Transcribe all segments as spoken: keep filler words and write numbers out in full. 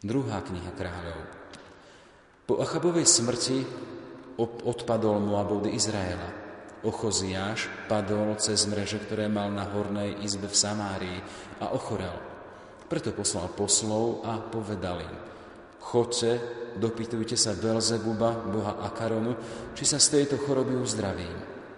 Druhá kniha kráľov. Po Achabovej smrti odpadol Moabov do Izraela. Ochoziáš padol cez mreže, ktoré mal na hornej izbe v Samárii a ochorel. Preto poslal poslov a povedal im: Chodte, dopytujte sa Belzebuba, boha Akaronu, či sa z tejto choroby uzdravím.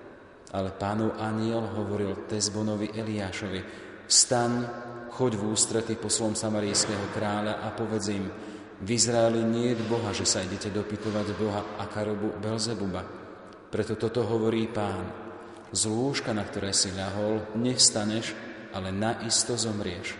Ale Pánov anjel hovoril Tezbonovi Eliášovi: Vstaň, choď v ústrety poslom samarijského kráľa a povedz im: v Izraeli nie je Boha, že sa idete dopytovať boha Akarobu Belzebuba. Preto toto hovorí Pán: z lôžka, na ktoré si ľahol, nevstaneš, ale naisto zomrieš.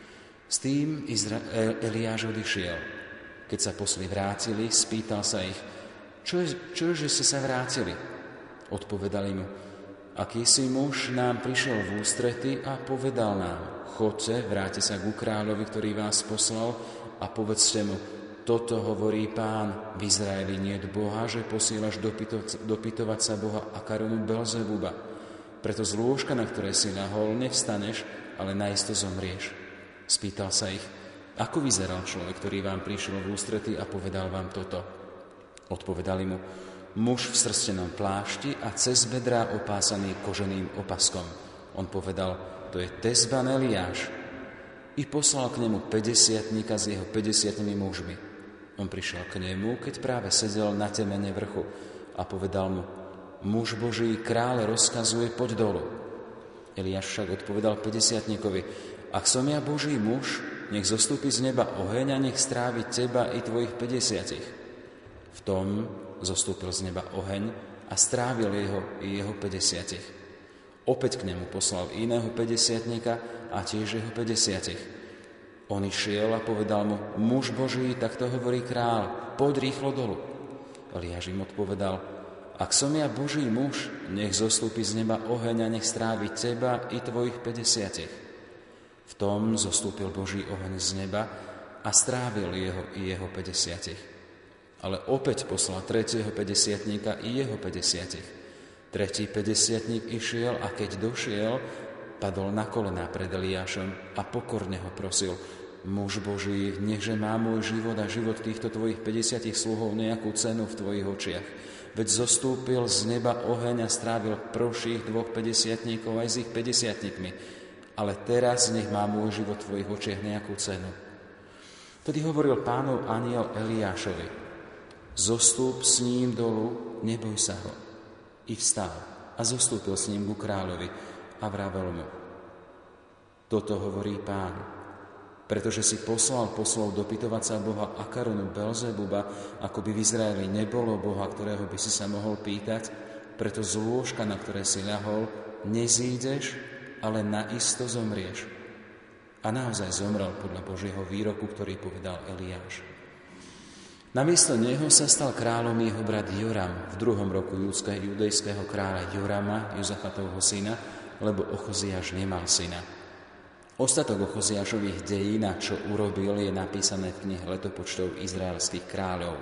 S tým Izra- Eliáš odišiel. Keď sa posli vrátili, spýtal sa ich: Čo je, čo je, že ste sa vrátili? Odpovedali mu: Akýsi muž nám prišiel v ústrety a povedal nám: Chodte, vráte sa ku kráľovi, ktorý vás poslal, a povedzte mu: Toto hovorí Pán, v Izraeli nie je Boha, že posílaš dopytovať, dopytovať sa boha Akaronu Belzebuba. Preto z lôžka, na ktoré si ľahol, nevstaneš, ale naisto zomrieš. Spýtal sa ich: Ako vyzeral človek, ktorý vám prišiel v ústrety a povedal vám toto? Odpovedali mu: Muž v srstenom plášti a cez bedrá opásaný koženým opaskom. On povedal: To je Tezban Eliáš. I poslal k nemu päťdesiatnika s jeho päťdesiatimi mužmi. On prišiel k nemu, keď práve sedel na temene vrchu, a povedal mu: Muž Boží, kráľ rozkazuje, poď dolu. Eliáš však odpovedal päťdesiatnikovi: Ak som ja Boží muž, nech zostúpi z neba oheň a nech strávi teba i tvojich päťdesiatich. V tom zostúpil z neba oheň a strávil jeho i jeho päťdesiatich. Opäť k nemu poslal iného päťdesiatnika a tiež jeho päťdesiatich. On išiel a povedal mu: Muž Boží, tak to hovorí kráľ, poď rýchlo dolu. Eliáš im odpovedal: Ak som ja Boží muž, nech zostúpi z neba oheň a nech strávi teba i tvojich päťdesiatich. V tom zostúpil Boží oheň z neba a strávil jeho i jeho päťdesiatich. Ale opäť poslal tretieho päťdesiatníka i jeho päťdesiatich. Tretí päťdesiatník išiel a keď došiel, padol na kolená pred Eliášom a pokorne ho prosil: Muž Boží, nechže má môj život a život týchto tvojich päťdesiatich sluhov nejakú cenu v tvojich očiach. Veď zostúpil z neba oheň a strávil prvších dvoch päťdesiatníkov aj s ich päťdesiatnikmi. Ale teraz nech má môj život v tvojich očiach nejakú cenu. Tedy hovoril Pánov anjel Eliášovi: Zostúp s ním dolu, neboj sa ho. I vstal a zostúpil s ním ku kráľovi a vravel mu: Toto hovorí Pán, pretože si poslal poslov dopytovať sa boha Akaronu Belzebuba, ako by v Izraeli nebolo Boha, ktorého by si sa mohol pýtať, preto z lôžka, na ktoré si ľahol, nezídeš, ale naisto zomrieš. A naozaj zomrel podľa Božieho výroku, ktorý povedal Eliáš. Namiesto neho sa stal kráľom jeho brat Joram v druhom roku judejského kráľa Jorama, Jozachatovho syna, lebo Ochoziáš nemal syna. Ostatok Ochoziášových dejín, čo urobil, je napísané v knihe letopočtov izraelských kráľov.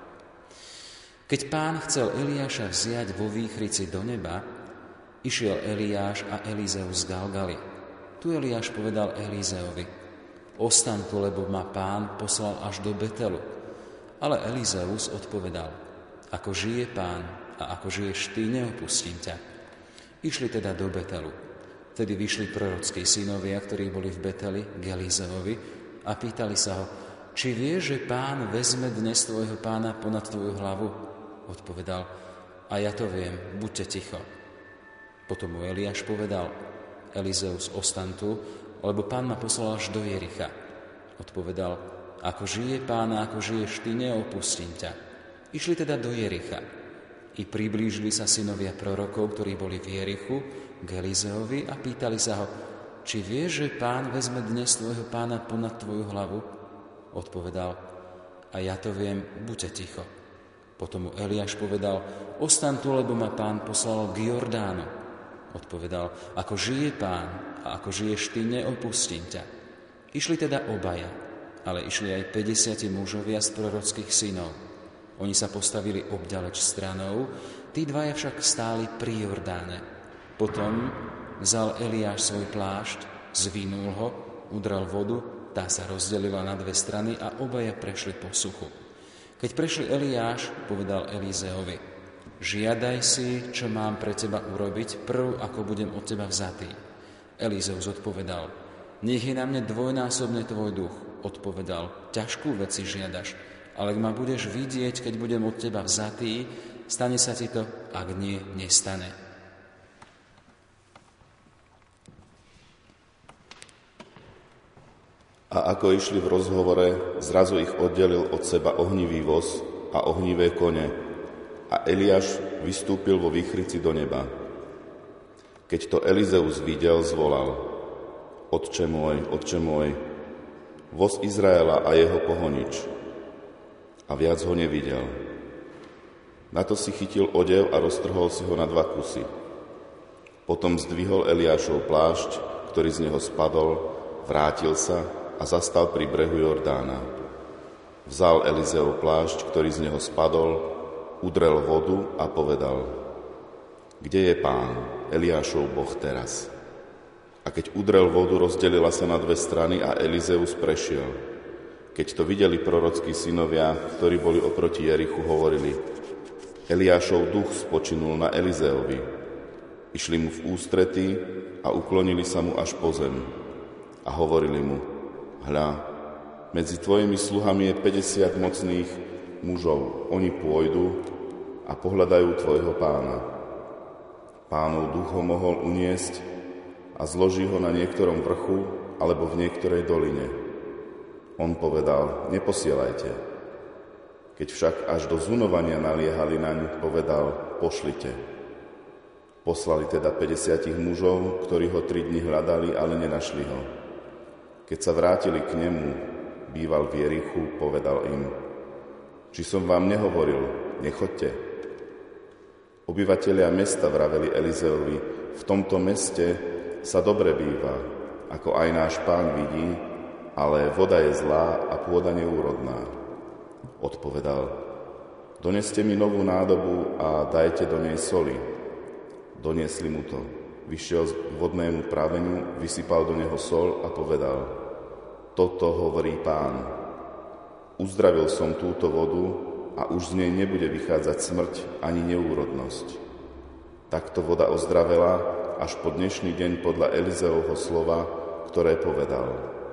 Keď Pán chcel Eliáša vziať vo výchrici do neba, išiel Eliáš a Elizeus z Galgaly. Tu Eliáš povedal Elizeovi: Ostaň tu, lebo ma Pán poslal až do Betelu. Ale Elizeus odpovedal: Ako žije Pán a ako žiješ ty, neopustím ťa. Išli teda do Betelu. Tedy vyšli prorockí synovia, ktorí boli v Beteli, k Elizeovi a pýtali sa ho: Či vieš, že Pán vezme dnes tvojho pána ponad tvoju hlavu? Odpovedal: A ja to viem, buďte ticho. Potom mu Eliáš povedal: Elizeus, ostaň tu, lebo Pán ma poslal až do Jericha. Odpovedal: Ako žije Pán a ako žiješ ty, neopustím ťa. Išli teda do Jericha. I priblížili sa synovia prorokov, ktorí boli v Jerichu, k Elizeovi a pýtali sa ho: Či vieš, že Pán vezme dnes tvojho pána ponad tvoju hlavu? Odpovedal: A ja to viem, buďte ticho. Potom mu Eliáš povedal: Ostaň tu, lebo ma Pán poslal k Jordánu. Odpovedal: Ako žije Pán a ako žiješ ty, neopustím ťa. Išli teda obaja, ale išli aj päťdesiati mužovia z prorockých synov. Oni sa postavili obďaleč stranou, tí dvaja však stáli pri Jordáne. Potom vzal Eliáš svoj plášť, zvinul ho, udrel vodu tá sa rozdelila na dve strany a obaja prešli po suchu. Keď prešli Eliáš, povedal Elízeovi: žiadaj si, čo mám pre teba urobiť, prv ako budem od teba vzatý. Elízeus odpovedal: nech je na mne dvojnásobne tvoj duch. Odpovedal: ťažkú vec si žiadaš, ale ak ma budeš vidieť, keď budem od teba vzatý, stane sa ti to, ak nie, nestane. A ako išli v rozhovore, zrazu ich oddelil od seba ohnivý voz a ohnivé kone. A Eliáš vystúpil vo výchrici do neba. Keď to Elizeus videl, zvolal: Otče môj, Otče môj, voz Izraela a jeho pohonič. A viac ho nevidel. Na to si chytil odev a roztrhol si ho na dva kusy. Potom zdvihol Eliášov plášť, ktorý z neho spadol, vrátil sa a zastal pri brehu Jordána. Vzal Elizeov plášť, ktorý z neho spadol, udrel vodu a povedal: Kde je Pán, Eliášov Boh teraz? A keď udrel vodu, rozdelila sa na dve strany a Elizeus prešiel. Keď to videli prorockí synovia, ktorí boli oproti Jerichu, hovorili: Eliášov duch spočinul na Elizeovi. Išli mu v ústretí a uklonili sa mu až po zem. A hovorili mu: Hľa, medzi tvojimi sluhami je päťdesiat mocných mužov. Oni pôjdu a pohľadajú tvojho pána. Pánov duch ho mohol uniesť a zloží ho na niektorom vrchu alebo v niektorej doline. On povedal: Neposielajte. Keď však až do zunovania naliehali naň, povedal: Pošlite. Poslali teda päťdesiatich mužov, ktorí ho tri dni hľadali, ale nenašli ho. Keď sa vrátili k nemu, býval v Jerichu, povedal im: Či som vám nehovoril, nechoďte. Obyvatelia mesta vraveli Elizeovi: V tomto meste sa dobre býva, ako aj náš pán vidí, ale voda je zlá a pôda neúrodná. Odpovedal: Doneste mi novú nádobu a dajte do nej soli. Doniesli mu to. Vyšiel k vodnému práveniu, vysypal do neho sol a povedal: Toto hovorí Pán. Uzdravil som túto vodu a už z nej nebude vychádzať smrť ani neúrodnosť. Takto voda ozdravela až po dnešný deň podľa Elizeovho slova, ktoré povedal.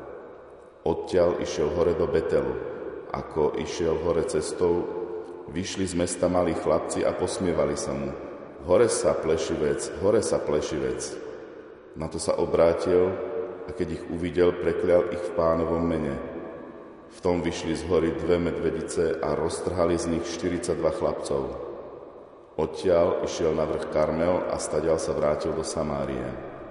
Odtiaľ išiel hore do Betelu. Ako išiel hore cestou, vyšli z mesta malí chlapci a posmievali sa mu: Hore sa, plešivec, hore sa, plešivec. Na to sa obrátil a keď ich uvidel, preklial ich v Pánovom mene. V tom vyšli z hory dve medvedice a roztrhali z nich štyridsaťdva chlapcov. Odtiaľ išiel na vrch Karmel a stadiaľ sa vrátil do Samárie.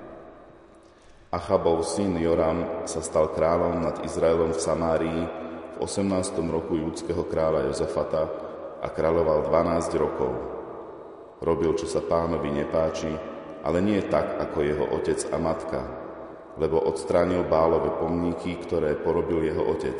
Achabov syn Joram sa stal kráľom nad Izraelom v Samárii v osemnástom roku júdskeho kráľa Jozafata a kráľoval dvanásť rokov. Robil, čo sa Pánovi nepáči, ale nie tak, ako jeho otec a matka, lebo odstránil Bálove pomníky, ktoré porobil jeho otec.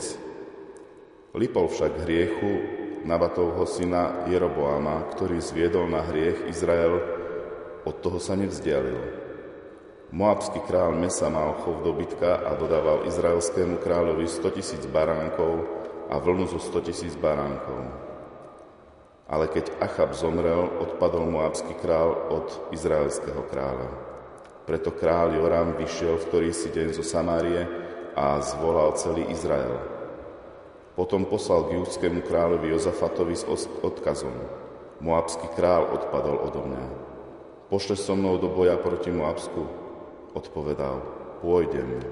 Lipol však hriechu Nabatovho syna Jeroboama, ktorý zviedol na hriech Izrael, od toho sa nevzdialil. Moabský král Mesa mal chov dobytka a dodával izraelskému kráľovi stotisíc baránkov a vlnu zo stotisíc baránkov. Ale keď Achab zomrel, odpadol moabský král od izraelského kráľa. Preto kráľ Joram vyšiel v ktorý si deň zo Samárie a zvolal celý Izrael. Potom poslal k júdskému kráľovi Jozafatovi s odkazom: Moabský král odpadol odo mňa. Pošleš so mnou do boja proti Moabsku? Odpovedal: Pôjdem.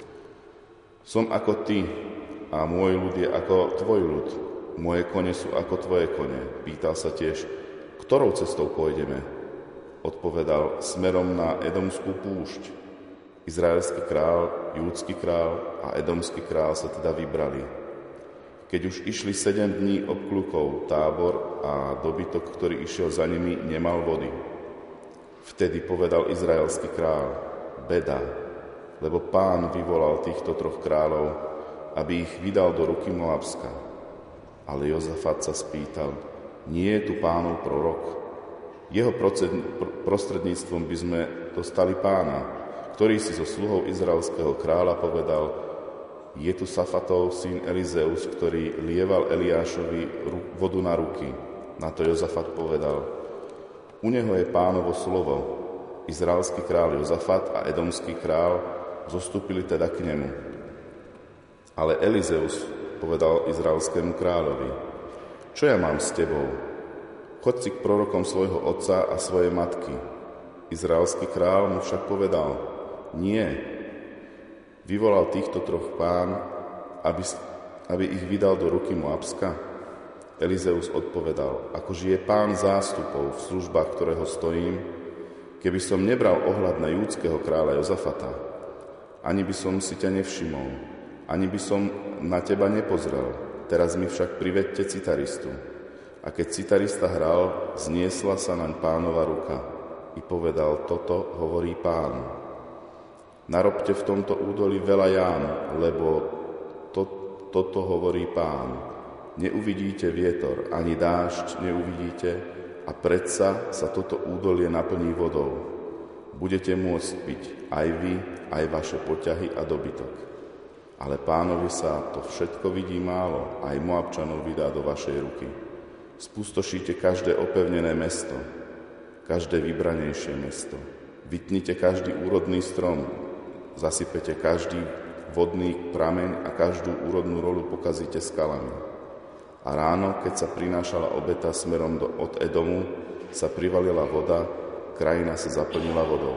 Som ako ty a môj ľud je ako tvoj ľud. Moje kone sú ako tvoje kone. Pýtal sa tiež: Ktorou cestou pôjdeme? Odpovedal: Smerom na Edomskú púšť. Izraelský král, júdsky král a edomský král sa teda vybrali. Keď už išli sedem dní obklukov tábor a dobytok, ktorý išiel za nimi, nemal vody. Vtedy povedal izraelský král: Beda, lebo Pán vyvolal týchto troch kráľov, aby ich vydal do ruky Moabska. Ale Jozafat sa spýtal: Nie je tu Pánov prorok? Jeho prostredníctvom by sme dostali Pána, ktorý si so sluhou izraelského kráľa povedal: je tu Safatov syn Elizeus, ktorý lieval Eliášovi vodu na ruky. Na to Jozafat povedal: U neho je Pánovo slovo. Izraelský kráľ Jozafat a edomský kráľ zostúpili teda k nemu. Ale Elizeus povedal izraelskému kráľovi: Čo ja mám s tebou? Choď si k prorokom svojho otca a svojej matky. Izraelský kráľ mu však povedal: Nie. Vyvolal týchto troch pán, aby, aby ich vydal do ruky Moabska. Elizeus odpovedal: Ako žije Pán zástupov v službách, ktorého stojím, keby som nebral ohľad na júdskeho kráľa Jozafata, ani by som si ťa nevšimol, ani by som na teba nepozrel. Teraz mi však privedte citaristu. A keď citarista hral, zniesla sa naň Pánova ruka i povedal: Toto hovorí Pán. Narobte v tomto údolí veľa jám, lebo to, toto hovorí Pán. Neuvidíte vietor, ani dážď neuvidíte, a predsa sa toto údolie naplní vodou. Budete môcť piť aj vy, aj vaše poťahy a dobytok. Ale Pánovi sa to všetko vidí málo, aj Moabčanov vydá do vašej ruky. Spustošíte každé opevnené mesto, každé vybranejšie mesto. Vytnite každý úrodný strom, zasypete každý vodný prameň a každú úrodnú rolu pokazíte skalami. A ráno, keď sa prinášala obeta smerom do, od Edomu, sa privalila voda, krajina sa zaplnila vodou.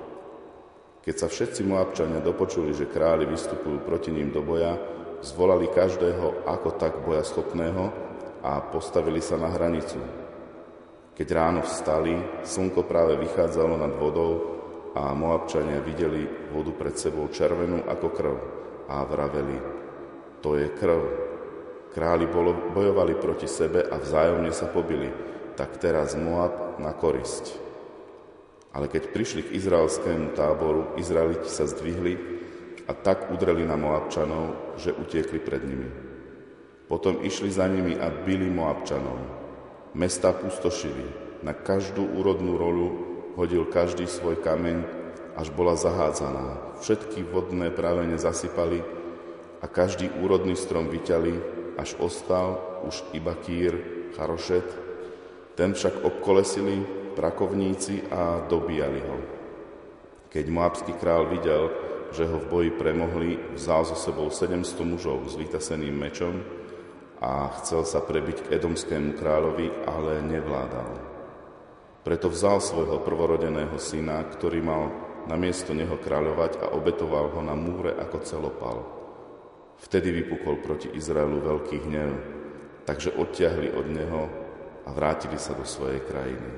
Keď sa všetci Moabčania dopočuli, že králi vystupujú proti ním do boja, zvolali každého ako tak bojaschopného a postavili sa na hranicu. Keď ráno vstali, slnko práve vychádzalo nad vodou a Moabčania videli vodu pred sebou červenú ako krv a vraveli: To je krv. Králi bojovali proti sebe a vzájomne sa pobili, tak teraz Moab na korisť. Ale keď prišli k izraelskému táboru, Izraeliti sa zdvihli a tak udreli na Moabčanov, že utiekli pred nimi. Potom išli za nimi a bili Moabčanov. Mestá pustošili, na každú úrodnú rolu hodil každý svoj kameň, až bola zahádzaná. Všetky vodné pravene zasypali a každý úrodný strom vyťali, až ostal už iba kýr Charošet. Ten však obkolesili prakovníci a dobíjali ho. Keď moabský král videl, že ho v boji premohli, vzal so sebou sedemsto mužov s vytaseným mečom a chcel sa prebiť k edomskému kráľovi, ale nevládal. Preto vzal svojho prvorodeného syna, ktorý mal namiesto neho kráľovať, a obetoval ho na múre ako celopal. Vtedy vypukol proti Izraelu veľký hnev, takže odtiahli od neho a vrátili sa do svojej krajiny.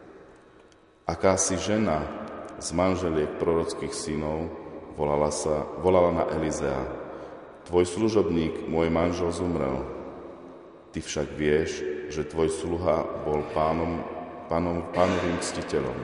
Akási žena z manželiek prorockých synov volala, sa, volala na Elizea: Tvoj služobník, môj manžel, zomrel. Ty však vieš, že tvoj sluha bol pánom, pánom, pánovým ctiteľom.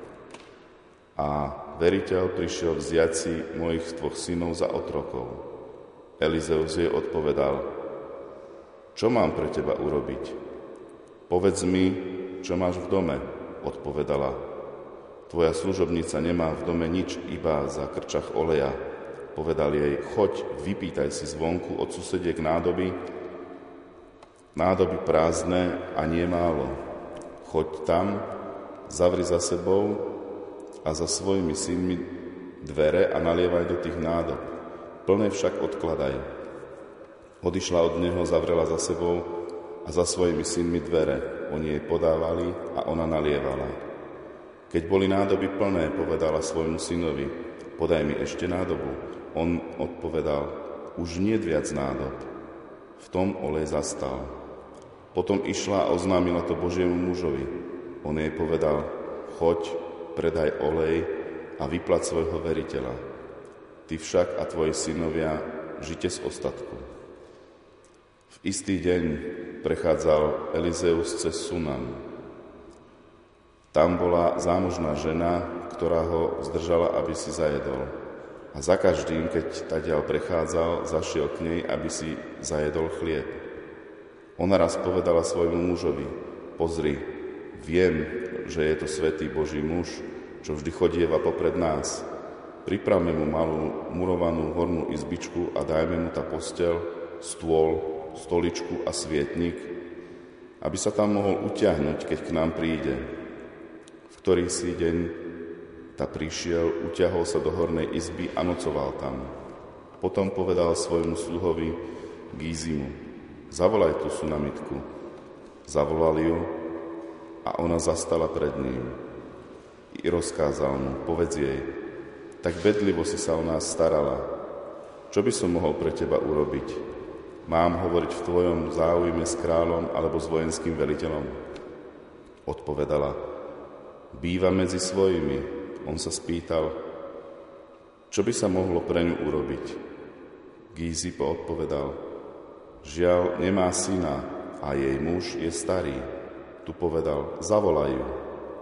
A veriteľ prišiel vziať si mojich dvoch synov za otrokov. Elizeus jej odpovedal: Čo mám pre teba urobiť? Povedz mi, čo máš v dome, odpovedala. Tvoja služobnica nemá v dome nič, iba za krčach oleja. Povedal jej: Choď, vypýtaj si zvonku od susediek nádoby, nádoby prázdne a nie málo. Choď tam, zavri za sebou a za svojimi synmi dvere a nalievaj do tých nádob. Plné však odkladaj. Odišla od neho, zavrela za sebou a za svojimi synmi dvere. Oni jej podávali a ona nalievala. Keď boli nádoby plné, povedala svojmu synovi: Podaj mi ešte nádobu. On odpovedal: Už nie viac nádob. V tom olej zastal. Potom išla a oznámila to Božiemu mužovi. On jej povedal: Choď, predaj olej a vyplať svojho veriteľa. Ty však a tvoji synovia žite z ostatku. V istý deň prechádzal Elizeus cez Sunam. Tam bola zámožná žena, ktorá ho zdržala, aby si zajedol. A za každým, keď tadiaľ prechádzal, zašiel k nej, aby si zajedol chlieb. Ona raz povedala svojmu mužovi: Pozri, viem, že je to svätý Boží muž, čo vždy chodieva popred nás. pripravme mu malú murovanú hornú izbičku a dajme mu tá posteľ, stôl, stoličku a svietnik, aby sa tam mohol utiahnuť, keď k nám príde. V ktorý si deň tá prišiel, utiahol sa do hornej izby a nocoval tam. Potom povedal svojmu sluhovi Gízimu: zavolaj tú sunamitku. Zavolal ju a ona zastala pred ním. I rozkázal mu: povedz jej, tak bedlivo si sa o nás starala. Čo by som mohol pre teba urobiť? Mám hovoriť v tvojom záujme s kráľom alebo s vojenským veliteľom? Odpovedala: býva medzi svojimi. On sa spýtal: čo by sa mohlo pre ňu urobiť? Gízi odpovedal: žiaľ, nemá syna a jej muž je starý. Tu povedal: zavolaj ju.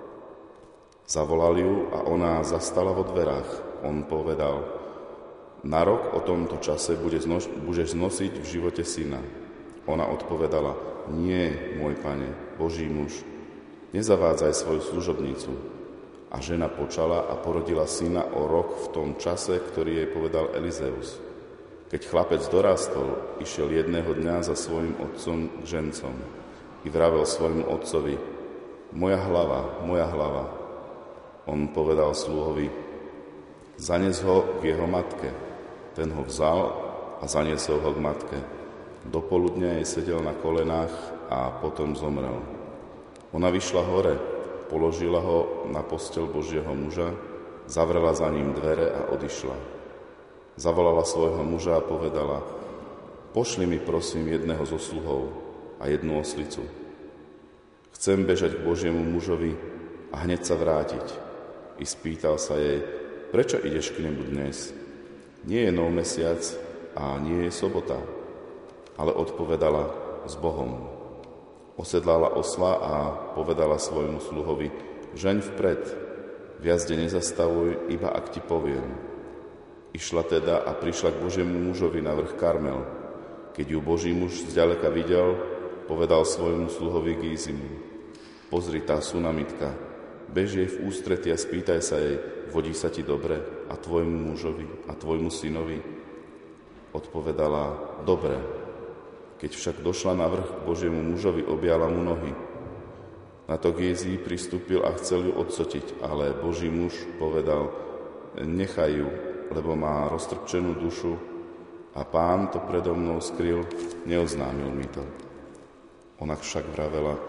Zavolal ju a ona zastala vo dverách. On povedal: na rok o tomto čase budeš znosiť v živote syna. Ona odpovedala: nie, môj pane, Boží muž, nezavádzaj svoju služobnicu. A žena počala a porodila syna o rok v tom čase, ktorý jej povedal Elizeus. Keď chlapec dorastol, išiel jedného dňa za svojim otcom k žencom i vravel svojmu otcovi: moja hlava, moja hlava. On povedal sluhovi: zanes ho k jeho matke. Ten ho vzal a zaniesol ho k matke. Do poludnia jej sedel na kolenách a potom zomrel. Ona vyšla hore, položila ho na posteľ Božieho muža, zavrela za ním dvere a odišla. Zavolala svojho muža a povedala: pošli mi prosím jedného zo sluhov a jednu oslicu. Chcem bežať k Božiemu mužovi a hneď sa vrátiť. I spýtal sa jej: prečo ideš k nemu dnes? Nie je nov mesiac a nie je sobota. Ale odpovedala: s Bohom. Osedlala osla a povedala svojmu sluhovi: žeň vpred, v jazde nezastavuj, iba ak ti poviem. Išla teda a prišla k Božiemu mužovi na vrch Karmel. Keď ju Boží muž zďaleka videl, povedal svojmu sluhovi Gízimu: pozri, tá sunamitka, bež jej v ústrety a spýtaj sa jej: vodí sa ti dobre a tvojmu mužovi a tvojmu synovi? Odpovedala: dobre. Keď však došla na vrch k Božiemu mužovi, objala mu nohy. Na to Gézi pristúpil a chcel ju odsotiť, ale Boží muž povedal: nechaj ju, lebo má roztrpčenú dušu a Pán to predo mnou skryl, neoznámil mi to. Ona však vravela: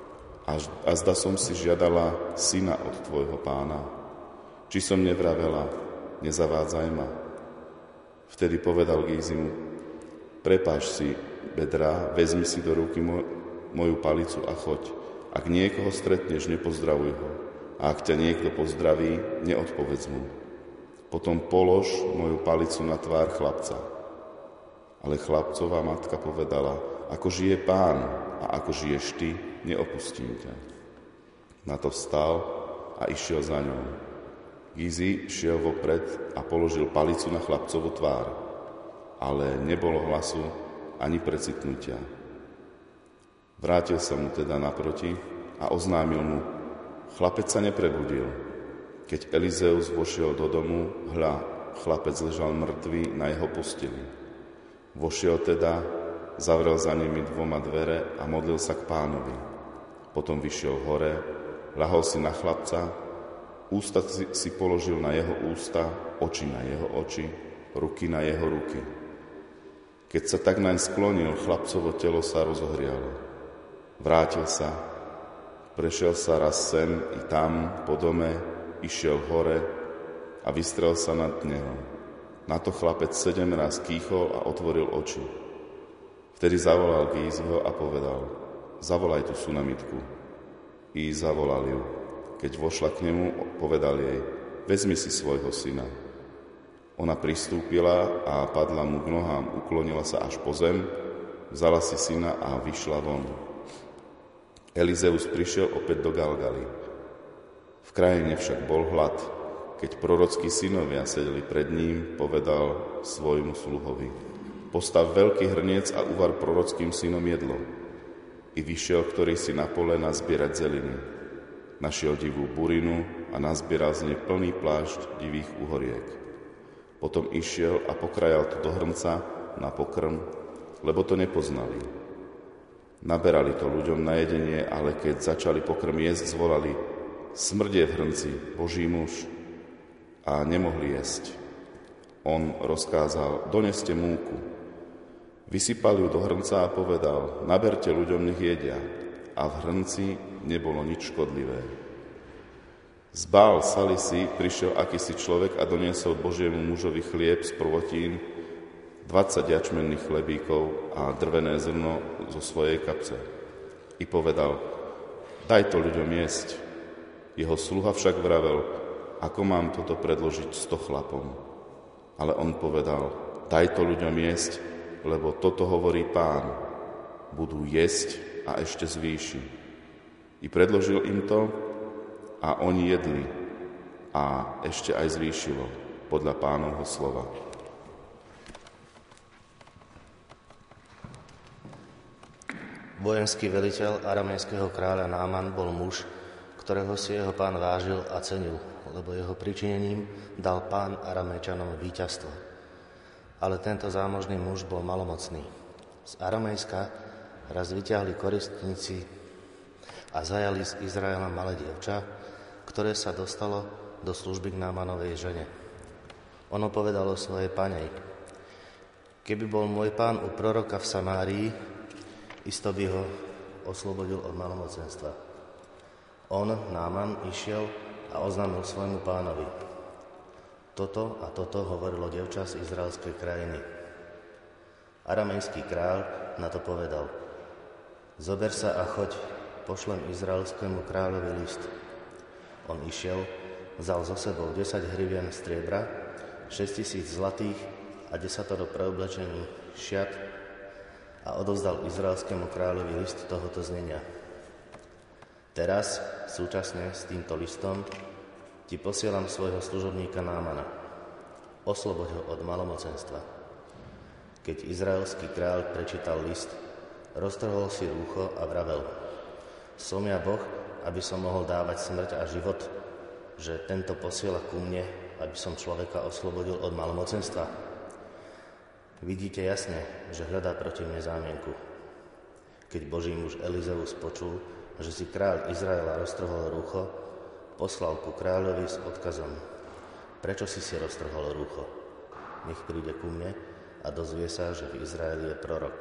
a zda som si žiadala syna od tvojho pána. Či som nevravela: nezavádzaj ma. Vtedy povedal Gézimu: prepáč si bedra, vezmi si do ruky moj, moju palicu a choď. Ak niekoho stretneš, nepozdravuj ho. A ak ťa niekto pozdraví, neodpovedz mu. Potom polož moju palicu na tvár chlapca. Ale chlapcová matka povedala: ako žije Pán a ako žiješ ty, neopustím ťa. Na to vstal a išiel za ňou. Gízi šiel vopred a položil palicu na chlapcovú tvár, ale nebolo hlasu ani precitnutia. Vrátil sa mu teda naproti a oznámil mu: chlapec sa neprebudil. Keď Elizeus vošiel do domu, hľa, chlapec ležal mŕtvý na jeho posteli. Vošiel teda, zavrel za nimi dvoma dvere a modlil sa k Pánovi. Potom vyšiel hore, ľahol si na chlapca, ústa si, si položil na jeho ústa, oči na jeho oči, ruky na jeho ruky. Keď sa tak naň sklonil, chlapcovo telo sa rozohrialo. Vrátil sa, prešiel sa raz sem i tam, po dome, išiel hore a vystrel sa nad neho. Na to chlapec sedem raz kýchol a otvoril oči. Vtedy zavolal Gíziho a povedal: zavolaj tú sunamitku. I zavolal ju. Keď vošla k nemu, povedal jej: vezmi si svojho syna. Ona pristúpila a padla mu k nohám, uklonila sa až po zem, vzala si syna a vyšla von. Elizeus prišiel opäť do Galgaly. V krajine však bol hlad. Keď prorockí synovia sedeli pred ním, povedal svojmu sluhovi: postav veľký hrniec a uvar prorockým synom jedlo. I vyšiel ktorý si na pole nazbierať zeliny. Našiel divú burinu a nazbieral z nej plný plášť divých uhoriek. Potom išiel a pokrajal to do hrnca na pokrm, lebo to nepoznali. Naberali to ľuďom na jedenie, ale keď začali pokrm jesť, zvolali: Smrť je v hrnci, Boží muž, a nemohli jesť. On rozkázal: Doneste múku. Vysypal ju do hrnca a povedal: Naberte ľuďom, nech jedia. A v hrnci nebolo nič škodlivé. Z Bál Salisy prišiel akýsi človek a doniesol Božiemu mužovi chlieb z prvotín, dvadsať jačmenných chlebíkov a drvené zrno zo svojej kapse. I povedal: Daj to ľuďom jesť. Jeho sluha však vravel: Ako mám toto predložiť sto chlapom? Ale on povedal: Daj to ľuďom jesť, lebo toto hovorí Pán. Budú jesť a ešte zvýši. I predložil im to a oni jedli a ešte aj zvýšilo podľa Pánovho slova. Vojenský veliteľ aramejského kráľa Náman bol muž, ktorého si jeho pán vážil a cenil, lebo jeho pričinením dal Pán Aramejčanom víťazstvo. Ale tento zámožný muž bol malomocný. Z Aramejska raz vyťahli koristníci a zajali z Izraela malé dievča, ktoré sa dostalo do služby k Námanovej žene. Ono povedalo svojej panej: Keby bol môj pán u proroka v Samárii, isto by ho oslobodil od malomocenstva. On, Náman, išiel a oznámil svojmu pánovi: Toto a toto hovorilo dievča z izraelskej krajiny. Aramejský kráľ na to povedal: Zober sa a choď, pošlem izraelskému kráľovi list. On išiel, vzal so sebou desať hrivien striebra, šesťtisíc zlatých a desatoro preoblečených šiat a odovzdal izraelskému kráľovi list tohoto znenia: Teraz, súčasne s týmto listom, ti posielam svojho služobníka Námana. Osloboď ho od malomocenstva. Keď izraelský kráľ prečítal list, roztrhol si rúcho a vravel: Som ja Boh, aby som mohol dávať smrť a život, že tento posiela ku mne, aby som človeka oslobodil od malomocenstva? Vidíte jasne, že hľadá proti mne zámienku. Keď Boží muž Elizeus počul, že si kráľ Izraela roztrhol rúcho, poslal ku kráľovi s odkazom: Prečo si si roztrhol rúcho? Nech príde ku mne a dozvie sa, že v Izraeli je prorok.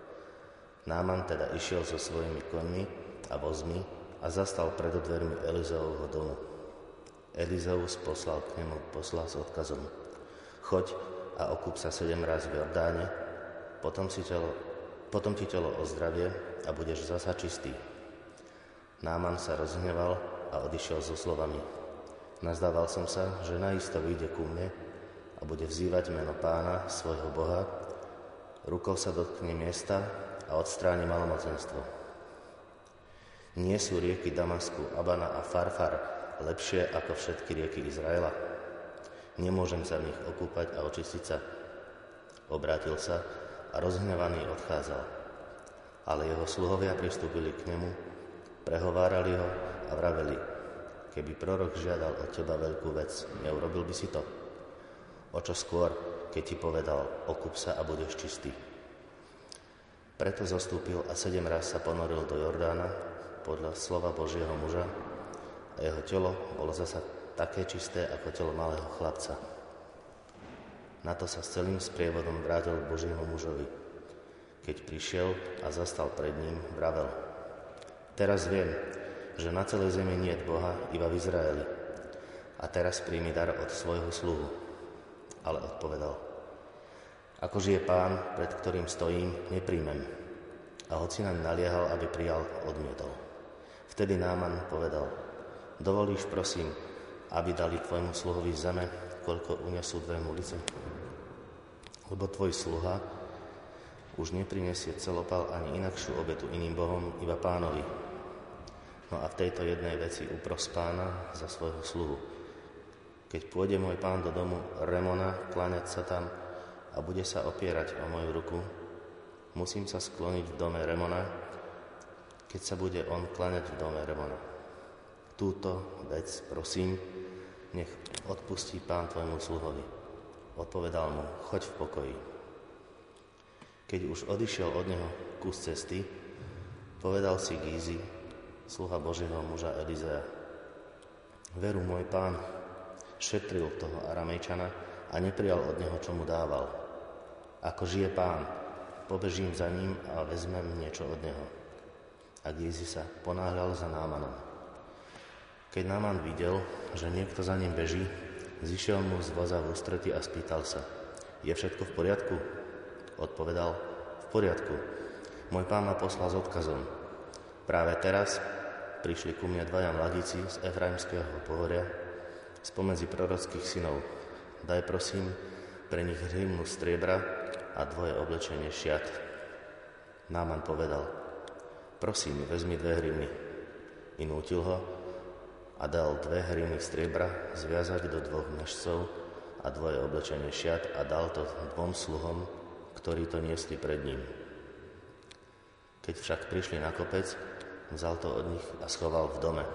Náman teda išiel so svojimi koňmi a vozmi a zastal pred dvermi Elizeovho domu. Elizeus poslal k nemu posla s odkazom: Choď a okúp sa sedem raz v Jordáne, potom, si telo, potom ti telo ozdravie a budeš zasa čistý. Náman sa rozhneval a odišiel so slovami: Nazdával som sa, že naisto vyjde ku mne a bude vzývať meno Pána, svojho Boha, rukou sa dotkne miesta a odstráni malomocenstvo. Nie sú rieky Damasku, Abana a Farfar lepšie ako všetky rieky Izraela? Nemôžem sa v nich okúpať a očistiť sa? Obrátil sa a rozhnevaný odchádzal. Ale jeho sluhovia pristúpili k nemu, prehovárali ho a vraveli: Keby prorok žiadal od teba veľkú vec, neurobil by si to? O čo skôr, keď ti povedal: Okúp sa a budeš čistý. Preto zostúpil a sedem raz sa ponoril do Jordána podľa slova Božieho muža a jeho telo bolo zasa také čisté ako telo malého chlapca. Na to sa s celým sprievodom vrátil k Božiemu mužovi. Keď prišiel a zastal pred ním, vravel: Teraz viem, že na celej zemi nie je Boha, iba v Izraeli. A teraz príjmi dar od svojho sluhu. Ale odpovedal: Ako žije Pán, pred ktorým stojím, nepríjmem. A hoci naň naliehal, aby prijal, odmietol. Vtedy Náman povedal: Dovolíš, prosím, aby dali tvojmu sluhovi zeme, koľko unesú dve mulice? Lebo tvoj sluha už neprinesie celopal ani inakšiu obetu iným bohom, iba Pánovi. No a v tejto jednej veci upros Pána za svojho sluhu. Keď pôjde môj pán do domu Remona kláňať sa tam a bude sa opierať o moju ruku, musím sa skloniť v dome Remona, keď sa bude on kláňať v dome Remona. Túto vec, prosím, nech odpustí Pán tvojmu sluhovi. Odpovedal mu, choď v pokoji. Keď už odišiel od neho kus cesty, povedal si Gízi, sluha Božieho muža Elizea: Veru, môj pán šetril toho Aramejčana a neprijal od neho, čo mu dával. Ako žije pán, pobežím za ním a vezmem niečo od neho. A Gízi sa ponáhľal za Námanom. Keď Náman videl, že niekto za ním beží, zišiel mu z voza v ústrety a spýtal sa: Je všetko v poriadku? Odpovedal: V poriadku. Môj pán ma poslal s odkazom. Práve teraz prišli ku mne dvaja mladíci z Efraimského pohoria spomedzi prorockých synov. Daj prosím pre nich hrimnu striebra a dvoje oblečenie šiat. Náman povedal: Prosím, vezmi dve hrimny. I nútil ho a dal dve hrimny striebra zviazať do dvoch mešcov a dvoje oblečenie šiat a dal to dvom sluhom, ktorí to niesli pred ním. Keď však prišli na kopec, vzal to od nich a schoval v dome.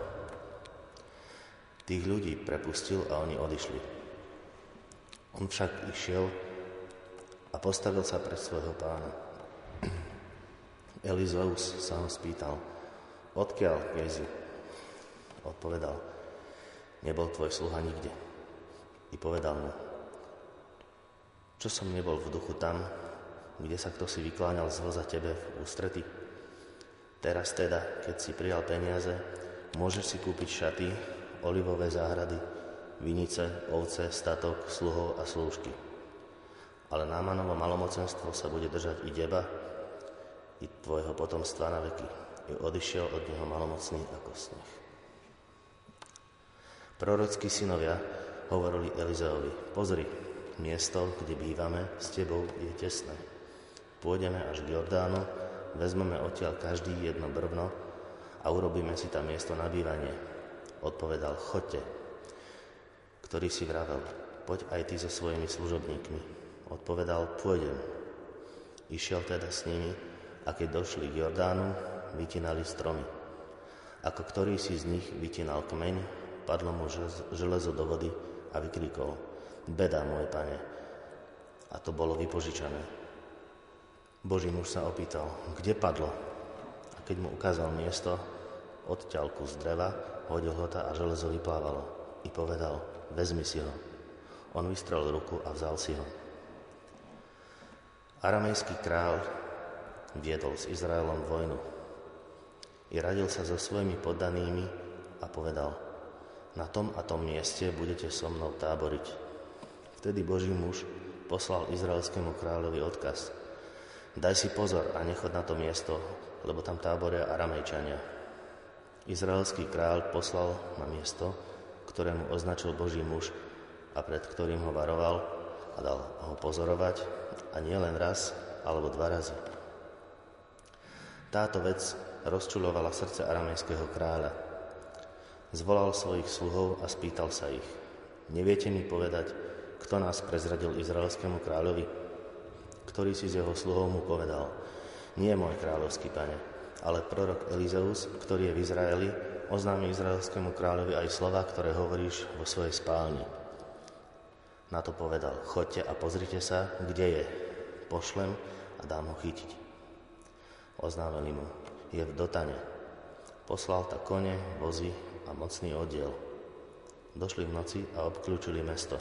Tých ľudí prepustil a oni odišli. On však išiel a postavil sa pred svojho pána. Elizeus sa ho spýtal: Odkiaľ, Gézi? Odpovedal: Nebol tvoj sluha nikde. I povedal mu: Čo som nebol v duchu tam, kde sa kto si vykláňal z voza tebe v ústrety? Teraz teda, keď si prijal peniaze, môžeš si kúpiť šaty, olivové záhrady, vinice, ovce, statok, sluhov a slúžky. Ale Námanovo malomocenstvo sa bude držať i teba, i tvojho potomstva na veky. I odišiel od neho malomocný ako sneh. Prorockí synovia hovorili Elizeovi: Pozri, miesto, kde bývame, s tebou je tesné. Pôjdeme až k Jordánu, vezmeme odtiaľ každý jedno brvno a urobíme si tam miesto na bývanie. Odpovedal: Choďte. Ktorý si vravel: Poď aj ty so svojimi služobníkmi. Odpovedal: Pôjdem. Išiel teda s nimi a keď došli k Jordánu, vytínali stromy. Ako ktorý si z nich vytínal kmeň, padlo mu železo do vody a vykríkol: Beda, môj pane. A to bolo vypožičané. Boží muž sa opýtal: Kde padlo? A keď mu ukázal miesto, odťal kus dreva, hodil ho a železo vyplávalo. I povedal: Vezmi si ho. On vystrel ruku a vzal si ho. Aramejský kráľ viedol s Izraelom vojnu. I radil sa so svojimi poddanými a povedal: Na tom a tom mieste budete so mnou táboriť. Vtedy Boží muž poslal izraelskému kráľovi odkaz: Daj si pozor a nechod na to miesto, lebo tam táboria Aramejčania. Izraelský kráľ poslal na miesto, ktorému označil Boží muž a pred ktorým ho varoval a dal ho pozorovať, a nie len raz alebo dva razy. Táto vec rozčuľovala srdce aramejského kráľa. Zvolal svojich sluhov a spýtal sa ich: Neviete mi povedať, kto nás prezradil izraelskému kráľovi? Ktorý si z jeho sluhov mu povedal: Nie, môj kráľovský pane, ale prorok Elizeus, ktorý je v Izraeli, oznámi izraelskému kráľovi aj slova, ktoré hovoríš vo svojej spálni. Na to povedal: Choďte a pozrite sa, kde je. Pošlem a dám ho chytiť. Oznámili mu: Je v Dotane. Poslal tak kone, vozy a mocný oddiel. Došli v noci a obklúčili mesto.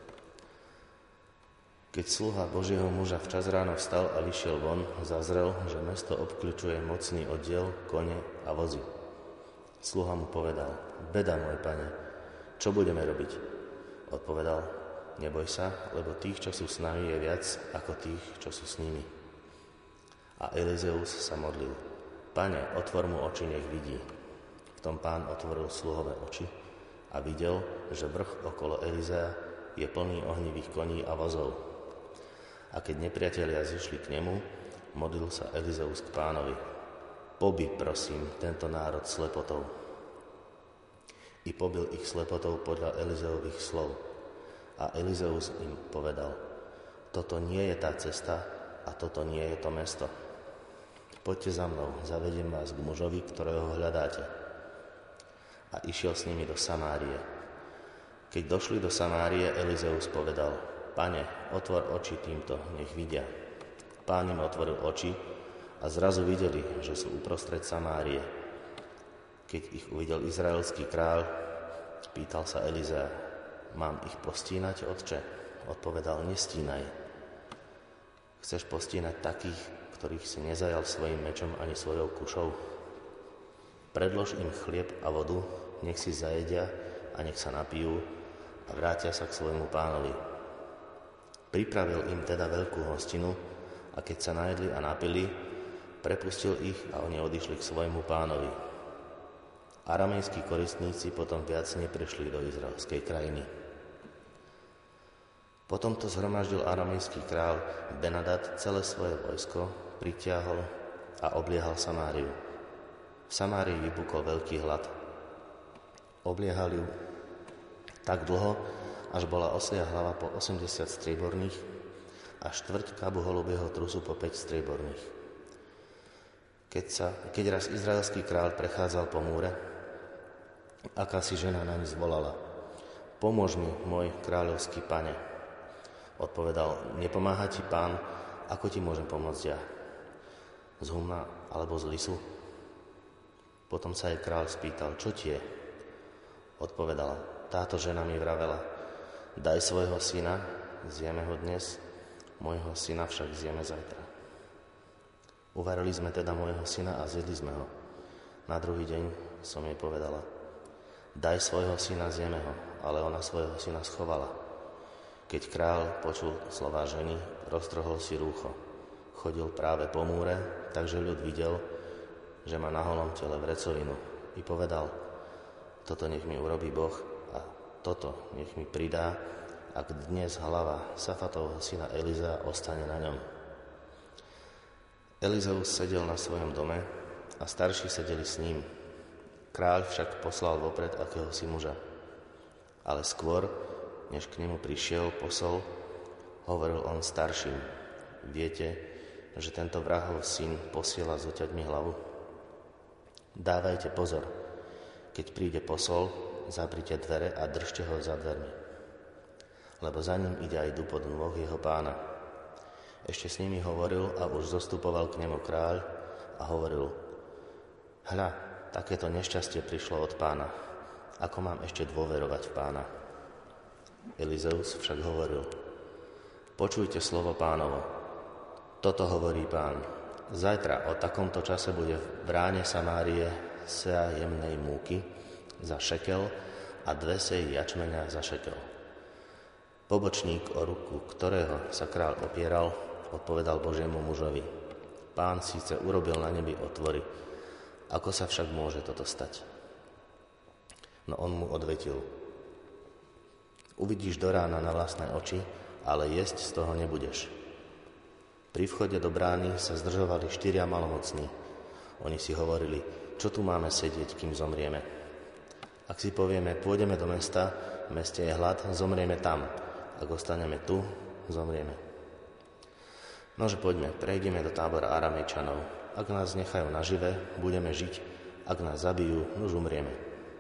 Keď sluha Božieho muža včas ráno vstal a vyšiel von, zazrel, že mesto obkľučuje mocný oddiel, kone a vozy. Sluha mu povedal: Beda, môj pane, čo budeme robiť? Odpovedal: Neboj sa, lebo tých, čo sú s nami, je viac ako tých, čo sú s nimi. A Elizeus sa modlil: Pane, otvor mu oči, nech vidí. V tom pán otvoril sluhové oči a videl, že vrch okolo Elizea je plný ohnivých koní a vozov. A keď nepriatelia zišli k nemu, modlil sa Elizeus k pánovi: Pobi, prosím, tento národ slepotou. I pobil ich slepotou podľa Elizeových slov. A Elizeus im povedal: Toto nie je tá cesta a toto nie je to mesto. Poďte za mnou, zavediem vás k mužovi, ktorého hľadáte. A išiel s nimi do Samárie. Keď došli do Samárie, Elizeus povedal: Pane, otvor oči týmto, nech vidia. Pán im otvoril oči a zrazu videli, že sú uprostred Samárie. Keď ich uvidel izraelský kráľ, pýtal sa Elizea: Mám ich postínať, otče? Odpovedal: Nestínaj. Chceš postínať takých, ktorých si nezajal svojim mečom ani svojou kušou? Predlož im chlieb a vodu, nech si zajedia a nech sa napijú a vrátia sa k svojmu pánovi. Pripravil im teda veľkú hostinu a keď sa najedli a napili, prepustil ich a oni odišli k svojmu pánovi. Aramejskí koristníci potom viac neprišli do izraelskej krajiny. Potom to zhromaždil aramejský kráľ Benadad celé svoje vojsko, pritiahol a obliehal Samáriu. V Samárii vypukol veľký hlad. Obliehal ju tak dlho, až bola oslia hlava po osemdesiat strieborných a štvrť kabu holubieho trusu po päť strieborných. Keď, sa, keď raz izraelský kráľ prechádzal po múre, akási žena naň zvolala: Pomôž mi, môj kráľovský pane. Odpovedal: Nepomáha ti pán, ako ti môžem pomôcť ja? Z humna alebo z lisu? Potom sa jej kráľ spýtal: Čo ti je? Odpovedala: Táto žena mi vravela: Daj svojho syna, zjeme ho dnes, môjho syna však zjeme zajtra. Uvarili sme teda môjho syna a zjedli sme ho. Na druhý deň som jej povedala: Daj svojho syna, zjeme ho, ale ona svojho syna schovala. Keď kráľ počul slová ženy, roztrhol si rúcho. Chodil práve po múre, takže ľud videl, že má na holom tele vrecovinu. I povedal: Toto nech mi urobí Boh a toto nech mi pridá, ak dnes hlava Safatovho syna Elizea ostane na ňom. Elizeus sedel na svojom dome a starší sedeli s ním. Kráľ však poslal vopred akéhosi muža. Ale skôr, než k nemu prišiel posol, hovoril on starším: Viete, že tento vrahov syn posiela zoťať mi hlavu? Dávajte pozor, keď príde posol, zaprite dvere a držte ho za dvermi, lebo za ním ide aj dupot nôh jeho pána. Ešte s nimi hovoril a už zostupoval k nemu kráľ a hovoril: Hľa, takéto nešťastie prišlo od pána. Ako mám ešte dôverovať v pána? Elizeus však hovoril: Počujte slovo pánovo. Toto hovorí pán: Zajtra o takomto čase bude v bráne Samárie sea jemnej múky za šekel a dve seji jačmeňa za šekel. Pobočník, o ruku ktorého sa kráľ opieral, odpovedal Božiemu mužovi: Pán síce urobil na nebi otvory, ako sa však môže toto stať? No on mu odvetil: Uvidíš do rána na vlastné oči, ale jesť z toho nebudeš. Pri vchode do brány sa zdržovali štyria malomocní. Oni si hovorili: Čo tu máme sedieť, kým zomrieme? Ak si povieme: Pôjdeme do mesta, v meste je hlad, zomrieme tam. Ak ostaneme tu, zomrieme. Nože poďme, prejdeme do tábora Aramejčanov. Ak nás nechajú nažive, budeme žiť. Ak nás zabijú, nuž umrieme.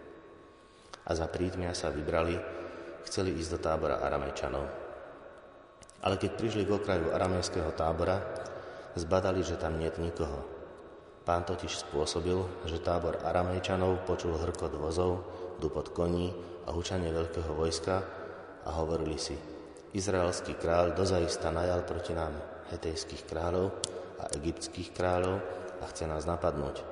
A za prítmia sa vybrali, chceli ísť do tábora Aramejčanov. Ale keď prišli k okraju aramejského tábora, zbadali, že tam niet nikoho. Pán totiž spôsobil, že tábor Aramejčanov počul hrkot vozov, dupot koní a hučanie veľkého vojska a hovorili si: Izraelský kráľ dozaista najal proti nám hetejských kráľov a egyptských kráľov a chce nás napadnúť.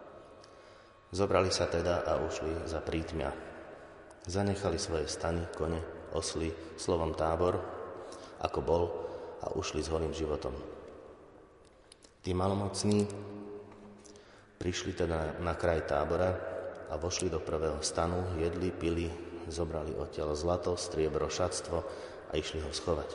Zobrali sa teda a ušli za prítmia. Zanechali svoje stany, kone, osly, slovom tábor, ako bol, a ušli s holým životom. Tí malomocní prišli teda na kraj tábora a vošli do prvého stanu, jedli, pili, zobrali odtiaľ zlato, striebro, šatstvo a išli ho schovať.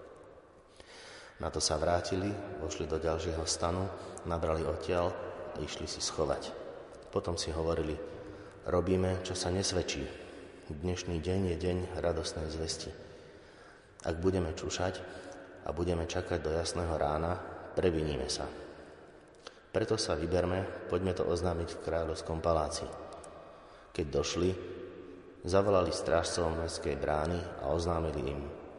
Na to sa vrátili, vošli do ďalšieho stanu, nabrali odtiaľ a išli si schovať. Potom si hovorili: Robíme, čo sa nesvedčí. Dnešný deň je deň radostnej zvesti. Ak budeme čúšať a budeme čakať do jasného rána, previníme sa. Preto sa vyberme, poďme to oznámiť v kráľovskom paláci. Keď došli, zavolali strážcov mestskej brány a oznámili im: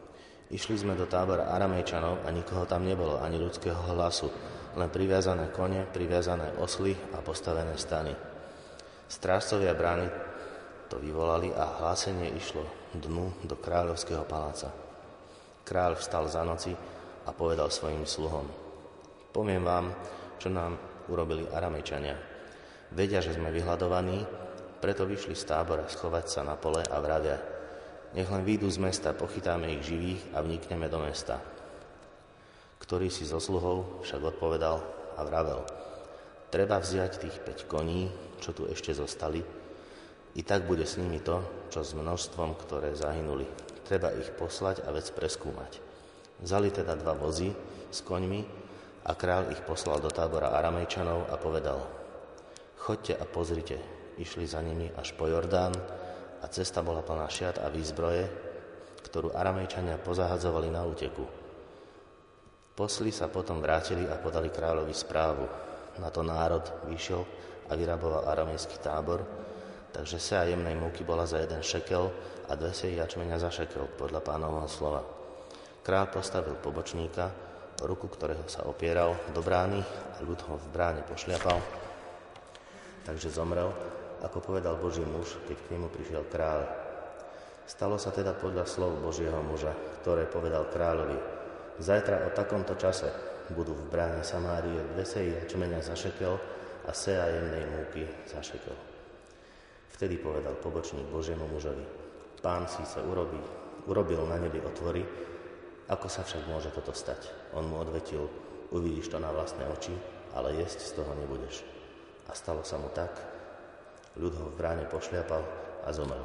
Išli sme do tábora Aramejčanov a nikoho tam nebolo, ani ľudského hlasu, len priviazané kone, priviazané osly a postavené stany. Strážcovia brány to vyvolali a hlásenie išlo dnu do kráľovského paláca. Kráľ vstal za noci a povedal svojim sluhom: Poviem vám, čo nám urobili Aramejčania. Vedia, že sme vyhľadovaní, preto vyšli z tábora schovať sa na pole a vravia: Nech len výjdu z mesta, pochytáme ich živých a vnikneme do mesta. Ktorý si zo sluhov však odpovedal a vravel: Treba vziať tých päť koní, čo tu ešte zostali, i tak bude s nimi to, čo s množstvom, ktoré zahynuli. Treba ich poslať a vec preskúmať. Vzali teda dva vozy s koňmi a kráľ ich poslal do tábora Aramejčanov a povedal: Choďte a pozrite. Išli za nimi až po Jordán a cesta bola plná šiat a výzbroje, ktorú Aramejčania pozahadzovali na úteku. Posli sa potom vrátili a podali kráľovi správu. Na to národ vyšiel a vyraboval aramejský tábor, takže sea jemnej múky bola za jeden šekel a dve seji jačmeňa za šekel, podľa Pánovho slova. Kráľ postavil pobočníka, ruku ktorého sa opieral, do brány a ľud ho v bráne pošliapal, takže zomrel, ako povedal Boží muž, keď k nemu prišiel kráľ. Stalo sa teda podľa slov Božieho muža, ktoré povedal kráľovi: Zajtra o takomto čase budú v bráne Samárie dve seji jačmeňa za šekel a sea jemnej múky za šekel. Vtedy povedal pobočník Božiemu mužovi: Pán síce urobí, urobil na nebi otvory, ako sa však môže toto stať? On mu odvetil: Uvidíš to na vlastné oči, ale jesť z toho nebudeš. A stalo sa mu tak. Ľud ho v bráne pošliapal a zomrel.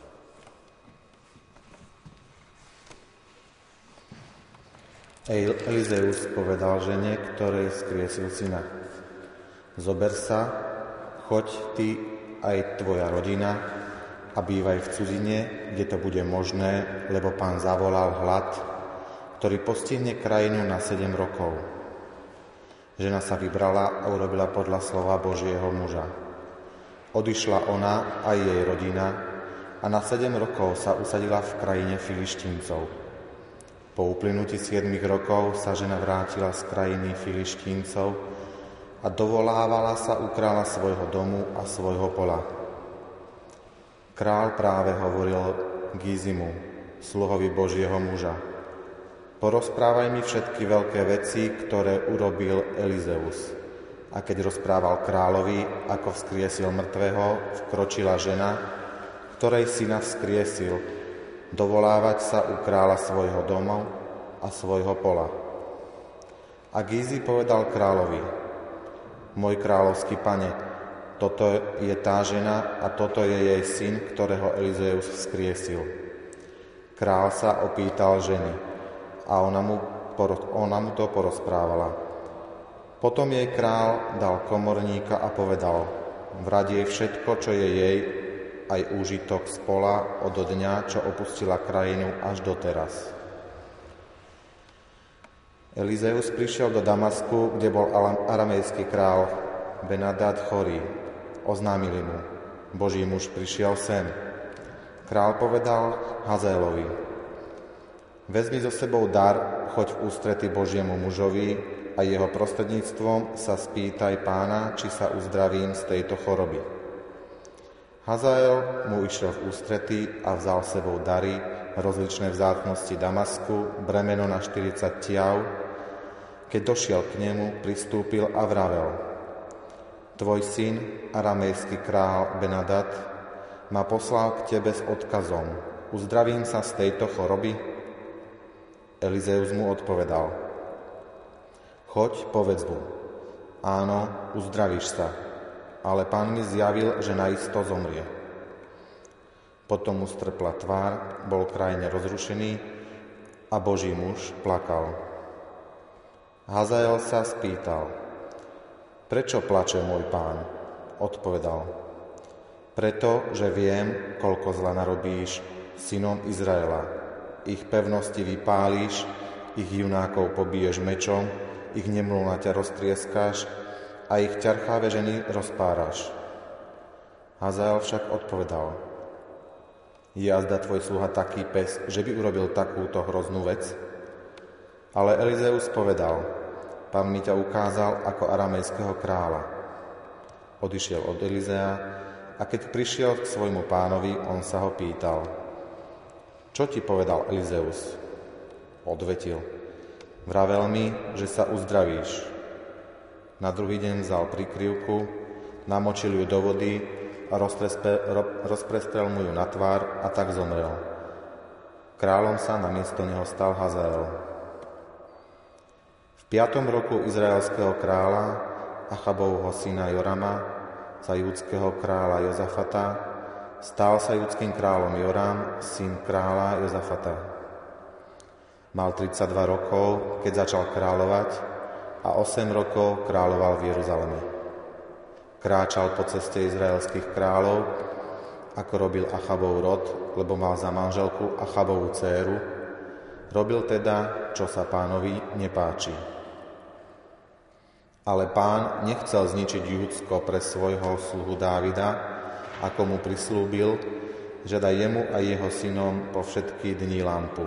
Elizeus povedal žene, ktorej skriesil syna: Zober sa, choď ty aj tvoja rodina a bývaj v cudzine, kde to bude možné, lebo Pán zavolal hlad, ktorý postihne krajinu na sedem rokov. Žena sa vybrala a urobila podľa slova Božieho muža. Odišla ona aj jej rodina a na sedem rokov sa usadila v krajine Filištíncov. Po uplynutí siedmich rokov sa žena vrátila z krajiny Filištíncov a dovolávala sa u kráľa svojho domu a svojho pola. Král práve hovoril Gízimu, sluhovi Božieho muža: Porozprávaj mi všetky veľké veci, ktoré urobil Elizeus. A keď rozprával kráľovi, ako vzkriesil mŕtvého, vkročila žena, ktorej syna vzkriesil, dovolávať sa u kráľa svojho domu a svojho pola. A Gízi povedal kráľovi: Môj kráľovský pane, toto je tá žena a toto je jej syn, ktorého Elizeus vzkriesil. Král sa opýtal ženy a ona mu, ona mu to porozprávala. Potom jej král dal komorníka a povedal: Vrať jej všetko, čo je jej, aj úžitok z pola od dňa, čo opustila krajinu až doteraz. Elizeus prišiel do Damasku, kde bol aramejský král Benadad chorý. Oznámili mu: Boží muž prišiel sem. Král povedal Hazaelovi: Vezmi so sebou dar, choď v ústrety Božiemu mužovi a jeho prostredníctvom sa spýtaj Pána, či sa uzdravím z tejto choroby. Hazael mu išiel v ústrety a vzal sebou dary, rozličné vzácnosti Damasku, bremeno na štyridsať tiav. Keď došiel k nemu, pristúpil a vravel: Tvoj syn, aramejský král Benadad, ma poslal k tebe s odkazom: Uzdravím sa z tejto choroby? Elizeus mu odpovedal: Choď, povedz mu: Áno, uzdravíš sa, ale Pán mi zjavil, že naisto zomrie. Potom mu strpla tvár, bol krajne rozrušený a Boží muž plakal. Hazael sa spýtal: Prečo plače môj pán? Odpovedal: Preto, že viem, koľko zla narobíš synom Izraela. Ich pevnosti vypálíš, ich junákov pobiješ mečom, ich nemluvnaťa roztrieskáš a ich ťarcháve ženy rozpáraš. Hazael však odpovedal: Je azda tvoj sluha taký pes, že by urobil takúto hroznú vec? Ale Elizeus povedal, Pán mi ťa ukázal ako aramejského kráľa. Odišiel od Elizea a keď prišiel k svojmu pánovi, on sa ho pýtal, čo ti povedal Elizeus? Odvetil, vravel mi, že sa uzdravíš. Na druhý deň vzal prikryvku, namočil ju do vody a rozprestrel mu ju na tvár a tak zomrel. Kráľom sa namiesto neho stal Hazael. V piatom roku izraelského kráľa Achabovho syna Jorama za júdskeho kráľa Jozafata stal sa júdskym kráľom Joram, syn kráľa Jozafata. Mal tridsaťdva rokov, keď začal kráľovať a osem rokov kráľoval v Jeruzaleme. Kráčal po ceste izraelských kráľov, ako robil Achabov rod, lebo mal za manželku Achabovú dcéru. Robil teda, čo sa Pánovi nepáči. Ale Pán nechcel zničiť Júdsko pre svojho sluhu Dávida, ako mu prislúbil, že dá jemu a jeho synom po všetky dni lampu.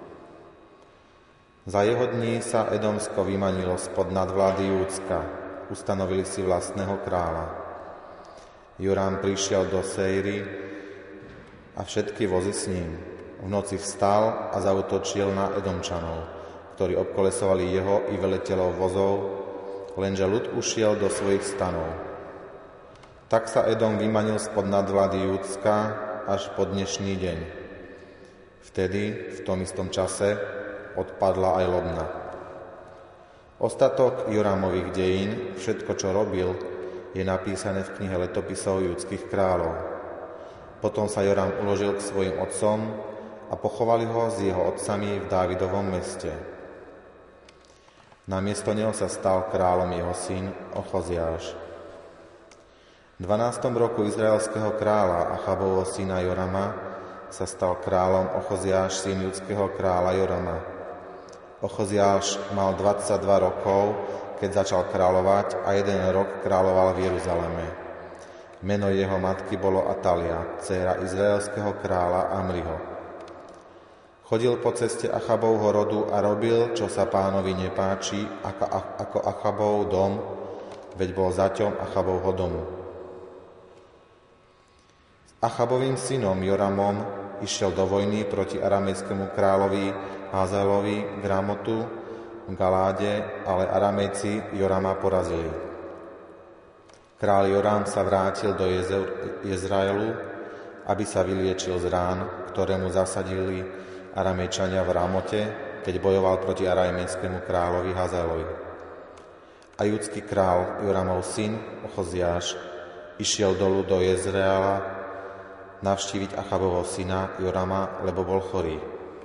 Za jeho dní sa Edomsko vymanilo spod nadvlády Júdska, ustanovili si vlastného kráľa. Joram prišiel do Sejry a všetky vozy s ním. V noci vstal a zaútočil na Edomčanov, ktorí obkolesovali jeho i veliteľov vozov, lenže ľud ušiel do svojich stanov. Tak sa Edom vymanil spod nadvlády Júdska až po dnešný deň. Vtedy, v tom istom čase, odpadla aj Lobna. Ostatok Joramových dejín, všetko, čo robil, je napísané v knihe letopisov judských kráľov. Potom sa Joram uložil k svojim otcom a pochovali ho s jeho otcami v Dávidovom meste. Namiesto neho sa stal kráľom jeho syn Ochoziáš. V dvanástom roku izraelského kráľa Achabovho syna Jorama sa stal kráľom Ochoziáš, syn judského kráľa Jorama. Ochoziáš mal dvadsaťdva rokov, keď začal kráľovať a jeden rok kráľoval v Jeruzaleme. Meno jeho matky bolo Atalia, dcéra izraelského kráľa Amriho. Chodil po ceste Achabovho rodu a robil, čo sa Pánovi nepáči, ako, ako Achabov dom, veď bol zaťom Achabovho domu. S Achabovým synom Joramom išiel do vojny proti aramejskému kráľovi Hazaelovi k Ramotu v Galáde, ale Aramejci Jorama porazili. Kráľ Joram sa vrátil do Jezraelu, aby sa vyliečil z rán, ktoré mu zasadili Aramejčania v Ramote, keď bojoval proti aramejskému kráľovi Hazaelovi. A judský král Joramov syn Ochoziáš išiel dolu do Jezreela navštíviť Achabovho syna Jorama, lebo bol chorý.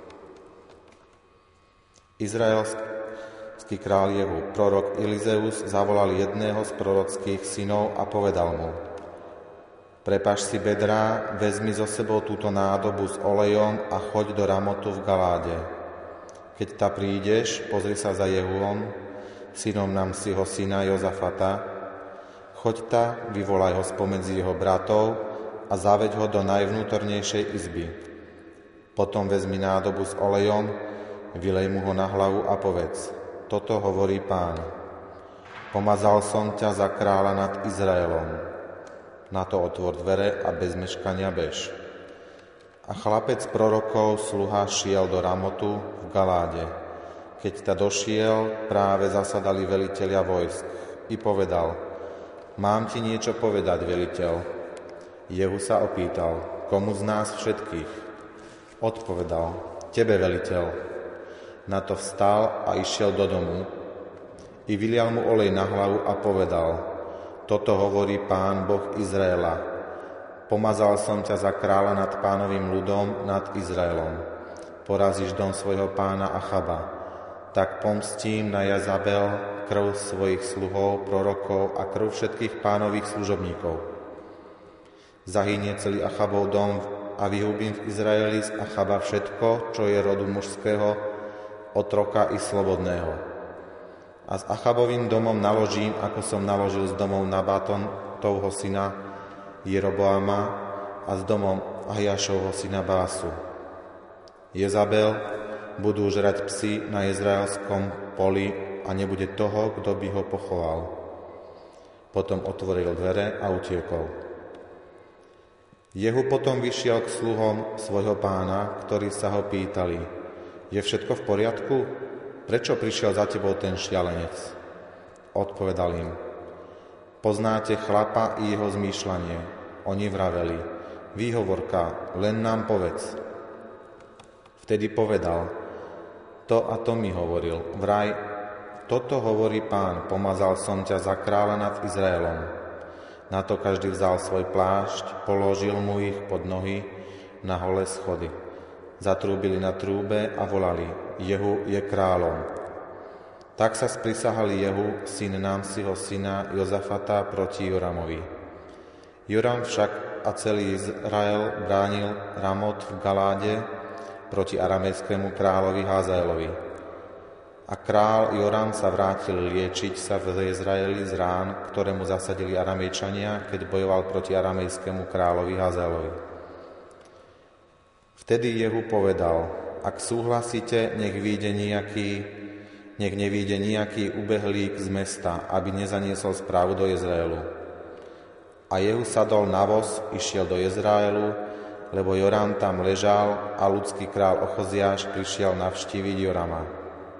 Izraelský král Jehu, prorok Elizeus, zavolal jedného z prorockých synov a povedal mu: Prepáš si bedrá, vezmi so sebou túto nádobu s olejom a choď do Ramotu v Galáde. Keď ta prídeš, pozri sa za Jehuom, synom Namsiho syna Jozafata. Choď ta, vyvolaj ho spomedzi jeho bratov a zaveď ho do najvnútornejšej izby. Potom vezmi nádobu s olejom, vylej mu ho na hlavu a povedz: Toto hovorí Pán. Pomazal som ťa za kráľa nad Izraelom. Na to otvor dvere a bez meškania bež. A chlapec prorokov sluha šiel do Ramotu v Galáde. Keď ta došiel, práve zasadali velitelia vojsk. I povedal: Mám ti niečo povedať, veliteľ. Jehu sa opýtal: Komu z nás všetkých? Odpovedal: Tebe, veliteľ. Na to vstal a išiel do domu. I vylial mu olej na hlavu a povedal: Toto hovorí Pán Boh Izraela. Pomazal som ťa za kráľa nad Pánovým ľudom, nad Izraelom. Porazíš dom svojho pána Achaba. Tak pomstím na Jazabel krv svojich sluhov, prorokov a krv všetkých Pánových služobníkov. Zahynie celý Achabov dom a vyhubím v Izraeli z Achaba všetko, čo je rodu mužského, otroka i slobodného. A s Achabovým domom naložím, ako som naložil s domom Nabaton, tovho syna Jeroboama, a s domom Ahiašovho syna Básu. Jezabel budú žrať psi na izraelskom poli a nebude toho, kto by ho pochoval. Potom otvoril dvere a utiekol. Jehu potom vyšiel k sluhom svojho pána, ktorí sa ho pýtali: Je všetko v poriadku? Prečo prišiel za tebou ten šialenec? Odpovedal im: Poznáte chlapa i jeho zmýšľanie. Oni vraveli: Výhovorka, len nám povedz. Vtedy povedal: To a to mi hovoril. Vraj, toto hovorí Pán, pomazal som ťa za kráľa nad Izraelom. Na to každý vzal svoj plášť, položil mu ich pod nohy na holé schody. Zatrúbili na trúbe a volali: Jehu je kráľom. Tak sa sprisahali Jehu, syn Námsiho syna Jozafata, proti Joramovi. Joram však a celý Izrael bránil Ramot v Galáde proti aramejskému kráľovi Hazaelovi. A král Joram sa vrátil liečiť sa v Izraeli z rán, ktoré mu zasadili Aramejčania, keď bojoval proti aramejskému kráľovi Hazaelovi. Vtedy Jehu povedal: Ak súhlasíte, nech vyjde nejaký, nech nevyjde nejaký ubehlík z mesta, aby nezaniesol správu do Izraelu. A Jehu sadol na voz, išiel do Izraelu, lebo Joram tam ležal a ľudský král Ochoziáš prišiel navštíviť Jorama.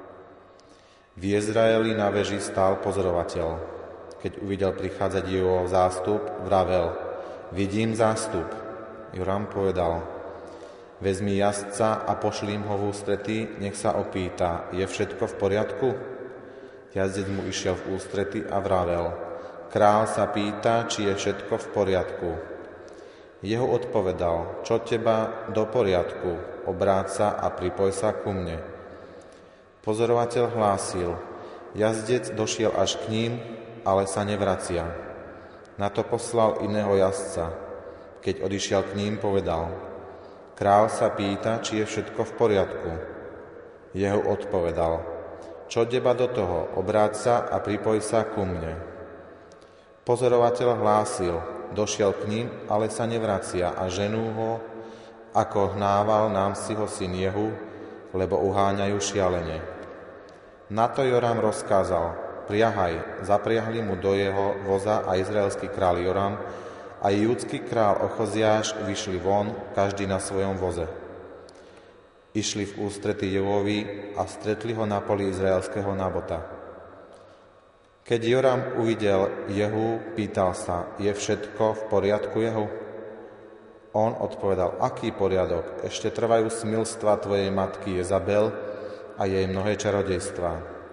V Izraeli na veži stál pozorovateľ. Keď uvidel prichádzať jeho zástup, vravel: Vidím zástup. Joram povedal: Vezmi jazdca a pošlím ho v ústrety, nech sa opýta: Je všetko v poriadku? Jazdec mu išiel v ústrety a vravel: Král sa pýta, či je všetko v poriadku. Jeho odpovedal: Čo teba do poriadku? Obráť sa a pripoj sa ku mne. Pozorovateľ hlásil: Jazdec došiel až k ním, ale sa nevracia. Na to poslal iného jazdca. Keď odišiel k ním, povedal: Král sa pýta, či je všetko v poriadku. Jeho odpovedal: Čo teba do toho? Obráť sa a pripoj sa ku mne. Pozorovateľ hlásil: Došiel k ním, ale sa nevracia a ženú ho, ako hnával Námsiho syn Jehu, lebo uháňajú šialene. Na to Joram rozkázal: Priahaj, zapriahli mu do jeho voza a izraelský kráľ Joram a júdsky král Ochoziáš vyšli von, každý na svojom voze. Išli v ústrety Jehovi a stretli ho na poli izraelského Nabota. Keď Joram uvidel Jehu, pýtal sa: Je všetko v poriadku, Jehu? On odpovedal: Aký poriadok? Ešte trvajú smilstva tvojej matky Jezabel a jej mnohé čarodejstvá.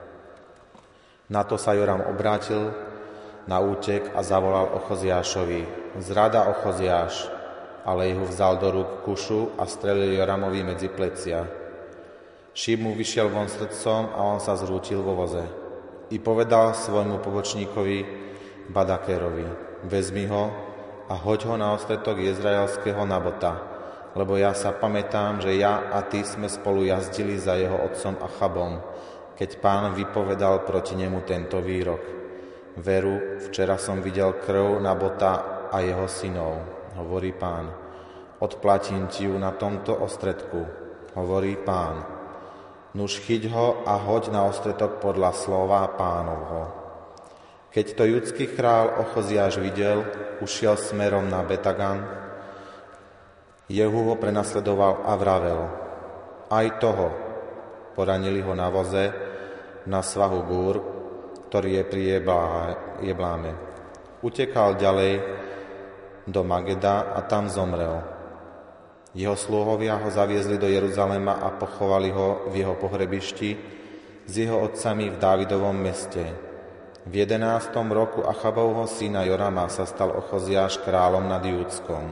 Na to sa Joram obrátil na útek a zavolal Ochoziášovi: Zrada, Ochoziáš! Ale Jehu vzal do rúk kušu a strelil Joramovi medzi plecia. Šíp mu vyšiel von srdcom a on sa zrútil vo voze. I povedal svojmu pobočníkovi Badakérovi: Vezmi ho a hoď ho na ostretok izraelského Nabota, lebo ja sa pamätám, že ja a ty sme spolu jazdili za jeho otcom Achabom, keď Pán vypovedal proti nemu tento výrok: Veru, včera som videl krv Nabota a jeho synov, hovorí Pán. Odplatím ti ju na tomto ostretku, hovorí Pán. Nuž chyť ho a hoď na ostretok podľa slova Pánovho. Keď to judský král Ochoziáš videl, ušiel smerom na Betagan. Jehu ho prenasledoval a vravel: Aj toho. Poranili ho na voze na svahu Gúr, ktorý je pri Jebláme. Utekal ďalej do Mageda a tam zomrel. Jeho sluhovia ho zaviezli do Jeruzalema a pochovali ho v jeho pohrebišti s jeho otcami v Dávidovom meste. V jedenástom roku Achabovho syna Jorama sa stal Ochoziáš kráľom nad Júdskom.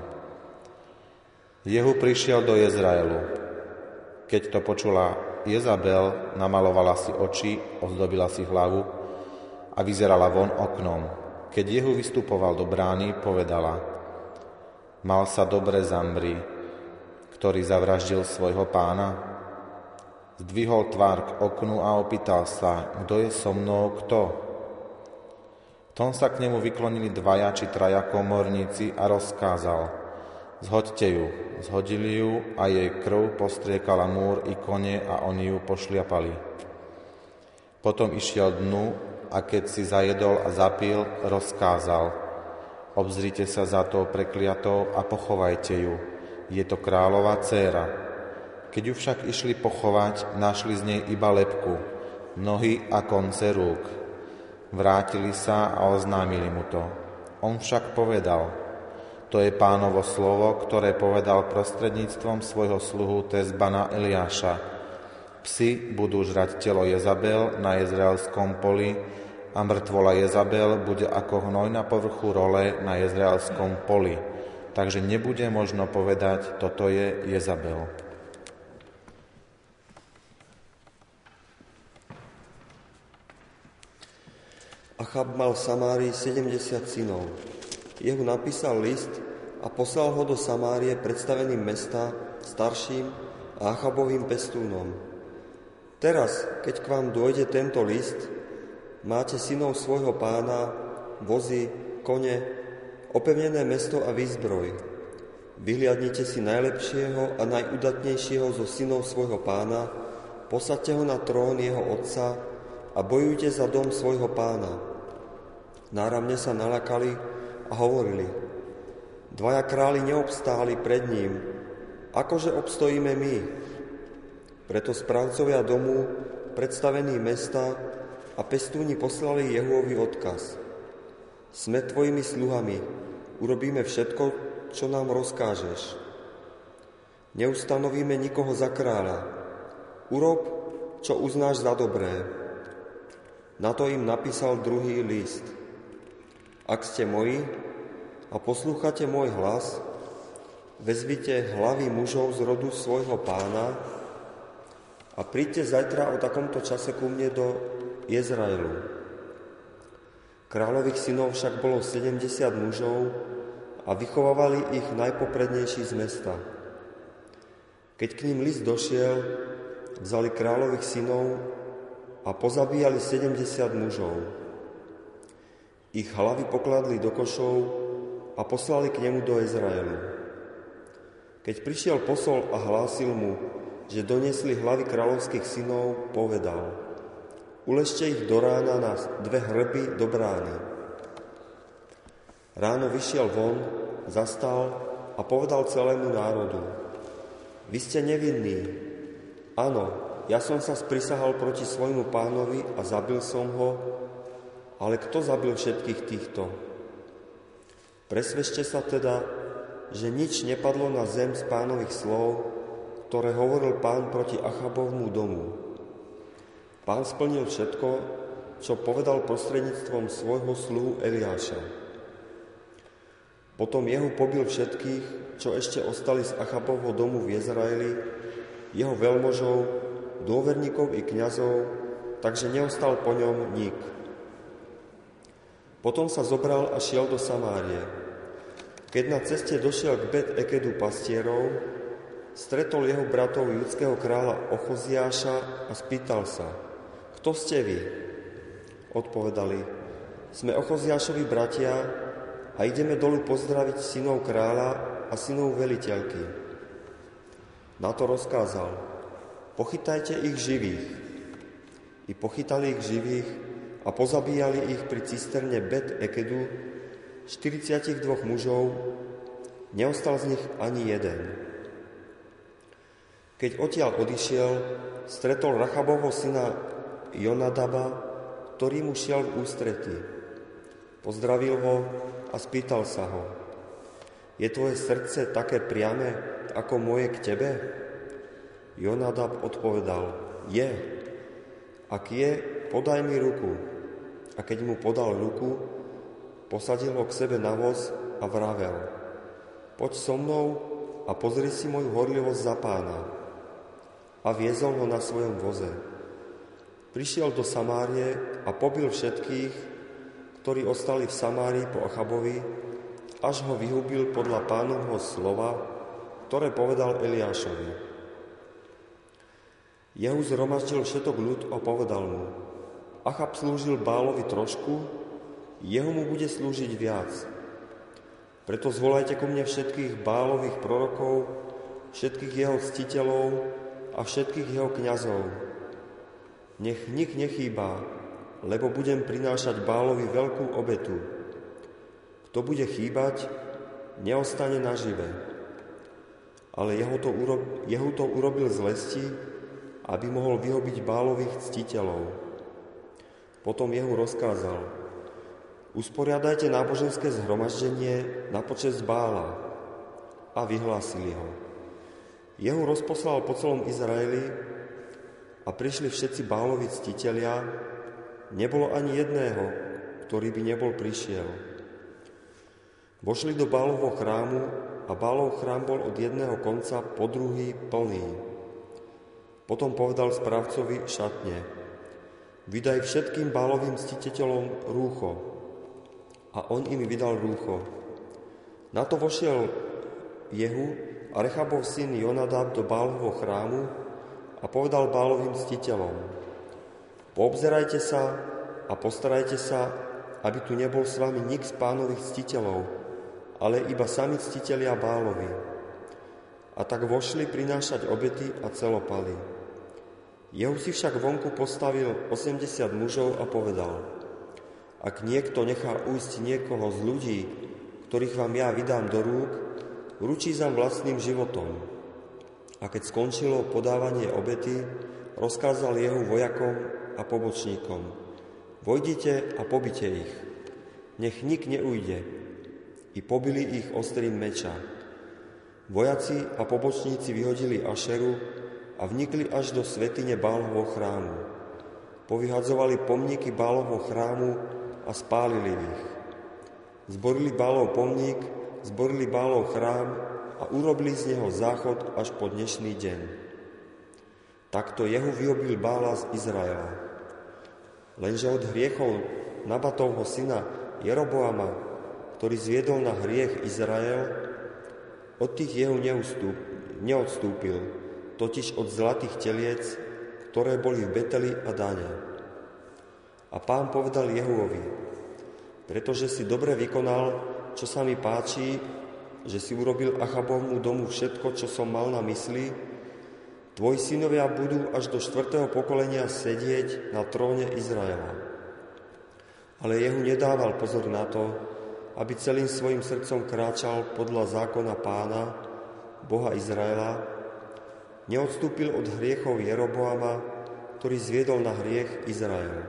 Jehu prišiel do Izraelu. Keď to počula Jezabel, namalovala si oči, ozdobila si hlavu a vyzerala von oknom. Keď Jehu vystupoval do brány, povedala: Mal sa dobre Zambri, ktorý zavraždil svojho pána? Zdvihol tvár k oknu a opýtal sa: Kto je so mnou, kto? Tom sa k nemu vyklonili dvaja či traja komorníci a rozkázal: zhoďte ju. Zhodili ju a jej krv postriekala múr i kone a oni ju pošliapali. Potom išiel dnu a keď si zajedol a zapil, rozkázal: obzrite sa za tou prekliatou a pochovajte ju. Je to kráľová dcéra. Keď ju však išli pochovať, našli z nej iba lebku, nohy a konce rúk. Vrátili sa a oznámili mu to. On však povedal: to je Pánovo slovo, ktoré povedal prostredníctvom svojho sluhu Tezbana Eliáša. Psi budú žrať telo Jezabel na jezraelskom poli a mŕtvola Jezabel bude ako hnoj na povrchu role na jezraelskom poli. Takže nebude možno povedať, toto je Jezabel. Achab mal v Samárii sedemdesiat synov. Jehu napísal list a poslal ho do Samárie predstaveným mesta, starším a Achabovým pestúnom. Teraz, keď k vám dôjde tento list, máte synov svojho pána, vozy, kone, opevnené mesto a výzbroj. Vyhliadnite si najlepšieho a najudatnejšieho zo synov svojho pána, posaďte ho na trón jeho otca a bojujte za dom svojho pána. Náramne sa nalakali a hovorili: dvaja králi neobstáli pred ním, akože obstojíme my? Preto správcovia domu, predstavení mesta a pestúni poslali Jehuovi odkaz: sme tvojimi sluhami, urobíme všetko, čo nám rozkážeš. Neustanovíme nikoho za kráľa. Urob, čo uznáš za dobré. Na to im napísal druhý list: ak ste moji a poslúchate môj hlas, vezvite hlavy mužov z rodu svojho pána a príďte zajtra o takomto čase ku mne do Jezraelu. Kráľových synov však bolo sedemdesiat mužov a vychovávali ich najpoprednejší z mesta. Keď k ním list došiel, vzali kráľových synov a pozabíjali sedemdesiat mužov. Ich hlavy pokladli do košov a poslali k nemu do Izraelu. Keď prišiel posol a hlásil mu, že doniesli hlavy kráľovských synov, povedal: uležte ich do rána na dve hrby do brány. Ráno vyšiel von, zastal a povedal celému národu: vy ste nevinní. Áno, ja som sa sprisahal proti svojmu pánovi a zabil som ho, ale kto zabil všetkých týchto? Presvedčte sa teda, že nič nepadlo na zem z pánových slov, ktoré hovoril pán proti Achabovmu domu. Pán splnil všetko, čo povedal prostredníctvom svojho sluhu Eliáša. Potom Jehu pobil všetkých, čo ešte ostali z Achabovho domu v Jezraeli, jeho veľmožov, dôverníkov i kňazov, takže neostal po ňom nik. Potom sa zobral a šiel do Samárie. Keď na ceste došiel k Bet Ekedu pastierov, stretol jeho bratov judského kráľa Ochoziáša a spýtal sa: kto ste vy? Odpovedali: sme Ochoziášovi bratia a ideme dolu pozdraviť synov kráľa a synov veliteľky. Na to rozkázal: pochytajte ich živých. I pochytali ich živých a pozabíjali ich pri cisterne Bet Ekedu, štyridsaťdva mužov, neostal z nich ani jeden. Keď odtiaľ odišiel, stretol Rachabovho syna Jonadaba, ktorý mu šiel v ústretí. Pozdravil ho a spýtal sa ho: je tvoje srdce také priame, ako moje k tebe? Jonadab odpovedal: je. Ak je, podaj mi ruku. A keď mu podal ruku, posadil ho k sebe na voz a vravel: poď so mnou a pozri si moju horlivosť za pána. A viezol ho na svojom voze. Prišiel do Samárie a pobil všetkých, ktorí ostali v Samárii po Achabovi, až ho vyhubil podľa pánovho slova, ktoré povedal Eliášovi. Jehu zhromaždil všetok ľud a povedal mu: Achab slúžil Bálovi trošku, jeho mu bude slúžiť viac. Preto zvolajte ku mne všetkých Bálových prorokov, všetkých jeho ctiteľov a všetkých jeho kňazov. Nech nik nechýba, lebo budem prinášať Bálovi veľkú obetu. Kto bude chýbať, neostane nažive. Ale jeho to, urob, jeho to urobil z lesti, aby mohol vyhobiť Bálových ctiteľov. Potom Jehu rozkázal: usporiadajte náboženské zhromaždenie na počesť Bála. A vyhlásili ho. Jehu rozposlal po celom Izraeli a prišli všetci Bálovi ctitelia, nebolo ani jedného, ktorý by nebol prišiel. Vošli do Bálovho chrámu a Bálov chrám bol od jedného konca po druhý plný. Potom povedal správcovi šatne: vydaj všetkým Bálovým ctiteľom rúcho. A on im vydal rúcho. Na to vošiel Jehu a Rechabov syn Jonadab do Bálovho chrámu a povedal Bálovým ctiteľom: poobzerajte sa a postarajte sa, aby tu nebol s vami nik z Pánových ctiteľov, ale iba sami ctitelia Bálovi. A tak vošli prinášať obety a celopaly. Jehu si však vonku postavil osemdesiat mužov a povedal: ak niekto nechá ujsť niekoho z ľudí, ktorých vám ja vydám do rúk, ručí za vlastným životom. A keď skončilo podávanie obety, rozkázal Jehu vojakom a pobočníkom: vojdite a pobite ich. Nech nik neujde. I pobili ich ostrým meča. Vojaci a pobočníci vyhodili Ašeru a vnikli až do svätyne Bálovho chrámu. Povyhadzovali pomníky Bálovho chrámu a spálili ich. Zborili Bálov pomník, zborili Bálov chrám a urobili z neho záchod až po dnešný deň. Takto Jehu vyhobil Bála z Izraela. Lenže od hriechov Nabatovho syna Jeroboama, ktorý zviedol na hriech Izrael, od tých Jehu neodstúpil, totiž od zlatých teliec, ktoré boli v Beteli a Dane. A Pán povedal Jehuovi: pretože si dobre vykonal, čo sa mi páči, že si urobil Achabovmu domu všetko, čo som mal na mysli, tvoji synovia budú až do štvrtého pokolenia sedieť na tróne Izraela. Ale Jehu nedával pozor na to, aby celým svojim srdcom kráčal podľa zákona Pána, Boha Izraela, neodstúpil od hriechov Jeroboama, ktorý zviedol na hriech Izrael.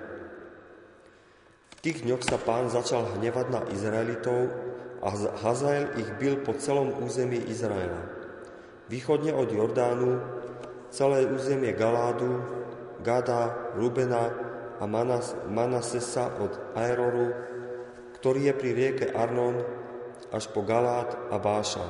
V tých dňoch sa Pán začal hnevať na Izraelitov a Hazael ich bil po celom území Izraela. Východne od Jordánu celé územie Galádu, Gada, Rubena a Manas, Manasesa od Aeroru, ktorý je pri rieke Arnon, až po Galát a Bášan.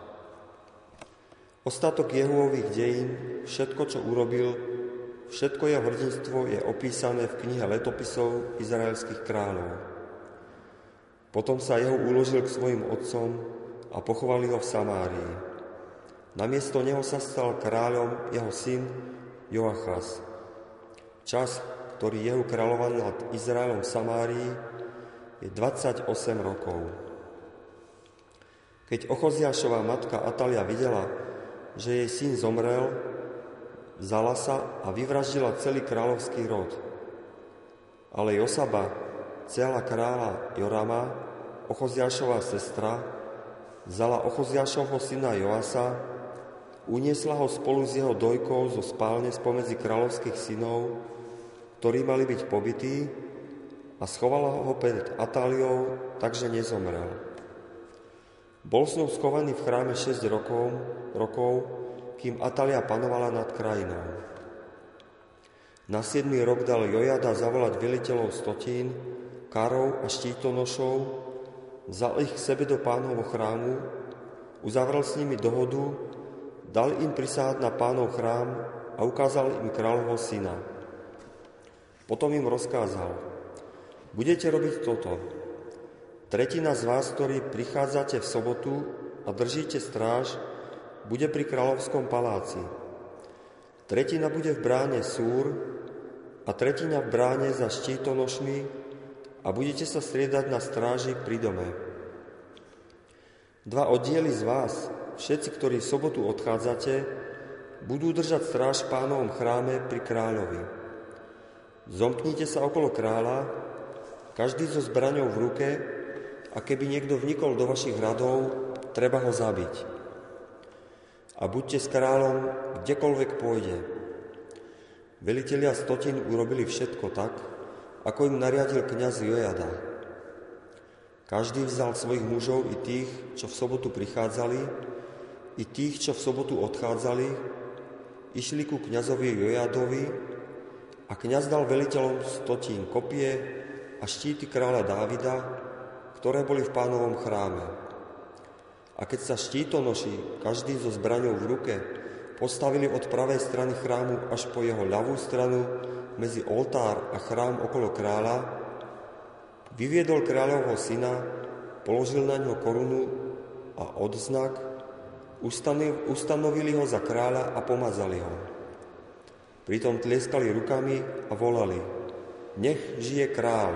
Ostatok Jehuových dejín, všetko, čo urobil, všetko jeho hrdinstvo je opísané v knihe letopisov izraelských kráľov. Potom sa Jehu uložil k svojim otcom a pochovali ho v Samárii. Namiesto neho sa stal kráľom jeho syn Joachaz. Čas, ktorý Jehu kráľoval nad Izraelom v Samárii, je dvadsaťosem rokov. Keď Ochoziášova matka Atalia videla, že jej syn zomrel, vzala sa a vyvraždila celý kráľovský rod. Ale Josaba, dcéra kráľa Jorama, Ochoziášova sestra, vzala Ochoziášovho syna Joasa, uniesla ho spolu s jeho dojkou zo spálne spomedzi kráľovských synov, ktorí mali byť pobití, a schovala ho pred Atáliou, takže nezomrel. Bol s ňou schovaný v chráme šesť rokov, rokov, kým Atália panovala nad krajinou. Na siedmy rok dal Jojada zavolať veliteľov stotín, karov a štítonošov, vzal ich k sebe do Pánovho chrámu, uzavrel s nimi dohodu, dal im prisáhať na Pánov chrám a ukázal im kráľovho syna. Potom im rozkázal: budete robiť toto. Tretina z vás, ktorí prichádzate v sobotu a držíte stráž, bude pri kráľovskom paláci. Tretina bude v bráne Súr a tretina v bráne za štítonošmi a budete sa striedať na stráži pri dome. Dva oddiely z vás, všetci, ktorí v sobotu odchádzate, budú držať stráž v Pánovom chráme pri kráľovi. Zomknite sa okolo kráľa, každý so zbraňou v ruke, a keby niekto vnikol do vašich radov, treba ho zabiť. A buďte s kráľom, kdekoľvek pôjde. Velitelia stotín urobili všetko tak, ako im nariadil kňaz Jojada. Každý vzal svojich mužov i tých, čo v sobotu prichádzali, i tých, čo v sobotu odchádzali, išli ku kňazovi Jojadovi a kňaz dal veliteľom stotín kopie a štíty kráľa Dávida, ktoré boli v Pánovom chráme. A keď sa štítonoši, každý so zbraňou v ruke, postavili od pravej strany chrámu až po jeho ľavú stranu medzi oltár a chrám okolo kráľa, vyviedol kráľovho syna, položil na ňo korunu a odznak, ustanovili ho za kráľa a pomazali ho. Pritom tlieskali rukami a volali: Nech žije kráľ!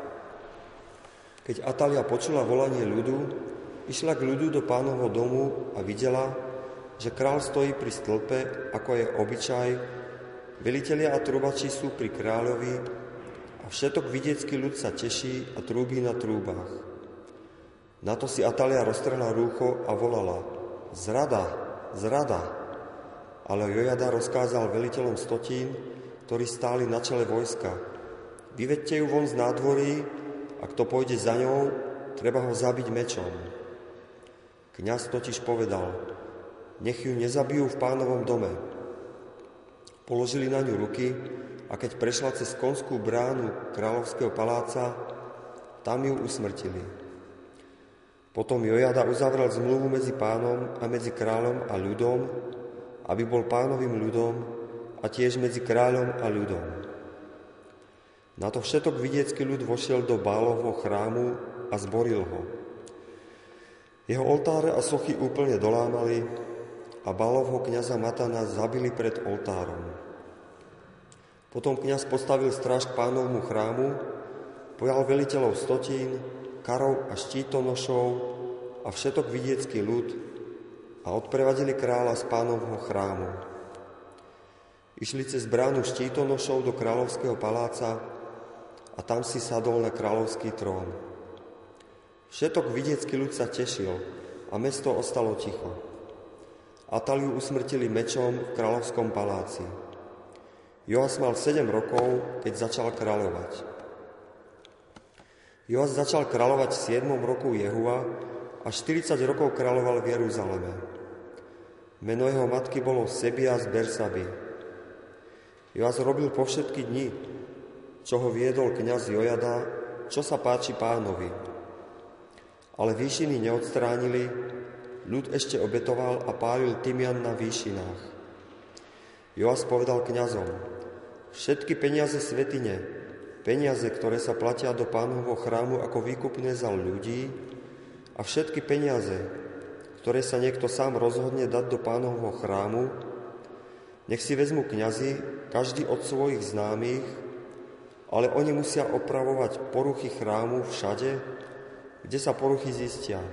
Keď Atalia počula volanie ľudu, išla k ľudu do Pánovho domu a videla, že kráľ stojí pri stĺpe, ako je obyčaj, velitelia a trubači sú pri kráľovi a všetok vidiecký ľud sa teší a trúbí na trúbách. Na to si Atalia roztrhla rúcho a volala: Zrada, zrada! Ale Jojada rozkázal veliteľom stotín, ktorí stáli na čele vojska: Vyvedte ju von z nádvorí, a kto pôjde za ňou, treba ho zabiť mečom. Kňaz totiž povedal: Nech ju nezabijú v Pánovom dome. Položili na ňu ruky, a keď prešla cez konskú bránu kráľovského paláca, tam ju usmrtili. Potom Jojada uzavrel zmluvu medzi pánom a medzi kráľom a ľudom, aby bol Pánovým ľudom, a tiež medzi kráľom a ľudom. Na to všetok vidiecký ľud vošiel do Bálovho chrámu a zboril ho. Jeho oltáre a sochy úplne dolámali a Bálovho kňaza Matana zabili pred oltárom. Potom kňaz postavil stráž k Pánovmu chrámu, pojal veliteľov stotín, karov a štítonošov a všetok vidiecký ľud a odprevadili kráľa z Pánovho chrámu. Išli cez bránu štítonošov do kráľovského paláca a tam si sadol na kráľovský trón. Všetok vidiecký ľud sa tešil a mesto ostalo ticho. Ataliu usmrtili mečom v kráľovskom paláci. Joas mal sedem rokov, keď začal kráľovať. Joas začal kráľovať v siedmom roku Jehua a štyridsať rokov kráľoval v Jeruzaleme. Meno jeho matky bolo Sebia z Bersaby. Joas robil po všetky dni, čo ho viedol kňaz Jojada, čo sa páči Pánovi. Ale výšiny neodstránili, ľud ešte obetoval a pálil tymian na výšinách. Joas povedal kňazom: Všetky peniaze svätyne, peniaze, ktoré sa platia do Pánovho chrámu ako výkupné za ľudí, a všetky peniaze, ktoré sa niekto sám rozhodne dať do Pánovho chrámu, nech si vezmu kňazi, každý od svojich známych, ale oni musia opravovať poruchy chrámu všade, kde sa poruchy zistia.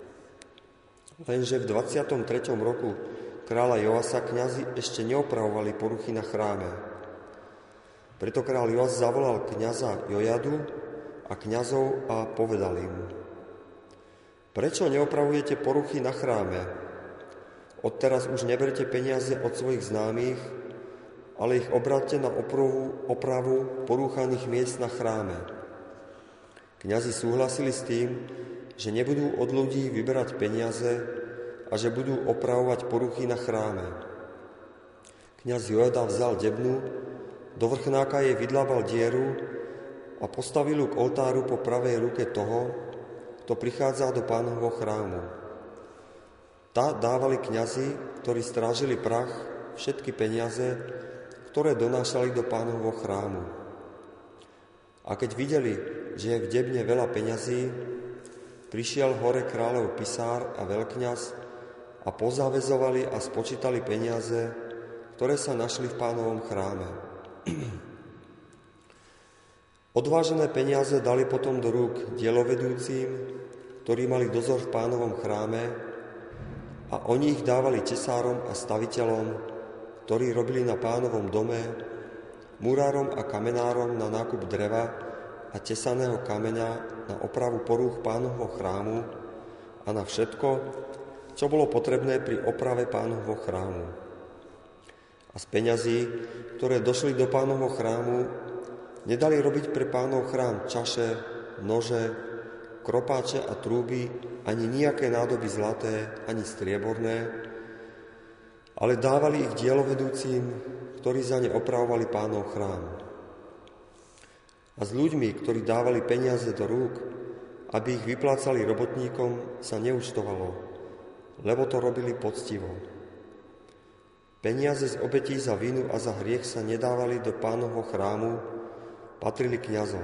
Lenže v dvadsiatom treťom roku kráľa Joasa kňazi ešte neopravovali poruchy na chráme. Preto kráľ Joas zavolal kňaza Jojadu a kňazov a povedal im: Prečo neopravujete poruchy na chráme? Odteraz už neberte peniaze od svojich známych, ale ich obráťte na opravu, opravu porúchaných miest na chráme. Kňazi súhlasili s tým, že nebudú od ľudí vyberať peniaze a že budú opravovať poruchy na chráme. Kňaz Jojada vzal debnu, do vrchnáka jej vydlábal dieru a postavil ju k oltáru po pravej ruke toho, kto prichádza do Pánovho chrámu. Tá dávali kňazi, ktorí strážili prach, všetky peniaze, ktoré donášali do Pánovho chrámu. A keď videli, že je v debne veľa peňazí, prišiel hore kráľov pisár a veľkňaz a pozáväzovali a spočítali peniaze, ktoré sa našli v Pánovom chráme. Odvážené peniaze dali potom do rúk dielovedúcim ktorí mali dozor v Pánovom chráme, a oni ich dávali tesárom a staviteľom, ktorí robili na Pánovom dome, murárom a kamenárom na nákup dreva a tesaného kameňa na opravu porúch Pánovho chrámu a na všetko, čo bolo potrebné pri oprave Pánovho chrámu. A z peňazí, ktoré došli do Pánovho chrámu, nedali robiť pre Pánov chrám čaše, nože, kropáče a trúby, ani nejaké nádoby zlaté, ani strieborné, ale dávali ich dielovedúcim, ktorí za ne opravovali Pánov chrám. A s ľuďmi, ktorí dávali peniaze do rúk, aby ich vyplácali robotníkom, sa neúčtovalo, lebo to robili poctivo. Peniaze z obetí za vinu a za hriech sa nedávali do Pánovho chrámu, patrili kňazom.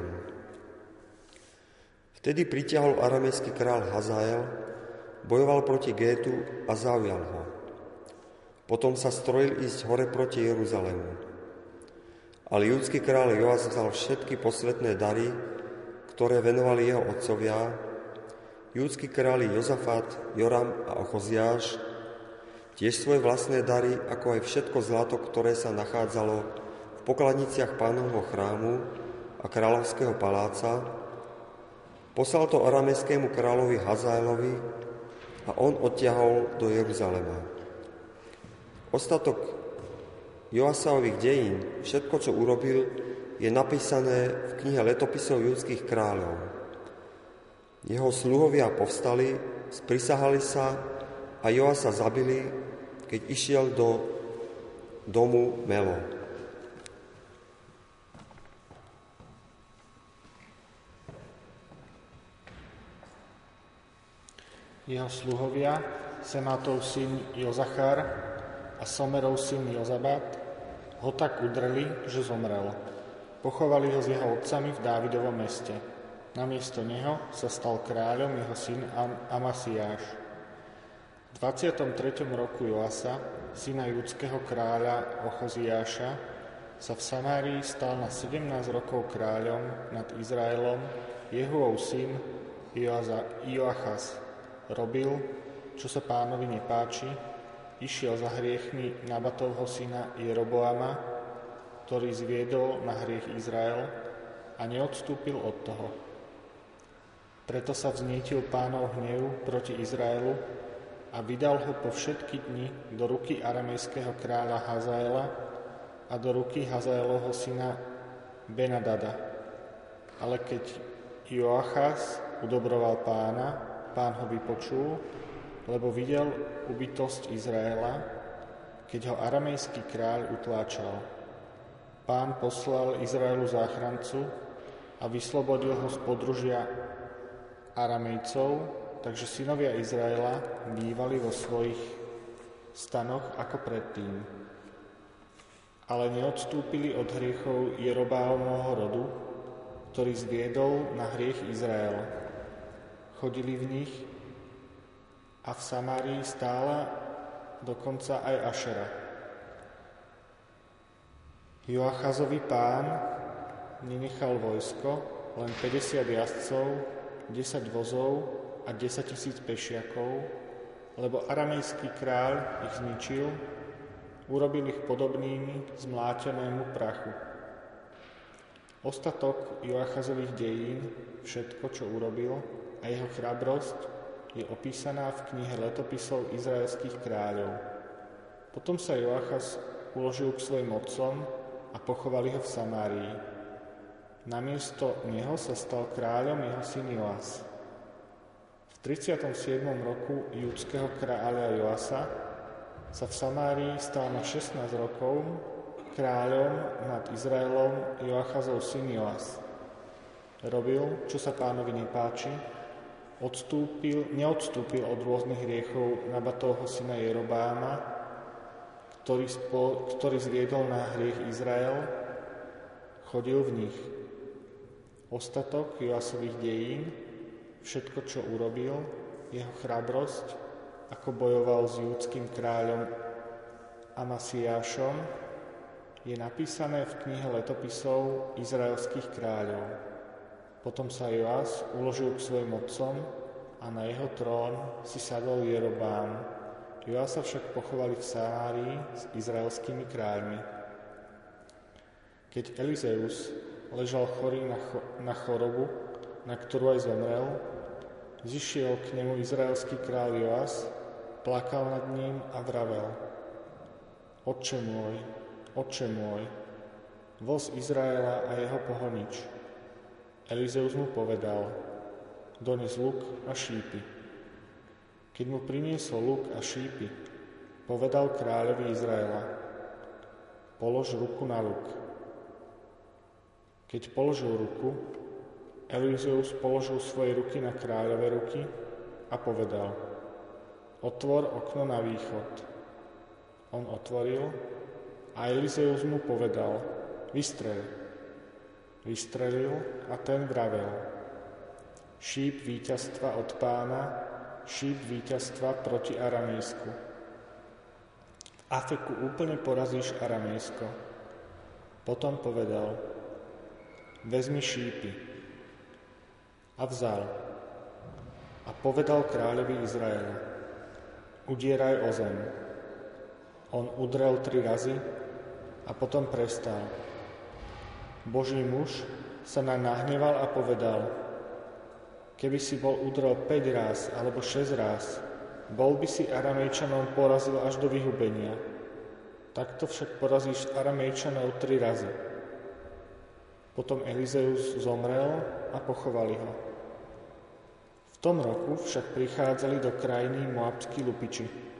Vtedy pritiahol aramejský kráľ Hazael, bojoval proti Gétu a zaujal ho. Potom sa strojil ísť hore proti Jeruzalému. Ale judský kráľ Joas vzal všetky posvätné dary, ktoré venovali jeho otcovia, judskí králi Jozafat, Joram a Ochoziáš, tiež svoje vlastné dary, ako aj všetko zlato, ktoré sa nachádzalo v pokladniciach Pánovho chrámu a kráľovského paláca, poslal to aramejskému kráľovi Hazaelovi a on odtiahol do Jeruzalema. Ostatok Joasových dejín, všetko, čo urobil, je napísané v knihe letopisov judských kráľov. Jeho sluhovia povstali, sprisahali sa a Joasa zabili, keď išiel do domu Melo. Jeho sluhovia, Semátov syn Jozachar a Somerov syn Jozabat, ho tak udreli, že zomrel. Pochovali ho s jeho otcami v Dávidovom meste. Namiesto neho sa stal kráľom jeho syn Amasiáš. V dvadsiatom treťom roku Joasa, syna judského kráľa Ochoziáša, sa v Samárii stal na sedemnásť rokov kráľom nad Izraelom Jehuov syn Joachaz. Robil, čo sa Pánovi nepáči, išiel za hriechmi Nabatovho syna Jeroboama, ktorý zviedol na hriech Izrael a neodstúpil od toho. Preto sa vznietil Pánov hnev proti Izraelu a vydal ho po všetky dni do ruky aramejského kráľa Hazaela a do ruky Hazaelovho syna Benadada. Ale keď Joachaz udobroval Pána, Pán ho vypočul, lebo videl ubytosť Izraela, keď ho aramejský kráľ utláčal. Pán poslal Izraelu záchrancu a vyslobodil ho z podružia Aramejcov, takže synovia Izraela bývali vo svojich stanoch ako predtým. Ale neodstúpili od hriechov Jerobámovho rodu, ktorý zviedol na hriech Izraela. Chodili v nich a v Samárii stála dokonca aj Ašera. Joachazovi pán nenechal vojsko, len päťdesiat jazdcov, desať vozov a desaťtisíc pešiakov, lebo aramejský kráľ ich zničil, urobil ich podobnými zmlátenému prachu. Ostatok Joachazových dejín, všetko, čo urobil, a jeho chrabrosť je opísaná v knihe letopisov izraelských kráľov. Potom sa Joachaz uložil k svojim otcom a pochovali ho v Samárii. Namiesto neho sa stal kráľom jeho syn Joas. V tridsiatom siedmom roku judského kráľa Joasa sa v Samárii stal na šestnásť rokov kráľom nad Izraelom Joachazov syn Joas. Robil, čo sa Pánovi nepáči, odstúpil, neodstúpil od rôznych hriechov Nabatovho syna Jerobáma, ktorý, spo, ktorý zviedol na hriech Izrael, chodil v nich. Ostatok Joasových dejín, všetko, čo urobil, jeho chrabrosť, ako bojoval s judským kráľom Amasiášom, je napísané v knihe letopisov izraelských kráľov. Potom sa Joas uložil k svojim otcom a a na jeho trón si sadol Jerobám. Joasa však pochovali v Samárii s izraelskými kráľmi. Keď Elizeus ležal chorý na, cho- na chorobu, na ktorú aj zomrel, zišiel k nemu izraelský kráľ Joas, plakal nad ním a vravel: Otče môj, Otče môj, voz Izraela a jeho pohonič. Elizeus mu povedal: Dones luk a šípy. Keď mu priniesol luk a šípy, povedal kráľovi Izraela: Polož ruku na luk. Keď položil ruku, Elizeus položil svoje ruky na kráľové ruky a povedal: Otvor okno na východ. On otvoril a Elizeus mu povedal: Vystrel. Vystrelil a ten vravel: Šíp víťazstva od Pána, šíp víťazstva proti Aramejsku. V Afeku úplne porazíš Aramejsko. Potom povedal: Vezmi šípy. A vzal. A povedal kráľovi Izraela: Udieraj o zem. On udrel tri razy a potom prestal. Boží muž sa na nahneval a povedal: Keby si bol udrel päť ráz alebo šesť ráz, bol by si Aramejčanom porazil až do vyhubenia. Takto však porazíš Aramejčanov tri razy. Potom Elizeus zomrel a pochovali ho. V tom roku však prichádzali do krajiny moabskí lupiči.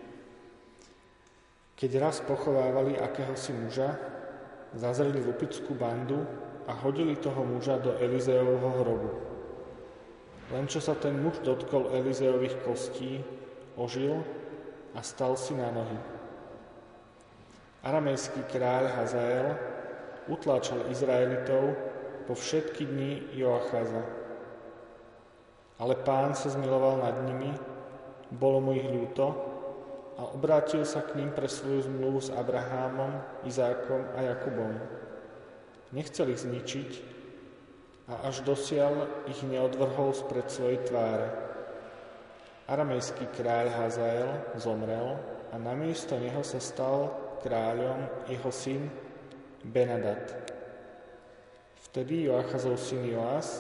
Keď raz pochovávali akéhosi muža, zazreli lupickú bandu a hodili toho muža do Elizeovho hrobu. Len čo sa ten muž dotkol Elizeových kostí, ožil a stal si na nohy. Aramejský kráľ Hazael utláčal Izraelitov po všetky dni Joachaza. Ale Pán sa zmiloval nad nimi, bolo mu ich ľúto a obrátil sa k ním pre svoju zmluvu s Abrahámom, Izákom a Jakubom. Nechcel ich zničiť a až dosiaľ ich neodvrhol spred svojej tváre. Aramejský kráľ Hazael zomrel a namiesto neho sa stal kráľom jeho syn Benadad. Vtedy Joachazov syn Joas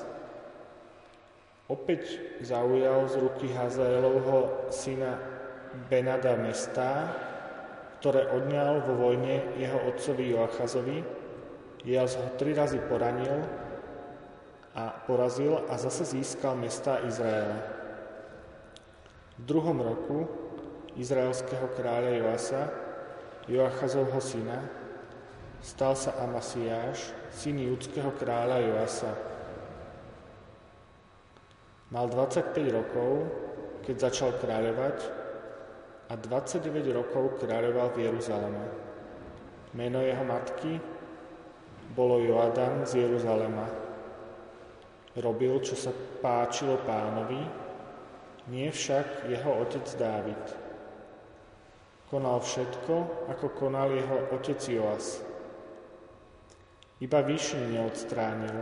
opäť zaujal z ruky Hazaelovho syna Benada mestá, ktoré odňal vo vojne jeho otcovi Joachazovi. Joas ho tri razy poranil a porazil a zase získal mestá Izraela. V druhom roku izraelského kráľa Joasa, Joachazovho syna, stal sa Amasiáš, syn judského kráľa Joasa. Mal dvadsaťpäť rokov, keď začal kráľovať, a dvadsaťdeväť rokov kráľoval v Jeruzaleme. Meno jeho matky bolo Joadan z Jeruzalema. Robil, čo sa páčilo Pánovi, nie však jeho otec Dávid. Konal všetko, ako konal jeho otec Joas. Iba výšiny neodstránil.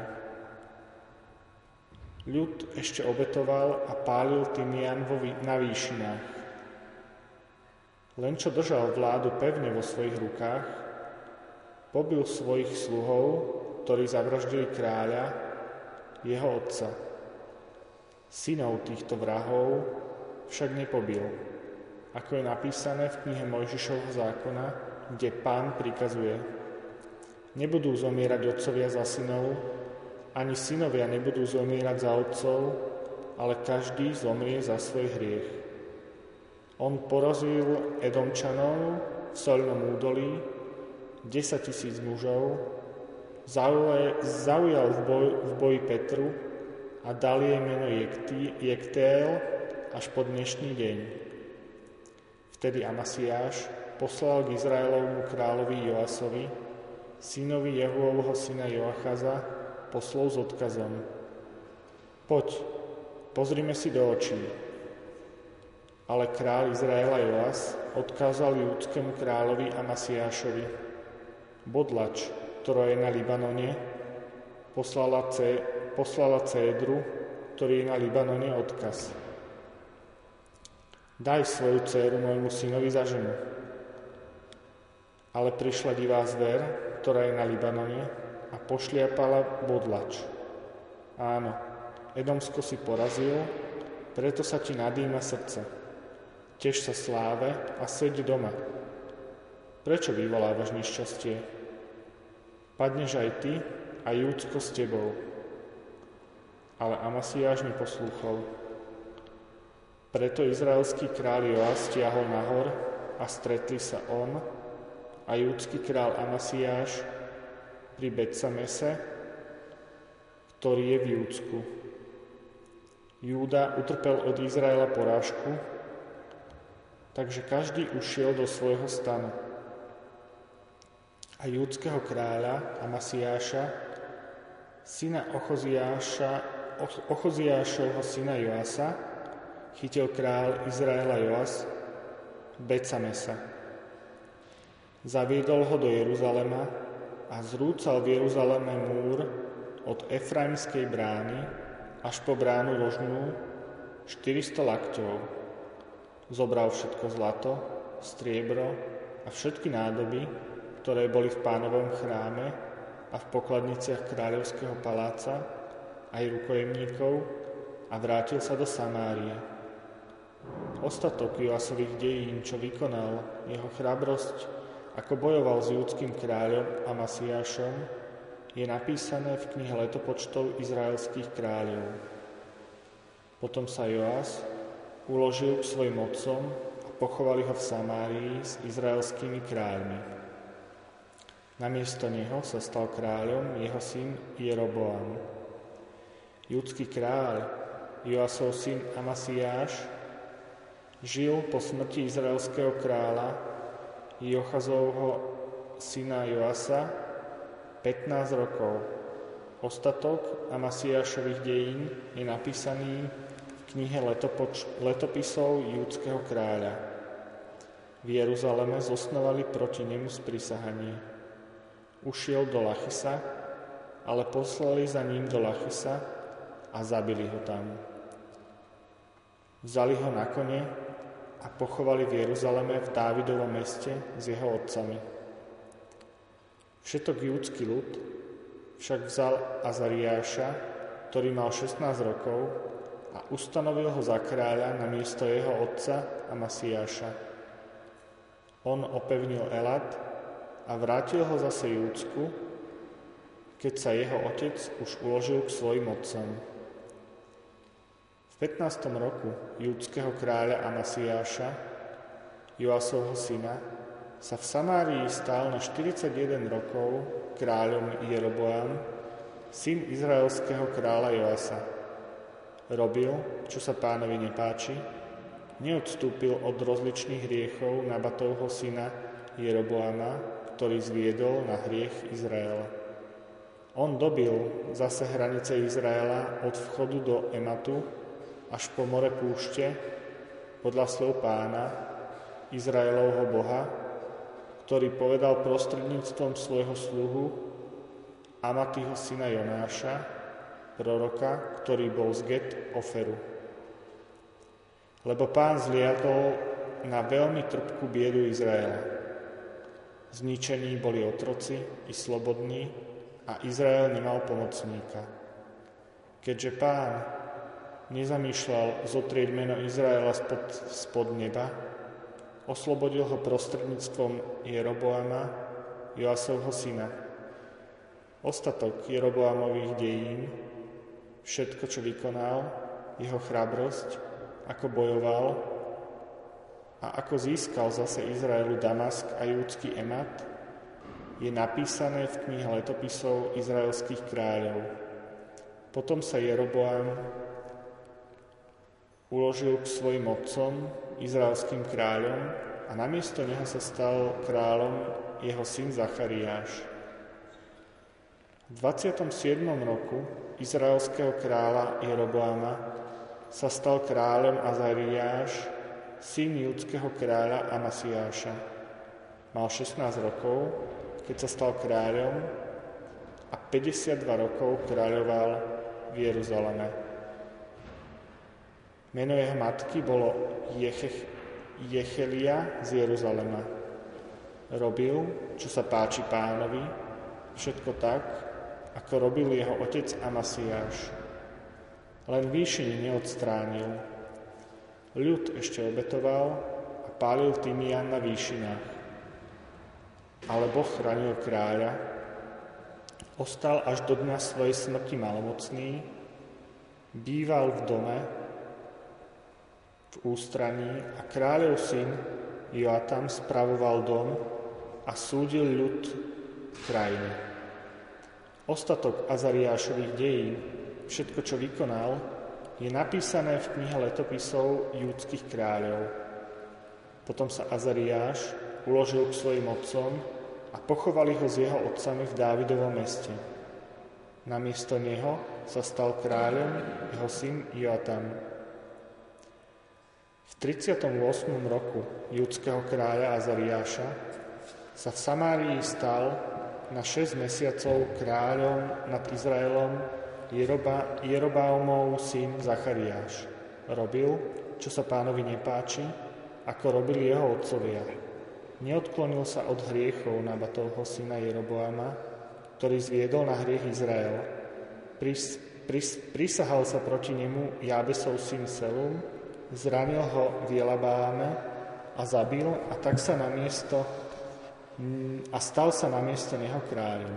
Ľud ešte obetoval a pálil tymián na výšinách. Len čo držal vládu pevne vo svojich rukách, pobil svojich sluhov, ktorí zavraždili kráľa, jeho otca. Synov týchto vrahov však nepobil, ako je napísané v knihe Mojžišovho zákona, kde Pán prikazuje: Nebudú zomierať otcovia za synov, ani synovia nebudú zomierať za otcov, ale každý zomrie za svoj hriech. On porazil Edomčanov v Soľnom údolí, desaťtisíc mužov, zaujal v, boj, v boji Petru a dal jej meno Jektéel až po dnešný deň. Vtedy Amasiáš poslal k Izraelovmu kráľovi Joasovi, synovi Jehuovho syna Joachaza, poslov s odkazom: Poď, pozrime si do očí. Ale kráľ Izraela Joas odkázal júdskému kráľovi Amasiášovi: Bodlač, ktorá je na Libanone, poslala, cé, poslala cédru, ktorý je na Libanone odkaz. Daj svoju dcéru môjmu synovi za ženu. Ale prišla divá zver, ktorá je na Libanone, a pošliapala bodlač. Áno, Edomsko si porazil, preto sa ti nadýma srdce. Tež sa sláve a seď doma. Prečo vyvolávaš nešťastie? Padneš aj ty a Júdsko s tebou. Ale Amasiáš neposlúchol. Preto izraelský kráľ Joas stiahol nahor a stretli sa on a júdsky kráľ Amasiáš pri Betsamese, ktorý je v Júdsku. Júda utrpel od Izraela porážku, takže každý ušiel do svojho stanu. A júdskeho kráľa Amasiáša, syna Ochoziáša, Ochoziášovho syna Joasa, chytil kráľ Izraela Joas Betsamesa. Zaviedol ho do Jeruzalema a zrúcal v Jeruzaleme múr od Efraimskej brány až po bránu rožnú štyristo lakťov. Zobral všetko zlato, striebro a všetky nádoby, ktoré boli v Pánovom chráme a v pokladniciach kráľovského paláca, aj rukojemníkov, a vrátil sa do Samárie. Ostatok Joasových dejín, čo vykonal, jeho chrabrosť, ako bojoval s júdskym kráľom Amasiášom, je napísané v knihe letopočtov izraelských kráľov. Potom sa Joas uložil k svojim otcom a pochovali ho v Samárii s izraelskými kráľmi. Namiesto neho sa stal kráľom jeho syn Jeroboam. Júdsky kráľ, Joasov syn Amasiáš, žil po smrti izraelského kráľa Jochazovho syna Joasa pätnásť rokov. Ostatok Amasiášových dejín je napísaný v knihe letopoč- letopisov júdskeho kráľa. V Jeruzaleme zosnovali proti nemu sprisahanie. Ušiel do Lachisa, ale poslali za ním do Lachisa a zabili ho tam. Vzali ho na kone a pochovali v Jeruzaleme v Dávidovom meste s jeho otcami. Všetok júdsky ľud však vzal Azariáša, ktorý mal šestnásť rokov, a ustanovil ho za kráľa na miesto jeho otca Amasiáša. On opevnil Elat a vrátil ho zase Júdsku, keď sa jeho otec už uložil k svojim otcom. V pätnástom roku júdskeho kráľa Amasiáša, Joasovho syna, sa v Samárii stál na štyridsaťjeden rokov kráľom Jeroboam, syn izraelského kráľa Joasa. Robil, čo sa Pánovi nepáči, neodstúpil od rozličných hriechov Nabatovho syna Jeroboama, ktorý zviedol na hriech Izraela. On dobil zase hranice Izraela od vchodu do Ematu až po more púšte, podľa slov Pána, Izraelovho Boha, ktorý povedal prostredníctvom svojho sluhu Amatyho syna Jonáša, proroka, ktorý bol z Get Oferu. Lebo Pán zliadol na veľmi trpkú biedu Izraela. Zničení boli otroci i slobodní a Izrael nemal pomocníka. Keďže Pán nezamýšľal zotrieť meno Izraela spod, spod neba, oslobodil ho prostredníctvom Jeroboama, Joasovho syna. Ostatok Jeroboamových dejín, všetko, čo vykonal, jeho chrabrosť, ako bojoval a ako získal zase Izraelu Damask a júdsky Emat, je napísané v knihe letopisov izraelských kráľov. Potom sa Jeroboam uložil k svojim otcom, izraelským kráľom, a namiesto neho sa stal kráľom jeho syn Zachariáš. V dvadsiatom siedmom roku izraelského kráľa Jeroboama sa stal kráľom Azariáš, syn júdskeho kráľa Amasiáša. Mal šestnásť rokov, keď sa stal kráľom, a päťdesiatdva rokov kráľoval v Jeruzaleme. Meno jeho matky bolo Jechech, Jechelia z Jeruzalema. Robil, čo sa páči Pánovi, všetko tak, ako robil jeho otec Amasiáš. Len výšiny neodstránil. Ľud ešte obetoval a pálil tymián na výšinách. Ale Boh chránil kráľa, ostal až do dňa svojej smrti malomocný, býval v dome, v ústraní a kráľov syn Joatam spravoval dom a súdil ľud krajiny. Ostatok Azariášových dejín, všetko, čo vykonal, je napísané v knihe letopisov júdskych kráľov. Potom sa Azariáš uložil k svojim otcom a pochovali ho s jeho otcami v Dávidovom meste. Namiesto neho sa stal kráľom jeho syn Joatam. V tridsiatom ôsmom roku judského kráľa Azariáša sa v Samárii stal na šesť mesiacov kráľom nad Izraelom Jeroba, Jerobaamov syn Zachariáš. Robil, čo sa Pánovi nepáči, ako robili jeho otcovia. Neodklonil sa od hriechov Nabatovho syna Jeroboama, ktorý zviedol na hriech Izrael. Pris, pris, prisahal sa proti nemu Jábesov syn Selum, zranil ho v Jelabáme a zabil, a tak sa na miesto a stal sa na miesto neho kráľom.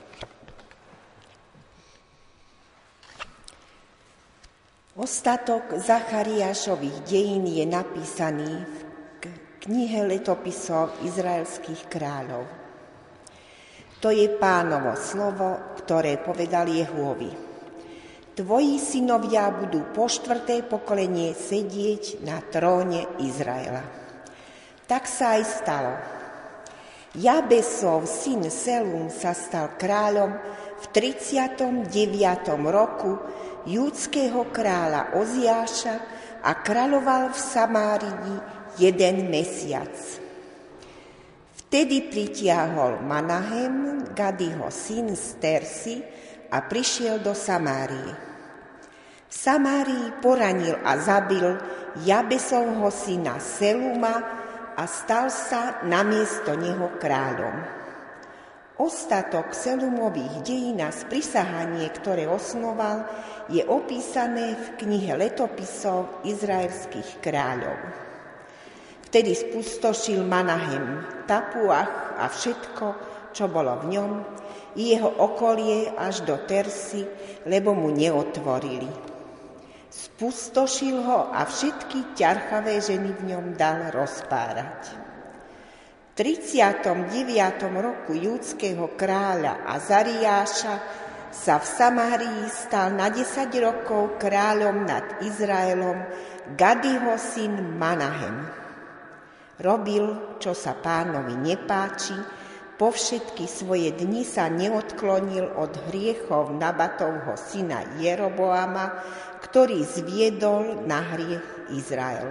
Ostatok Zachariášových dejín je napísaný v knihe letopisov izraelských kráľov. To je Pánovo slovo, ktoré povedal Jehúovi. Tvoji synovia budú po štvrté pokolenie sedieť na tróne Izraela. Tak sa aj stalo. Jabesov syn Selum sa stal kráľom v tridsiatom deviatom roku judského kráľa Oziáša a kráľoval v Samárii jeden mesiac. Vtedy pritiahol Manahem, Gadiho syn z Tersy, a prišiel do Samárie. V Samárii poranil a zabil Jabesovho syna Seluma a stal sa namiesto neho kráľom. Ostatok Selumových dejín a sprisahanie, ktoré osnoval, je opísané v knihe letopisov izraelských kráľov. Vtedy spustošil Manahem Tapuach a všetko, čo bolo v ňom, i jeho okolie až do Tersy, lebo mu neotvorili. Spustošil ho a všetky ťarchavé ženy v ňom dal rozpárať. V tridsiatom deviatom roku judského kráľa Azariáša sa v Samárii stal na desať rokov kráľom nad Izraelom Gadiho syn Manahem. Robil, čo sa Pánovi nepáči, po všetky svoje dni sa neodklonil od hriechov Nabatovho syna Jeroboama, ktorý zviedol na hriech Izrael.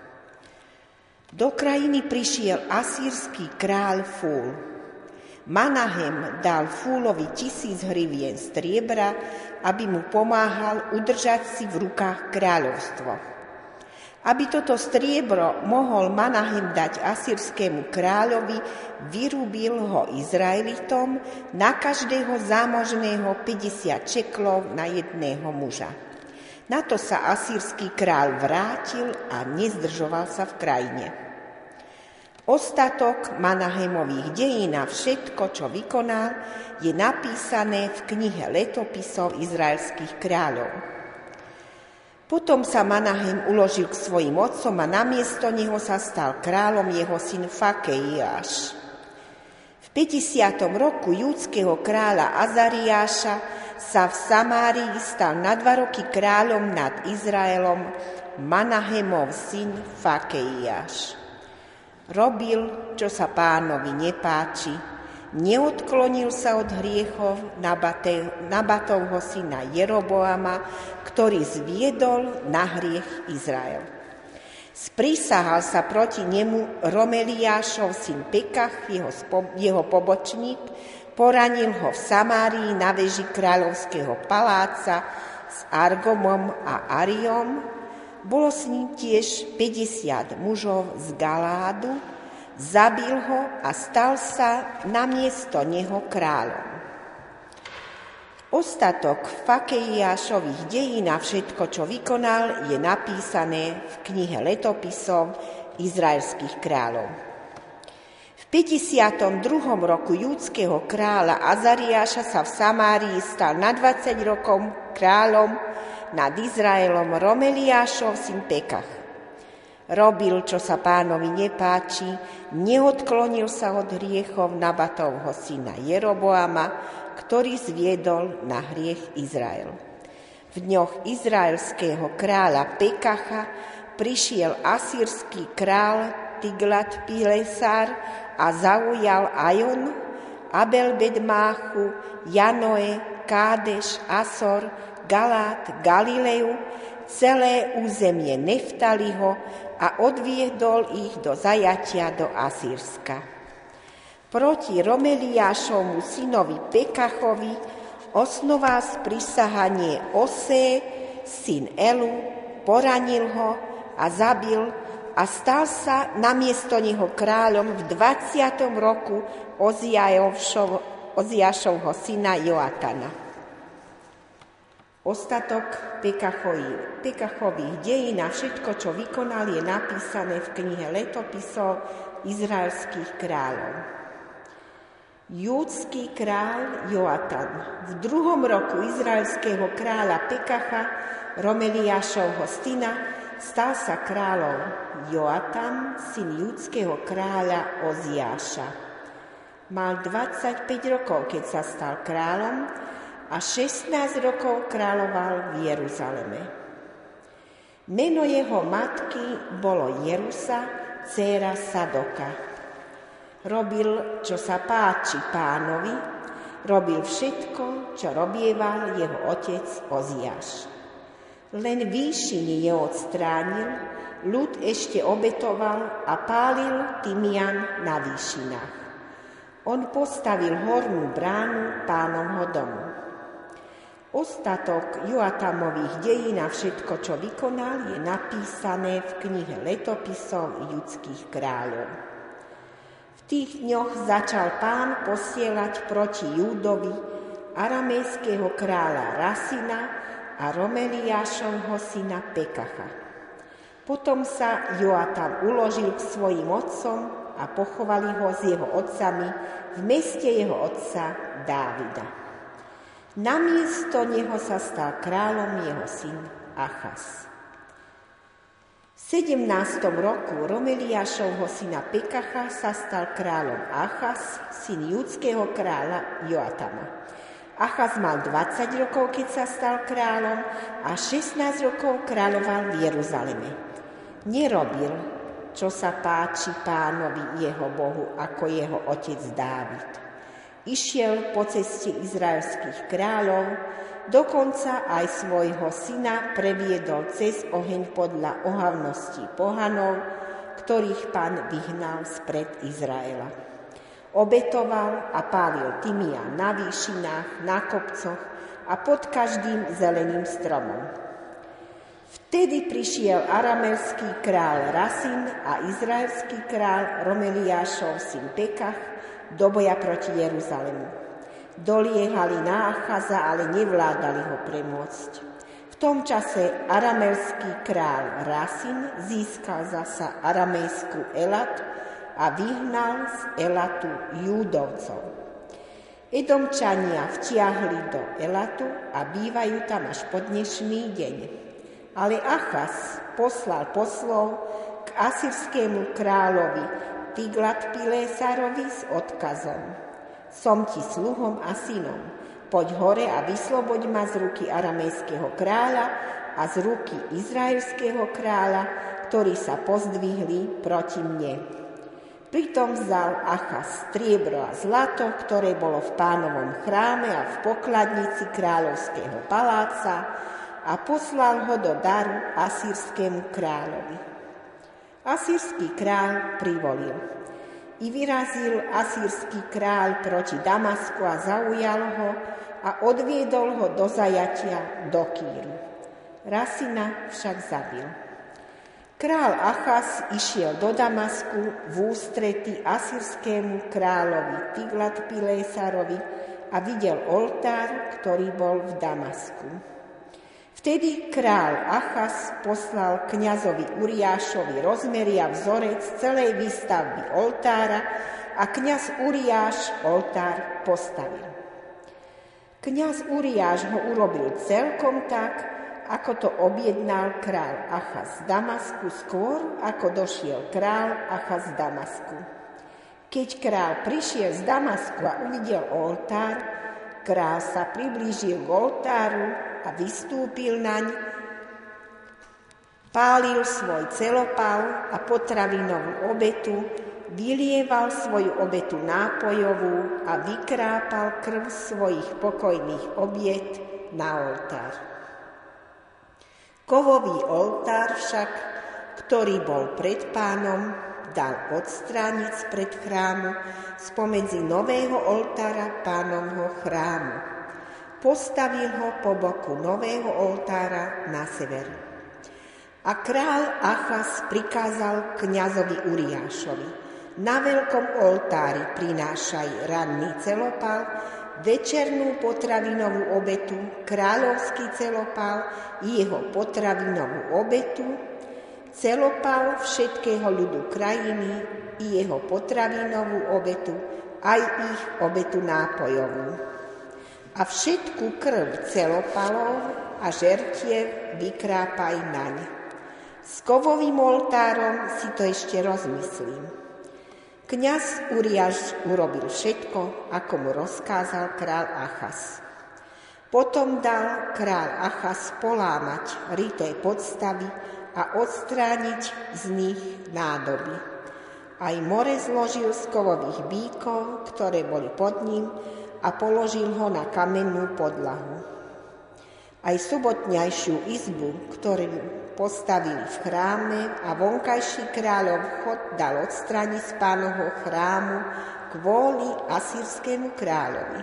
Do krajiny prišiel asýrsky kráľ Fúl. Manahem dal Fúlovi tisíc hrivien striebra, aby mu pomáhal udržať si v rukách kráľovstvo. Aby toto striebro mohol Manahem dať asýrskému kráľovi, vyrúbil ho Izraelitom, na každého zámožného päťdesiat šeklov na jedného muža. Na to sa asýrsky kráľ vrátil a nezdržoval sa v krajine. Ostatok Manahemových dejín a všetko, čo vykonal, je napísané v knihe letopisov izraelských kráľov. Potom sa Manahem uložil k svojim otcom a namiesto neho sa stal kráľom jeho syn Fakeiáš. V päťdesiatom roku judského kráľa Azariáša sa v Samárii stal na dva roky kráľom nad Izraelom Manahemov syn Fakeiáš. Robil, čo sa Pánovi nepáči, neodklonil sa od hriechov Nabatovho syna Jeroboama, ktorý zviedol na hriech Izrael. Sprísahal sa proti nemu Romeliášov syn Pekach, jeho, spo, jeho pobočník, poranil ho v Samárii na veži kráľovského paláca s Argomom a Ariom, Bolo s ním tiež päťdesiat mužov z Galádu, zabil ho a stal sa namiesto neho kráľom. Ostatok Fakeiášových dejín a všetko, čo vykonal, je napísané v knihe letopisov izraelských kráľov. V päťdesiatom druhom roku júdskeho kráľa Azariáša sa v Samárii stal na dvadsať rokov kráľom nad Izraelom Romeliášov syn Pekach. Robil, čo sa Pánovi nepáči, neodklonil sa od hriechov Nabatovho syna Jeroboama, ktorý zviedol na hriech Izrael. V dňoch izraelského kráľa Pekacha prišiel asýrsky kráľ Tiglat-Pilesar a zaujal Ajon, Abel-Bedmáchu, Janoe, Kádeš, Asor, Galát, Galileu, celé územie Neftaliho a odviedol ich do zajatia do Asýrska. Proti Romeliášovmu synovi Pekachovi osnoval sprisahanie Osé, syn Elu, poranil ho a zabil a stal sa namiesto neho kráľom v dvadsiatom roku Oziášovho syna Joatana. Ostatok Pekachových dejín a všetko, čo vykonal, je napísané v knihe letopisov izraelských kráľov. Júdsky kráľ Joatan v druhom roku izraelského kráľa Pekacha, Romeliášovho syna, stal sa kráľom Joatan, syn júdskeho kráľa Oziáša. Mal dvadsaťpäť rokov, keď sa stal kráľom, a šestnásť rokov kráľoval v Jeruzaleme. Meno jeho matky bolo Jerusa, dcéra Sadoka. Robil, čo sa páči Pánovi, robil všetko, čo robieval jeho otec Oziáš. Len výšiny neodstránil, ľud ešte obetoval a pálil tymian na výšinách. On postavil hornú bránu Pánovho domu. Ostatok Joatamových dejín a všetko, čo vykonal, je napísané v knihe letopisov judských kráľov. V tých dňoch začal Pán posielať proti Júdovi aramejského kráľa Rasina a Romeliášovho syna Pekacha. Potom sa Joatam uložil k svojim otcom a pochovali ho s jeho otcami v meste jeho otca Dávida. Namiesto neho sa stal kráľom jeho syn Achaz. V sedemnástom roku Romeliášovho syna Pekacha sa stal kráľom Achaz, syn judského kráľa Joatama. Achaz mal dvadsať rokov, keď sa stal kráľom, a šestnásť rokov kráľoval v Jeruzaleme. Nerobil, čo sa páči Pánovi jeho Bohu, ako jeho otec Dávid. Išiel po ceste izraelských kráľov, dokonca aj svojho syna previedol cez oheň podľa ohavností pohanov, ktorých Pán vyhnal spred Izraela. Obetoval a pálil tymián na výšinách, na kopcoch a pod každým zeleným stromom. Vtedy prišiel aramelský kráľ Rasin a izraelský kráľ Romeliášov syn Pekach do boja proti Jeruzalemu. Doliehali na Achaza, ale nevládali ho premôcť. V tom čase aramelský kráľ Rasin získal zasa aramejskú Elat a vyhnal z Elatu Júdovcov. Edomčania vtiahli do Elatu a bývajú tam až po dnešný deň. Ale Achaz poslal poslov k asyrskému kráľovi Tiglat-Pilesarovi s odkazom: Som ti sluhom a synom, poď hore a vysloboď ma z ruky aramejského kráľa a z ruky izraelského kráľa, ktorí sa pozdvihli proti mne. Pritom vzal Achaz striebro a zlato, ktoré bolo v Pánovom chráme a v pokladnici kráľovského paláca, a poslal ho do daru asýrskému kráľovi. Asýrsky kráľ privolil. I vyrazil asýrsky kráľ proti Damasku a zaujal ho a odviedol ho do zajatia do Kýru. Rasina však zabil. Král Achaz išiel do Damasku v ústrety asýrskému kráľovi Tiglat-Pilesarovi a videl oltár, ktorý bol v Damasku. Vtedy kráľ Achaz poslal kňazovi Uriášovi rozmery a vzorec celej výstavby oltára a kňaz Uriáš oltár postavil. Kňaz Uriáš ho urobil celkom tak, ako to objednal kráľ Achaz z Damasku skôr, ako došiel kráľ Achaz z Damasku. Keď kráľ prišiel z Damasku a uvidel oltár, kráľ sa priblížil k oltáru a vystúpil naň, pálil svoj celopal a potravinovú obetu, vylieval svoju obetu nápojovú a vykrápal krv svojich pokojných obiet na oltár. Kovový oltár však, ktorý bol pred Pánom, dal odstrániť spred chrámu spomedzi nového oltára Pánovho chrámu. Postavil ho po boku nového oltára na sever. A kráľ Achaz prikázal kňazovi Uriášovi: na veľkom oltári prinášaj ranný celopal, večernú potravinovú obetu, kráľovský celopal i jeho potravinovú obetu, celopal všetkého ľudu krajiny i jeho potravinovú obetu, aj ich obetu nápojovú. A všetku krv celopalov a žertiev vykrápaj naň. S kovovým oltárom si to ešte rozmyslím. Kňaz Uriáš urobil všetko, ako mu rozkázal kráľ Achaz. Potom dal kráľ Achaz polámať rité podstavy a odstrániť z nich nádoby. Aj more zložil z kovových bíkov, ktoré boli pod ním, a položil ho na kamennú podlahu. Aj sobotňajšiu izbu, ktorú postavili v chráme, a vonkajší kráľov vchod dal odstrániť z Pánovho chrámu kvôli asýrskému kráľovi.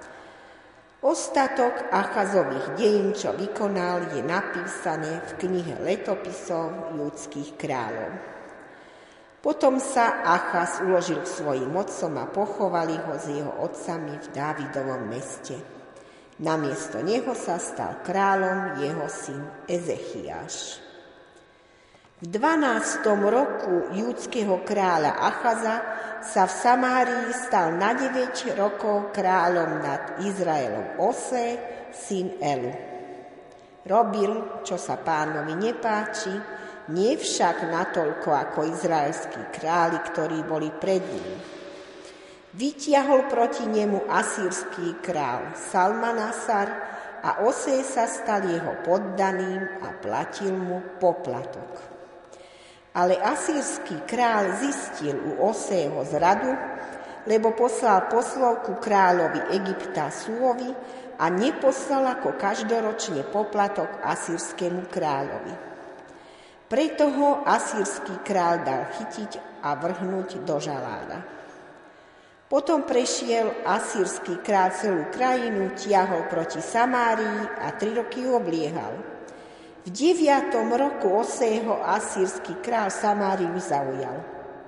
Ostatok Achazových dejín, čo vykonal, je napísané v knihe letopisov judských kráľov. Potom sa Achaz uložil k svojim otcom a pochovali ho s jeho otcami v Dávidovom meste. Namiesto neho sa stal kráľom jeho syn Ezechiáš. V dvanástom roku judského kráľa Achaza sa v Samárii stal na deväť rokov kráľom nad Izraelom Osé, syn Elu. Robil, čo sa Pánovi nepáči, nie však natoľko ako izraelskí králi, ktorí boli pred ním. Vytiahol proti nemu asýrsky král Salmanasar a Osé sa stal jeho poddaným a platil mu poplatok. Ale asýrsky král zistil u Osého zradu, lebo poslal poslov ku kráľovi Egypta Súovi a neposlal ako každoročne poplatok asýrskému kráľovi. Preto ho asýrsky král dal chytiť a vrhnúť do žalára. Potom prešiel asýrsky kráľ celú krajinu, tiahol proti Samárii a tri roky ju obliehal. V deviatom roku Osého asýrsky kráľ Samáriu zaujal.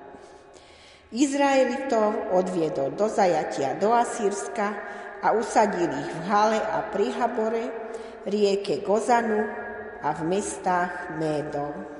Izraelitov odviedol do zajatia do Asýrska a usadil ich v Hale a pri Habore, rieke Gozanu a v mestách Médov.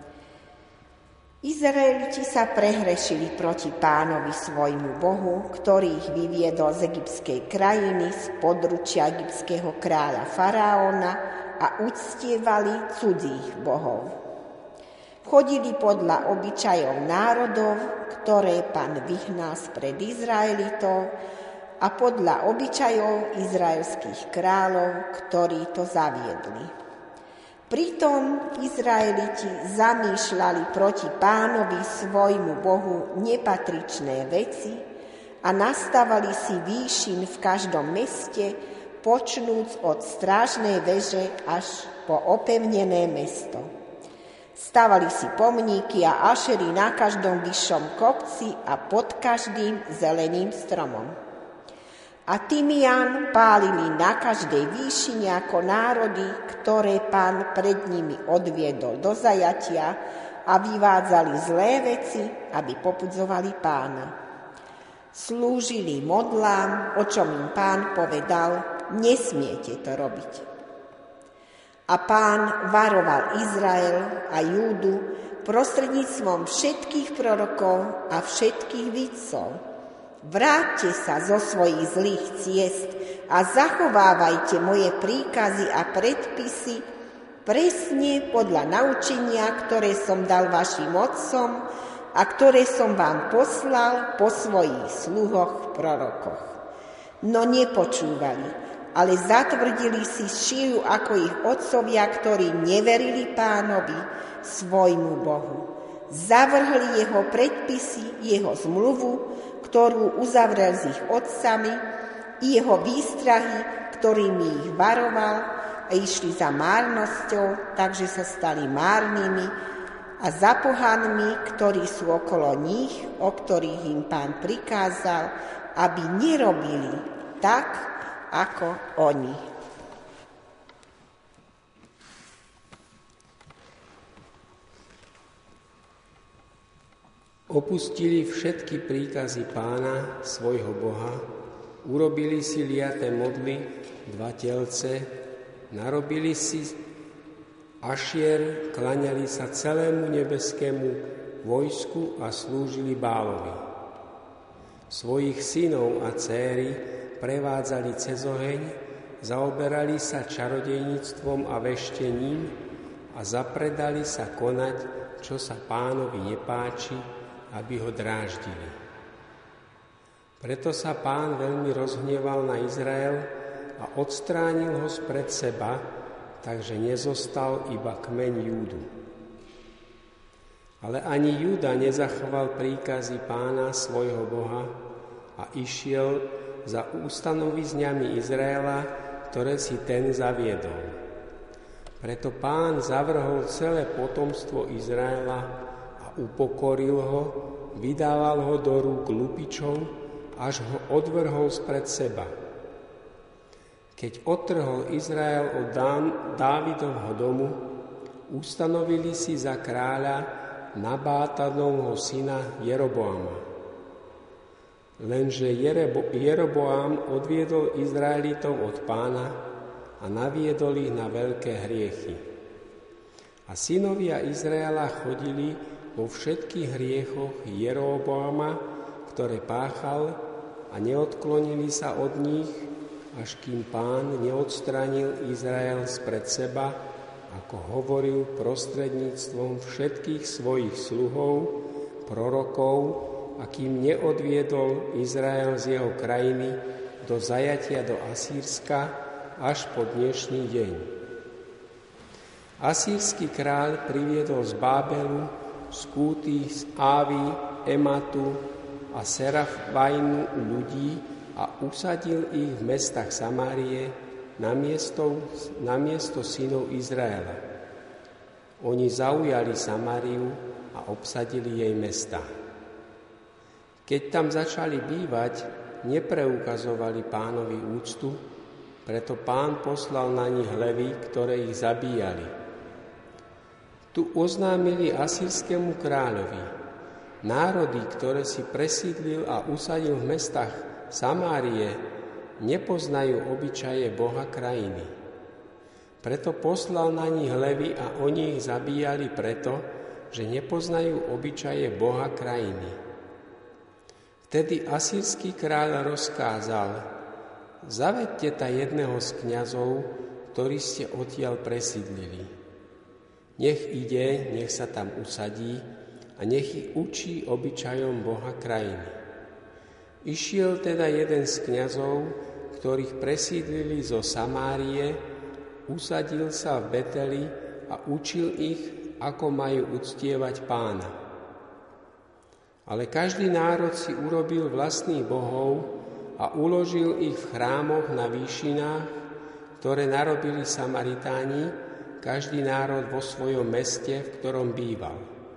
Izraeliti sa prehrešili proti Pánovi svojmu Bohu, ktorý ich vyviedol z egyptskej krajiny, z područia egyptského kráľa Faraóna, a uctievali cudzích bohov. Chodili podľa obyčajov národov, ktoré Pán vyhnal spred Izraelitov, a podľa obyčajov izraelských kráľov, ktorí to zaviedli. Pritom Izraeliti zamýšľali proti Pánovi svojmu Bohu nepatričné veci a nastavali si výšin v každom meste, počnúc od strážnej veže až po opevnené mesto. Stavali si pomníky a ašery na každom vyššom kopci a pod každým zeleným stromom. A tymián pálili na každej výšine ako národy, ktoré Pán pred nimi odviedol do zajatia, a vyvádzali zlé veci, aby popudzovali Pána. Slúžili modlám, o čom im Pán povedal, nesmiete to robiť. A Pán varoval Izrael a Júdu prostredníctvom všetkých prorokov a všetkých vidcov. Vráťte sa zo svojich zlých ciest a zachovávajte moje príkazy a predpisy presne podľa naučenia, ktoré som dal vašim otcom a ktoré som vám poslal po svojich sluhoch prorokoch. No nepočúvali, ale zatvrdili si širu ako ich otcovia, ktorí neverili Pánovi, svojmu Bohu. Zavrhli jeho predpisy, jeho zmluvu, ktorú uzavrel s ich otcami, i jeho výstrahy, ktorými ich varoval, a išli za márnosťou, takže sa stali márnymi, a za pohanmi, ktorí sú okolo nich, o ktorých im Pán prikázal, aby nerobili tak, ako oni. Opustili všetky príkazy Pána, svojho Boha, urobili si liaté modly, dva telce, narobili si ašier, klaňali sa celému nebeskému vojsku a slúžili Bálovi. Svojich synov a dcéry prevádzali cez oheň, zaoberali sa čarodejníctvom a veštením a zapredali sa konať, čo sa Pánovi nepáči, aby ho dráždili. Preto sa Pán veľmi rozhneval na Izrael a odstránil ho spred seba, takže nezostal iba kmeň Júdu. Ale ani Júda nezachoval príkazy Pána, svojho Boha, a išiel za ustanovizňami Izraela, ktoré si ten zaviedol. Preto Pán zavrhol celé potomstvo Izraela a upokoril ho, vydával ho do rúk lupičov, až ho odvrhol spred seba. Keď odtrhol Izrael od Dávidovho domu, ustanovili si za kráľa Nabátanovho syna Jeroboama. Lenže Jeroboám odviedol Izraelitov od Pána a naviedol ich na veľké hriechy. A synovia Izraela chodili vo všetkých hriechoch Jeroboama, ktoré páchal, a neodklonili sa od nich, až kým Pán neodstranil Izrael spred seba, ako hovoril prostredníctvom všetkých svojich sluhov, prorokov, a kým neodviedol Izrael z jeho krajiny do zajatia do Asýrska až po dnešný deň. Asýrsky kráľ priviedol z Bábelu, z Kúty, z Ávy, Ematu a Serafvajmu ľudí a usadil ich v mestách Samárie na miesto, na miesto synov Izraela. Oni zaujali Samáriu a obsadili jej mesta. Keď tam začali bývať, nepreukazovali Pánovi úctu, preto Pán poslal na nich levy, ktoré ich zabíjali. Tu oznámili asýrskému kráľovi: národy, ktoré si presídlil a usadil v mestách Samárie, nepoznajú obyčaje Boha krajiny. Preto poslal na nich levy a oni ich zabíjali preto, že nepoznajú obyčaje Boha krajiny. Vtedy asýrsky kráľ rozkázal: zavedte ta jedného z kňazov, ktorý ste odtiaľ presídlili. Nech ide, nech sa tam usadí a nech ich učí obyčajom Boha krajiny. Išiel teda jeden z kňazov, ktorých presídlili zo Samárie, usadil sa v Beteli a učil ich, ako majú uctievať Pána. Ale každý národ si urobil vlastných bohov a uložil ich v chrámoch na výšinách, ktoré narobili Samaritáni, každý národ vo svojom meste, v ktorom býval.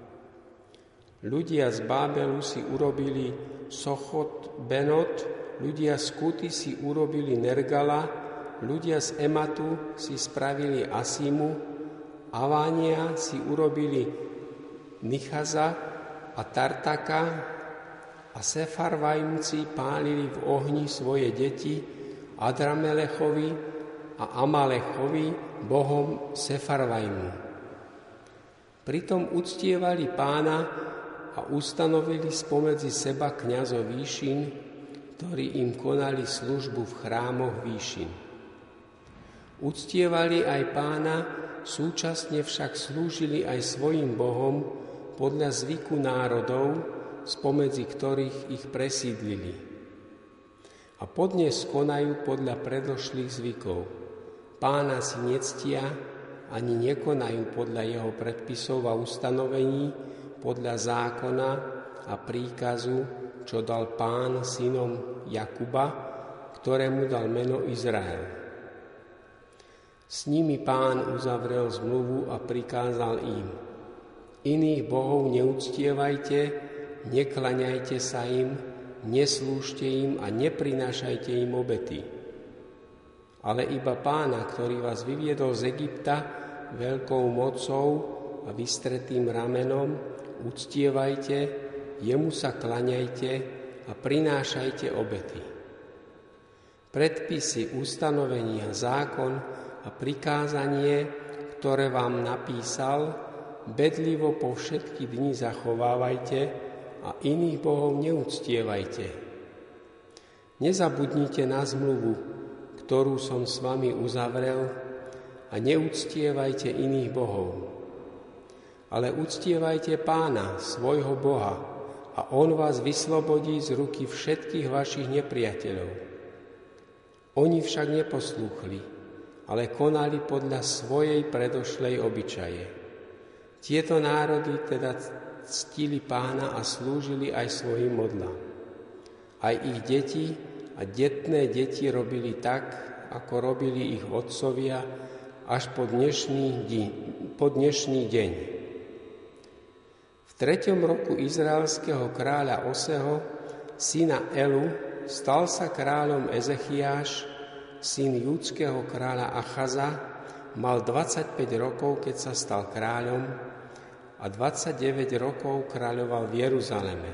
Ľudia z Bábelu si urobili Sochot Benot, ľudia z Kuty si urobili Nergala, ľudia z Ematu si spravili Asimu, Avánia si urobili Nichaza a Tartaka a Sefarvajmci pálili v ohni svoje deti Adramelechovi a Amalechovi, bohom Sefarvajmu. Pritom uctievali Pána a ustanovili spomedzi seba kňazov výšin, ktorí im konali službu v chrámoch výšin. Uctievali aj Pána, súčasne však slúžili aj svojim bohom podľa zvyku národov, spomedzi ktorých ich presídlili. A podnes konajú podľa predošlých zvykov. Pána si nectia, ani nekonajú podľa jeho predpisov a ustanovení, podľa zákona a príkazu, čo dal Pán synom Jakuba, ktorému dal meno Izrael. S nimi Pán uzavrel zmluvu a prikázal im: iných bohov neúctievajte, neklaňajte sa im, neslúžte im a neprinášajte im obety. Ale iba Pána, ktorý vás vyviedol z Egypta veľkou mocou a vystretým ramenom, uctievajte, jemu sa klaňajte a prinášajte obety. Predpisy, ustanovenia, zákon a prikázanie, ktoré vám napísal, bedlivo po všetky dni zachovávajte a iných bohov neúctievajte. Nezabudnite na zmluvu, ktorú som s vami uzavrel, a neúctievajte iných bohov. Ale uctievajte Pána, svojho Boha, a On vás vyslobodí z ruky všetkých vašich nepriateľov. Oni však neposlúchli, ale konali podľa svojej predošlej obyčaje. Tieto národy teda ctili Pána a slúžili aj svojim modlám. Aj ich deti a detné deti robili tak, ako robili ich otcovia, až po dnešný, di- po dnešný deň. V treťom roku izraelského kráľa Oseho, syna Elu, stal sa kráľom Ezechiáš, syn judského kráľa Achaza, mal dvadsaťpäť rokov, keď sa stal kráľom, a dvadsaťdeväť rokov kráľoval v Jeruzaleme.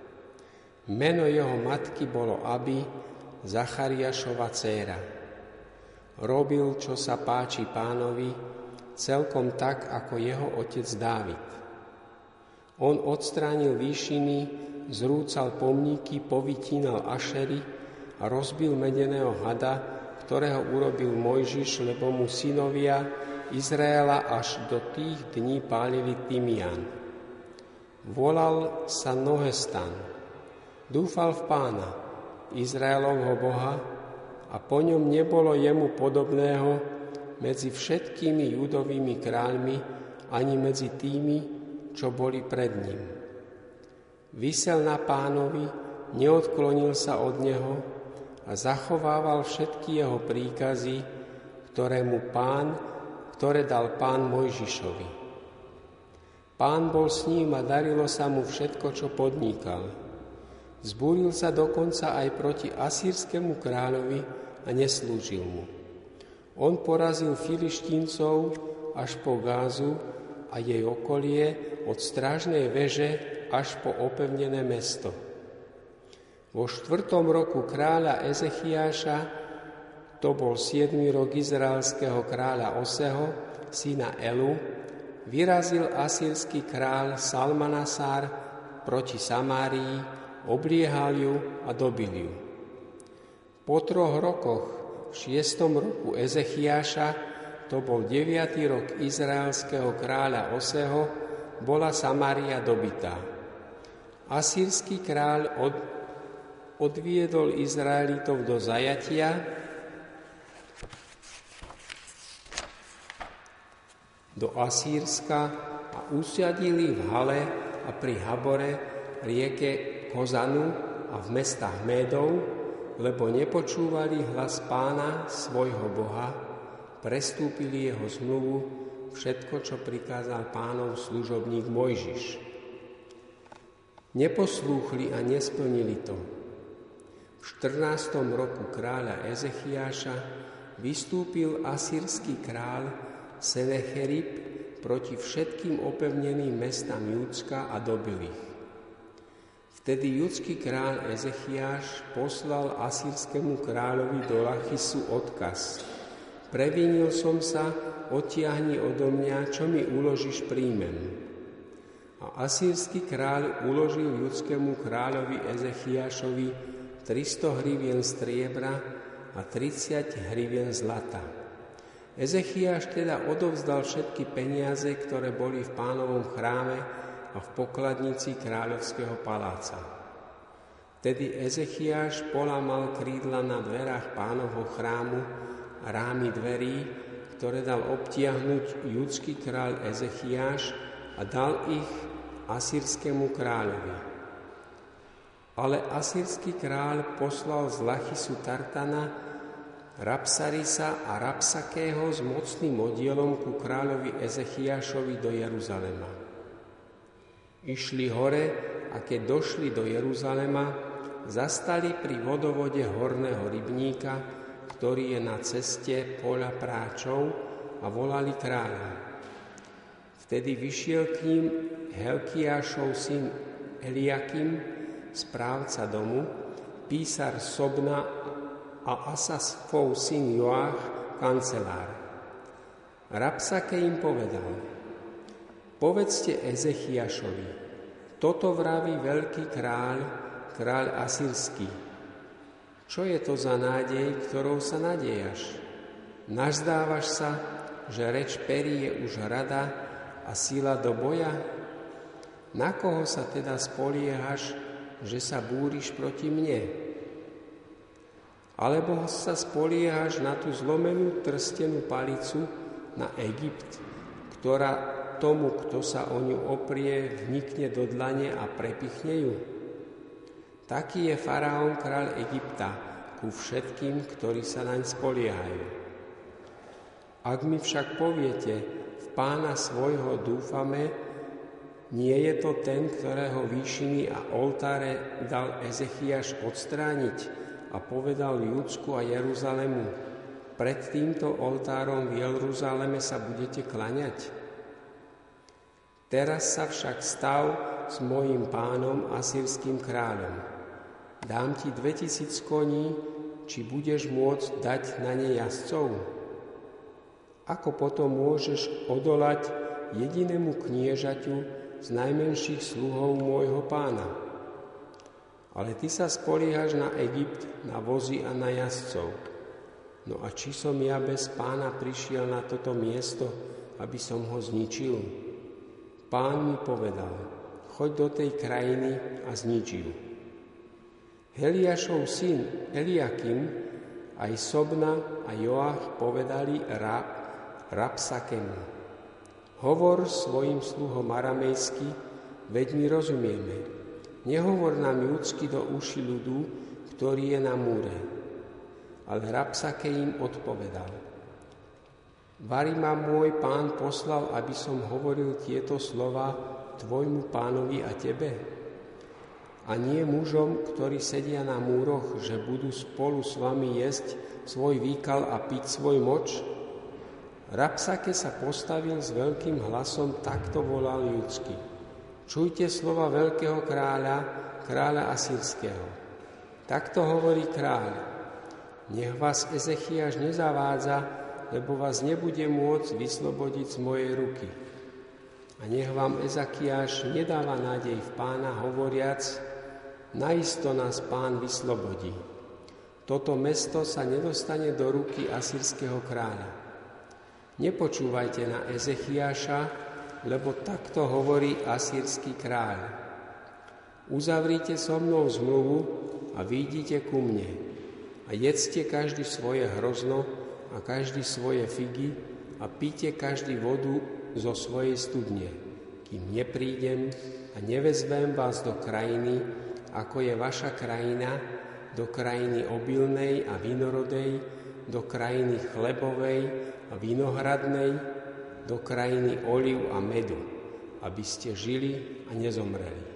Meno jeho matky bolo Abi, Zachariášova dcéra. Robil, čo sa páči Pánovi, celkom tak, ako jeho otec Dávid. On odstránil výšiny, zrúcal pomníky, povytínal ašery a rozbil medeného hada, ktorého urobil Mojžiš, lebo mu synovia Izraela až do tých dní pálili tymián. Volal sa Nohestan. Dúfal v Pána, Izraelovho Boha, a po ňom nebolo jemu podobného medzi všetkými judovými kráľmi ani medzi tými, čo boli pred ním. Visel na Pánovi, neodklonil sa od neho a zachovával všetky jeho príkazy, ktoré mu Pán, ktoré dal Pán Mojžišovi. Pán bol s ním a darilo sa mu všetko, čo podnikal. Zbúril sa dokonca aj proti asýrskému kráľovi a neslúžil mu. On porazil Filištíncov až po Gázu a jej okolie, od strážnej veže až po opevnené mesto. Vo štvrtom roku kráľa Ezechiáša, to bol siedmy rok izraelského kráľa Oseho, syna Elu, vyrazil asýrsky kráľ Salmanasár proti Samárii, obliehal ju a dobil ju. Po troch rokoch, v šiestom roku Ezechiáša, to bol deviaty rok izraelského kráľa Oseho, bola Samária dobitá. Asýrsky kráľ od, odviedol Izraelitov do zajatia do Asýrska a usiadil ich v Hale a pri Habore, rieke Kozanu a v mestách Médov, lebo nepočúvali hlas Pána, svojho Boha, prestúpili jeho zmluvu, všetko, čo prikázal Pánov služobník Mojžiš. Neposlúchli a nesplnili to. V štrnástom roku kráľa Ezechiáša vystúpil asýrsky kráľ Senecherib proti všetkým opevneným mestám Júdska a dobil ich. Vtedy judský kráľ Ezechiáš poslal asýrskému kráľovi do Lachisu odkaz: Previnil som sa, odtiahni odo mňa, čo mi uložíš, príjmem. A asýrsky kráľ uložil judskému kráľovi Ezechiášovi tristo hrivien striebra a tridsať hrivien zlata. Ezechiáš teda odovzdal všetky peniaze, ktoré boli v Pánovom chráme a v pokladnici kráľovského paláca. Tedy Ezechiáš polámal krídla na dverách Pánovho chrámu a rámy dverí, ktoré dal obtiahnuť judský kráľ Ezechiáš a dal ich asýrskému kráľovi. Ale asýrsky kráľ poslal z Lachisu Tartana, Rapsarisa a Rapsakého s mocným oddielom ku kráľovi Ezechiášovi do Jeruzalema. Išli hore a keď došli do Jeruzalema, zastali pri vodovode horného rybníka, ktorý je na ceste poľa práčov, a volali kráľa. Vtedy vyšiel k ním Helkiášov syn Eliakim, správca domu, písar Sobna a Asasfov syn Joách, kancelár. Rapsake im povedal: Povedzte Ezechiášovi, toto vraví veľký kráľ, kráľ asýrsky. Čo je to za nádej, ktorou sa nadejaš? Nazdávaš sa, že reč perí je už rada a sila do boja? Na koho sa teda spoliehaš, že sa búriš proti mne? Alebo sa spoliehaš na tú zlomenú trstenú palicu, na Egypt, ktorá tomu, kto sa o ňu oprie, vnikne do dlane a prepichne ju? Taký je faraón kráľ Egypta ku všetkým, ktorí sa naň spoliehajú. Ak mi však poviete, v Pána svojho dúfame, nie je to ten, ktorého výšiny a oltáre dal Ezechiáš odstrániť a povedal Júdsku a Jeruzalému: Pred týmto oltárom v Jeruzaleme sa budete klaňať? Teraz sa však stav s mojím pánom asýrským kráľom. Dám ti dvetisíc koní, či budeš môcť dať na ne jazdcov? Ako potom môžeš odolať jedinému kniežaťu z najmenších sluhov môjho pána? Ale ty sa spoliehaš na Egypt, na vozy a na jazdcov. No a či som ja bez pána prišiel na toto miesto, aby som ho zničil? Pán mi povedal: choď do tej krajiny a znič ju. Heliášov syn Eliakim, aj Sobna a Joách povedali Rab, Rapsakemu: Hovor svojim sluhom aramejsky, veď my rozumieme. Nehovor nám júdsky do uši ľudu, ktorý je na múre. Ale Rapsake im odpovedal: Vari ma môj pán poslal, aby som hovoril tieto slova tvojmu pánovi a tebe? A nie mužom, ktorí sedia na múroch, že budú spolu s vami jesť svoj výkal a piť svoj moč? Rapsake sa postavil s veľkým hlasom, takto volal júdsky: Čujte slova veľkého kráľa, kráľa asýrského. Takto hovorí kráľ: Nech vás Ezechiáš nezavádza, lebo vás nebude môcť vyslobodiť z mojej ruky. A nech vám Ezechiáš nedáva nádej v pána, hovoriac: Naisto nás pán vyslobodí. Toto mesto sa nedostane do ruky asýrskeho kráľa. Nepočúvajte na Ezechiáša, lebo takto hovorí asýrsky kráľ: Uzavrite so mnou zmluvu a výjdite ku mne a jedzte každý svoje hrozno a každý svoje figy a píte každý vodu zo svojej studne, kým neprídem a nevezmem vás do krajiny, ako je vaša krajina, do krajiny obilnej a vinorodej, do krajiny chlebovej a vinohradnej, do krajiny olív a medu, aby ste žili a nezomreli.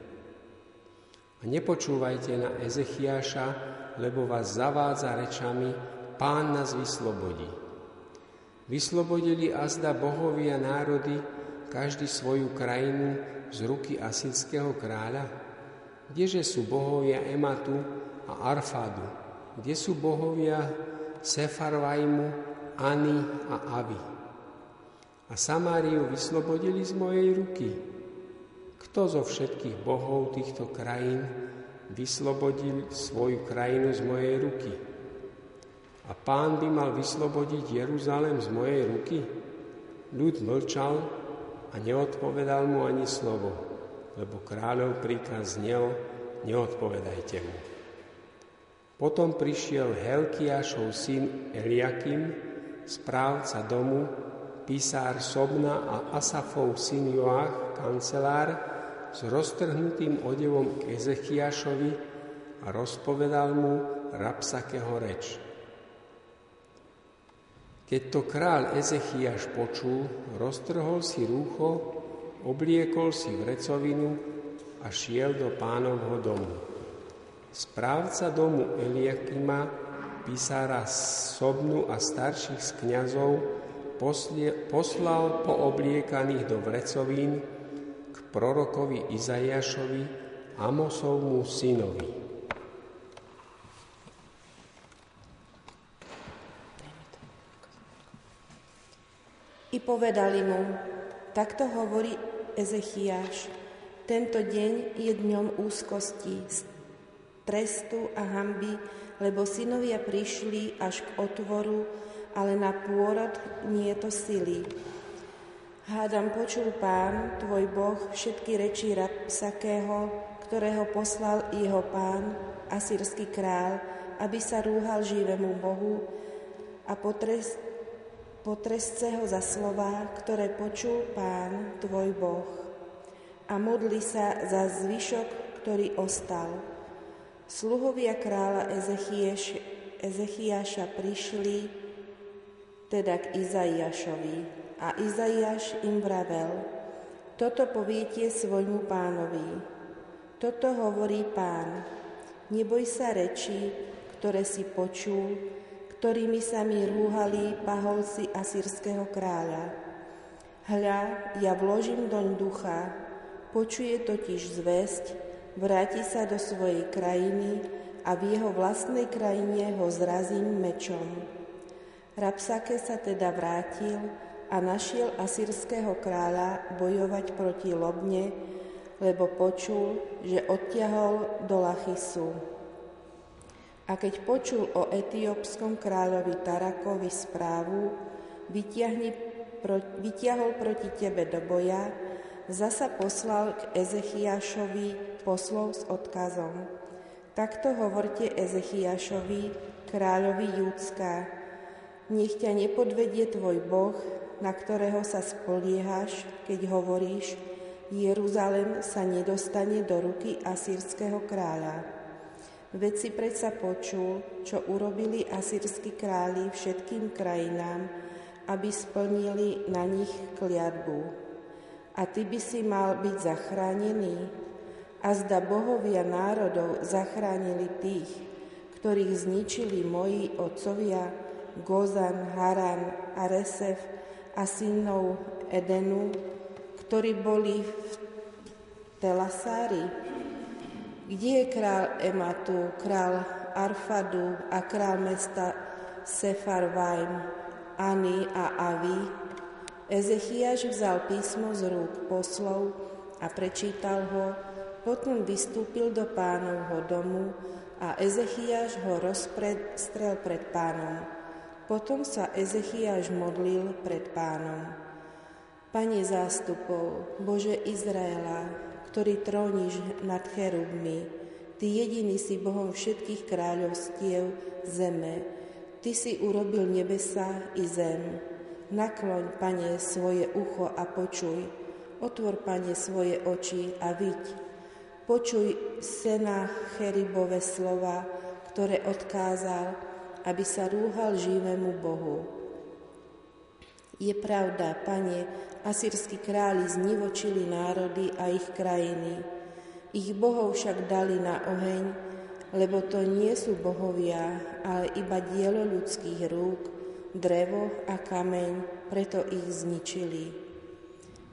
A nepočúvajte na Ezechiáša, lebo vás zavádza rečami: Pán nás vyslobodí. Vyslobodili azda bohovia národy, každý svoju krajinu z ruky asýrskeho kráľa? Kdeže sú bohovia Ematu a Arfadu? Kde sú bohovia Sefarvaimu, Ani a Avi? A Samáriu vyslobodili z mojej ruky. Kto zo všetkých bohov týchto krajín vyslobodil svoju krajinu z mojej ruky? A Pán by mal vyslobodiť Jeruzalém z mojej ruky? Ľud mlčal a neodpovedal mu ani slovo, lebo kráľov príkaz znel, neodpovedajte mu. Potom prišiel Helkiášov syn Eliakim, správca domu, písár Sobna a Asafov syn Joach, kancelár, s roztrhnutým odevom k Ezechiašovi a rozpovedal mu Rabsakého reč. Keď to kráľ Ezechiaš počul, roztrhol si rúcho, obliekol si vrecovinu a šiel do Pánovho domu. Správca domu Eliakima, písára Sobnu a starších z kňazov poslal poobliekaných do vrecovín k prorokovi Izaiášovi, Amosovmu synovi. I povedali mu, takto hovorí Ezechiáš, tento deň je dňom úzkosti, trestu a hanby, lebo synovia prišli až k otvoru, ale na pôrod nie je to sily. Hádam, počul Pán, tvoj Boh, všetky reči Rabsakého, ktorého poslal jeho pán, asýrsky král, aby sa rúhal živému Bohu a potrest Potresce ho za slová, ktoré počul Pán, tvoj Boh. A modli sa za zvyšok, ktorý ostal. Sluhovia kráľa Ezechieš, Ezechiaša prišli teda k Izaiášovi. A Izaiáš im vravel, toto poviete svojmu pánovi. Toto hovorí Pán, neboj sa reči, ktoré si počul, ktorými sa mi rúhali paholci asýrskeho kráľa. Hľa, ja vložím doň ducha, počuje totiž zvesť, vráti sa do svojej krajiny a v jeho vlastnej krajine ho zrazím mečom. Rabsake sa teda vrátil a našiel asýrskeho kráľa bojovať proti Lobne, lebo počul, že odtiahol do Lachisu. A keď počul o etiópskom kráľovi Tarakovi správu, pro, vytiahol proti tebe do boja, zasa poslal k Ezechiašovi poslov s odkazom. Takto hovorte Ezechiašovi, kráľovi Júdska, nech ťa nepodvedie tvoj Boh, na ktorého sa spoliehaš, keď hovoríš, Jeruzalém sa nedostane do ruky asýrskeho kráľa. Veď si predsa počul, čo urobili asýrski králi všetkým krajinám, aby splnili na nich kliatbu. A ty by si mal byť zachránený? A zda bohovia národov zachránili tých, ktorých zničili moji otcovia, Gozan, Haran a Resef a synov Edenu, ktorí boli v Telasári? Kde je král Ematu, král Arfadu a král mesta Sefarvaim, Ani a Avi? Ezechiaš vzal písmo z rúk poslov a prečítal ho, potom vystúpil do Pánovho domu a Ezechiaš ho rozprestrel pred Pánom. Potom sa Ezechiaš modlil pred Pánom. Pane zástupov, Bože Izraela, ktorý tróniš nad cherubmi, ty jediný si Bohom všetkých kráľovstiev zeme. Ty si urobil nebesa i zem. Nakloň, Pane, svoje ucho a počuj. Otvor, Pane, svoje oči a viď. Počuj Senacheribove slova, ktoré odkázal, aby sa rúhal živému Bohu. Je pravda, Pane, asýrski králi znivočili národy a ich krajiny. Ich bohov však dali na oheň, lebo to nie sú bohovia, ale iba dielo ľudských rúk, drevo a kameň, preto ich zničili.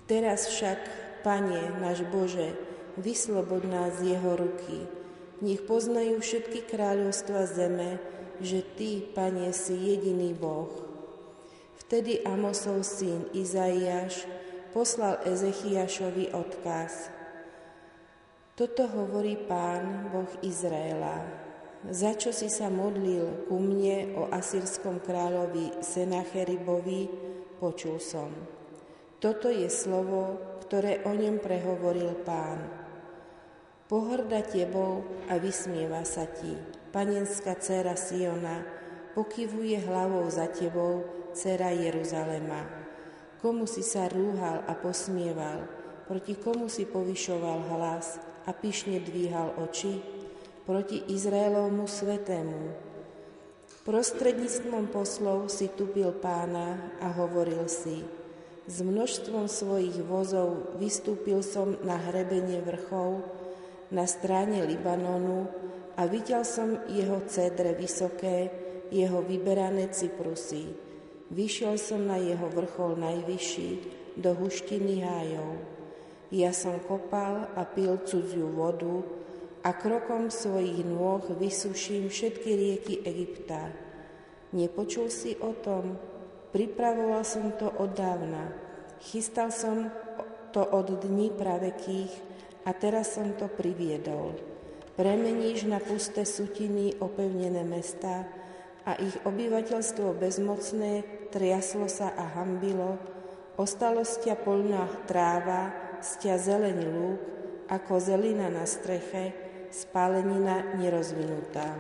Teraz však, Pane, náš Bože, vysloboď nás z jeho ruky. Nech poznajú všetky kráľovstva zeme, že Ty, Pane, si jediný Boh. Vtedy Amosov syn Izaiáš poslal Ezechiašovi odkaz. Toto hovorí Pán, Boh Izraela. Za čo si sa modlil ku mne o asýrskom kráľovi Senacheribovi, počul som. Toto je slovo, ktoré o ňom prehovoril Pán. Pohŕda tebou a vysmieva sa ti, panenská dcéra Siona, pokyvuje hlavou za tebou, dcéra Jeruzalema. Komu si sa rúhal a posmieval, proti komu si povyšoval hlas a pyšne dvíhal oči? Proti Izraelovmu svetému. Prostredníctvom poslov si tupil Pána a hovoril si, s množstvom svojich vozov vystúpil som na hrebenie vrchov, na stráne Libanonu a videl som jeho cédre vysoké, jeho vyberané cyprusy. Vyšiel som na jeho vrchol najvyšší, do huštiny hájov. Ja som kopal a pil cudziu vodu a krokom svojich nôh vysuším všetky rieky Egypta. Nepočul si o tom? Pripravoval som to od dávna. Chystal som to od dní pravekých a teraz som to priviedol. Premeníš na pusté sutiny opevnené mestá a ich obyvateľstvo bezmocné triaslo sa a hambilo, ostalo z ťa poľná tráva, z ťa zeleň lúk, ako zelina na streche, spálenina nerozvinutá.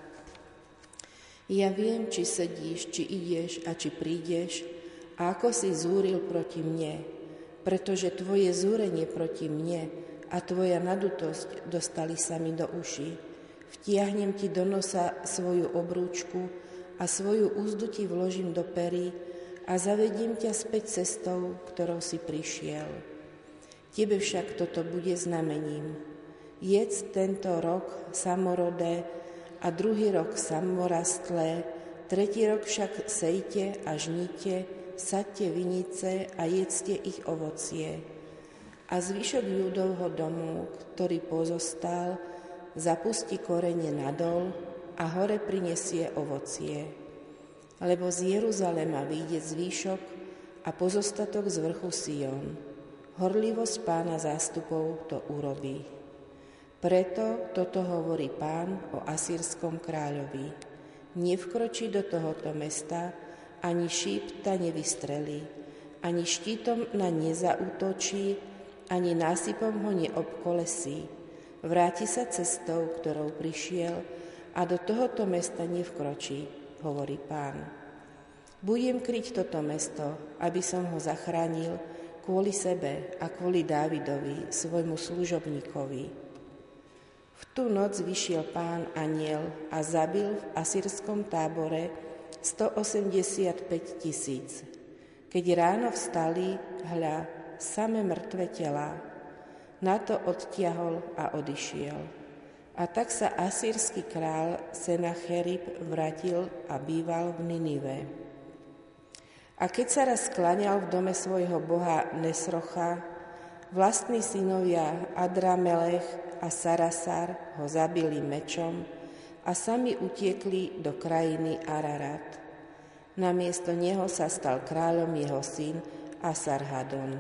Ja viem, či sedíš, či ideš a či prídeš, a ako si zúril proti mne, pretože tvoje zúrenie proti mne a tvoja nadutosť dostali sa mi do uší. Vtiahnem ti do nosa svoju obrúčku a svoju úzdu ti vložím do pery a zavedím ťa späť cestou, ktorou si prišiel. Tebe však toto bude znamením. Jedz tento rok samorodé a druhý rok samorastlé, tretí rok však sejte a žnite, saďte vinice a jedzte ich ovocie. A zvyšok Júdovho domu, ktorý pozostal, zapustí korene nadol a hore prinesie ovocie. Lebo z Jeruzalema vyjde zvýšok a pozostatok z vrchu Sion. Horlivosť Pána zástupov to urobí. Preto toto hovorí Pán o asýrskom kráľovi. Nevkročí do tohoto mesta, ani šíp ta nevystrelí, ani štítom na nezaútočí, ani násypom ho neobkolesí. Vráti sa cestou, ktorou prišiel, a do tohoto mesta nevkročí, hovorí Pán. Budem kryť toto mesto, aby som ho zachránil kvôli sebe a kvôli Dávidovi, svojmu služobníkovi. V tú noc vyšiel Pán anjel a zabil v asýrskom tábore stoosemdesiatpäť tisíc. Keď ráno vstali, hľa, same mŕtve telá. Na to odtiahol a odišiel. A tak sa asýrsky král Senacherib vrátil a býval v Ninive. A keď sa raz skláňal v dome svojho boha Nesrocha, vlastní synovia Adramelech a Sarasar ho zabili mečom a sami utiekli do krajiny Ararat. Namiesto neho sa stal kráľom jeho syn Asarhadon.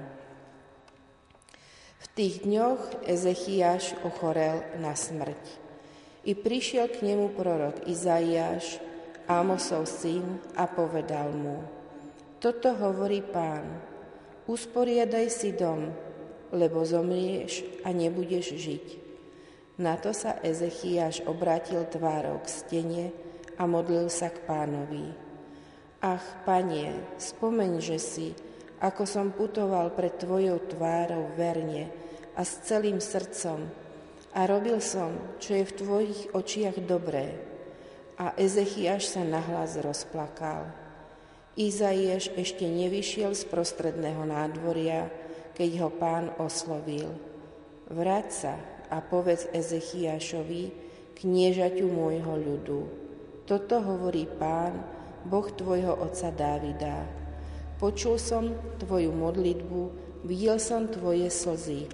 V tých dňoch Ezechiáš ochorel na smrť. I prišiel k nemu prorok Izaiáš, Amosov syn, a povedal mu: Toto hovorí Pán, usporiadaj si dom, lebo zomrieš a nebudeš žiť. Na to sa Ezechiáš obrátil tvárou k stene a modlil sa k Pánovi. Ach, Panie, spomeň, že si, ako som putoval pred Tvojou tvárou verne a s celým srdcom a robil som, čo je v Tvojich očiach dobré. A Ezechiáš sa nahlas rozplakal. Izaiáš ešte nevyšiel z prostredného nádvoria, keď ho Pán oslovil. Vráť sa a povedz Ezechiášovi, kniežaťu môjho ľudu. Toto hovorí Pán, Boh tvojho otca Dávida. Počul som tvoju modlitbu videl som tvoje slzy.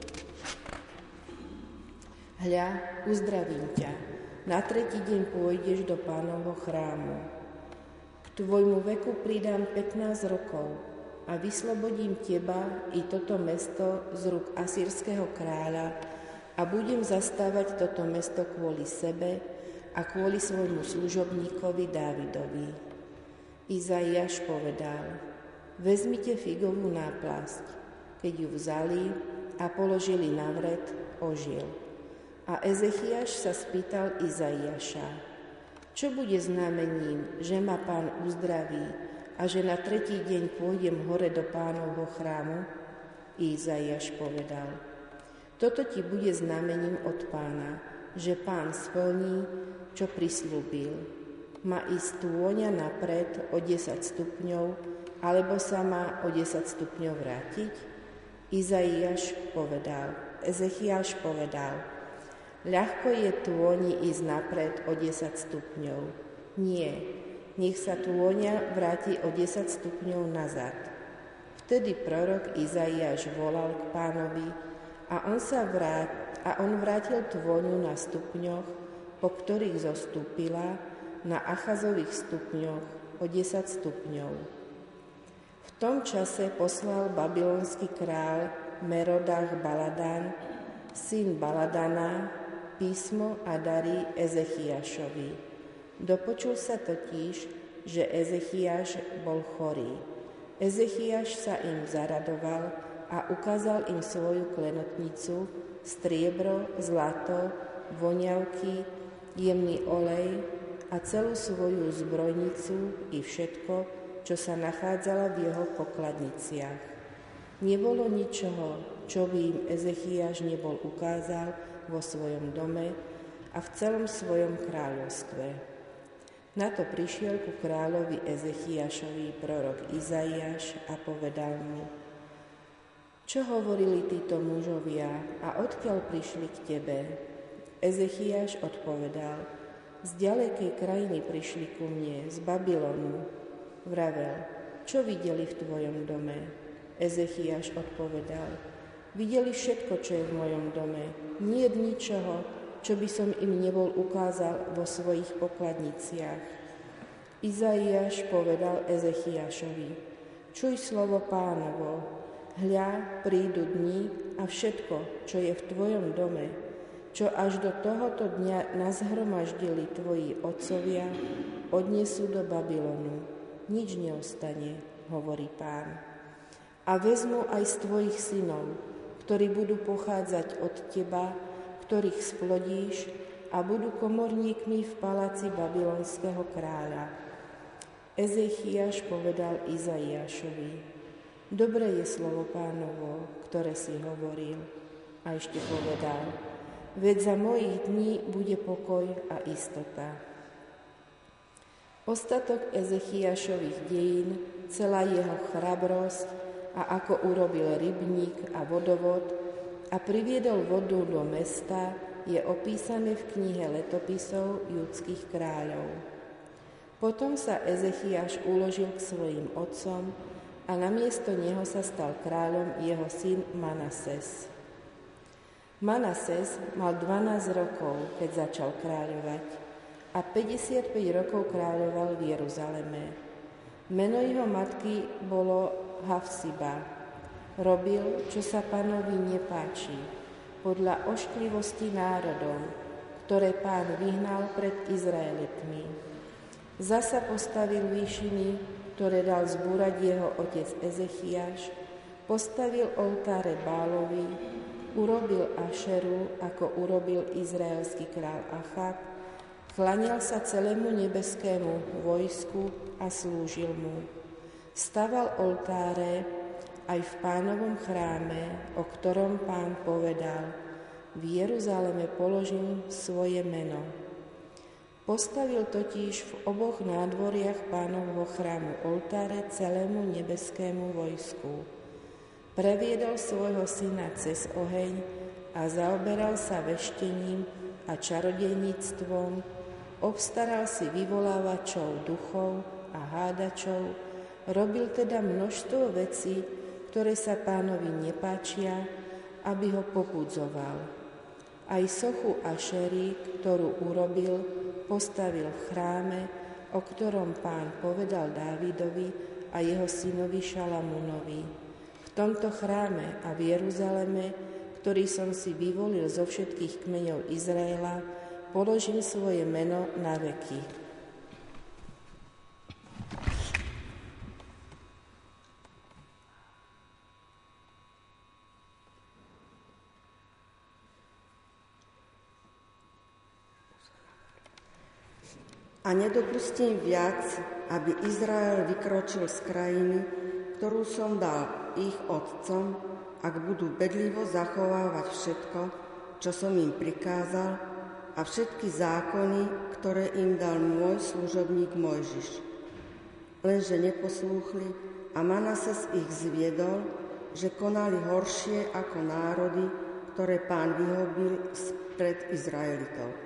Hľa, uzdravím ťa, na tretí deň pôjdeš do Pánovho chrámu. K tvojmu veku pridám pätnásť rokov a vyslobodím teba i toto mesto z rúk asýrskeho kráľa a budem zastávať toto mesto kvôli sebe a kvôli svojmu služobníkovi Dávidovi. Izaiáš povedal: vezmite figovú náplasť. Keď ju vzali a položili na vred, ožil. A Ezechiáš sa spýtal Izaiáša: čo bude znamením, že ma Pán uzdraví a že na tretí deň pôjdem hore do Pánovho chrámu? Izaiáš povedal: toto ti bude znamením od Pána, že Pán splní, čo prislúbil. Má ísť tôňa napred o desať stupňov, alebo sa má o desať stupňov vrátiť? Izaiáš povedal, Ezechiáš povedal: ľahko je tôni ísť napred o desať stupňov. Nie, nech sa tôňa vráti o desať stupňov nazad. Vtedy prorok Izaiáš volal k Pánovi a on sa vrát, a on vrátil tôňu na stupňoch, po ktorých zostúpila, na Achazových stupňoch o desať stupňov. V tom čase poslal babylonský kráľ Merodach Baladan, syn Baladana, písmo a dary Ezechiášovi. Dopočul sa totiž, že Ezechiáš bol chorý. Ezechiáš sa im zaradoval a ukázal im svoju klenotnicu, striebro, zlato, voňavky, jemný olej a celú svoju zbrojnicu i všetko, čo sa nachádzala v jeho pokladniciach. Nebolo ničoho, čo by im Ezechiáš nebol ukázal vo svojom dome a v celom svojom kráľovstve. Na to prišiel ku kráľovi Ezechiášovi prorok Izaiáš a povedal mu: čo hovorili títo mužovia a odkiaľ prišli k tebe? Ezechiáš odpovedal: z ďalekej krajiny prišli ku mne, z Babylonu. Vravel: čo videli v tvojom dome? Ezechiáš odpovedal: videli všetko, čo je v mojom dome. Nie je ničoho, čo by som im nebol ukázal vo svojich pokladniciach. Izaiáš povedal Ezechiášovi: čuj slovo Pánovo. Hľa, prídu dni a všetko, čo je v tvojom dome, čo až do tohoto dňa nazhromaždili tvoji otcovia, odnesú do Babylonu. Nič neostane, hovorí Pán. A vezmu aj z tvojich synov, ktorí budú pochádzať od teba, ktorých splodíš, a budú komorníkmi v paláci babylonského kráľa. Ezechiáš povedal Izaiášovi: dobre je slovo Pánovo, ktoré si hovoril. A ešte povedal: veď za mojich dní bude pokoj a istota. Ostatok Ezechiášových dejín, celá jeho chrabrosť, a ako urobil rybník a vodovod a priviedol vodu do mesta, je opísané v knihe letopisov judských kráľov. Potom sa Ezechiáš uložil k svojim otcom a namiesto neho sa stal kráľom jeho syn Manases. Manases mal dvanásť rokov, keď začal kráľovať, a päťdesiatpäť rokov kráľoval v Jeruzaleme. Meno jeho matky bolo Hafsiba. Robil, čo sa Pánovi nepáči, podľa ošklivosti národov, ktoré Pán vyhnal pred Izraelitmi. Zasa postavil výšiny, ktoré dal zbúrať jeho otec Ezechiáš, postavil oltáre Bálovi, urobil Ašeru, ako urobil izraelský kráľ Achab, klanial sa celému nebeskému vojsku a slúžil mu. Staval oltáre aj v Pánovom chráme, o ktorom Pán povedal: v Jeruzaleme položím svoje meno. Postavil totiž v oboch nádvoriach Pánovho chrámu oltáre celému nebeskému vojsku. Previedol svojho syna cez oheň a zaoberal sa veštením a čarodejníctvom, obstaral si vyvolávačov duchov a hádačov, robil teda množstvo vecí, ktoré sa pánovi nepáčia, aby ho popudzoval. Aj sochu Ašery, ktorú urobil, postavil v chráme, o ktorom pán povedal Dávidovi a jeho synovi Šalamúnovi. V tomto chráme a v Jeruzaleme, ktorý som si vyvolil zo všetkých kmeňov Izraela, položím svoje meno na veky. A nedopustím viac, aby Izrael vykročil z krajiny, ktorú som dal ich otcom, ak budú bedlivo zachovávať všetko, čo som im prikázal, a všetky zákony, ktoré im dal môj služobník Mojžiš. Lenže neposlúchli a Manases ich zviedol, že konali horšie ako národy, ktoré pán vyhobil spred Izraelitov.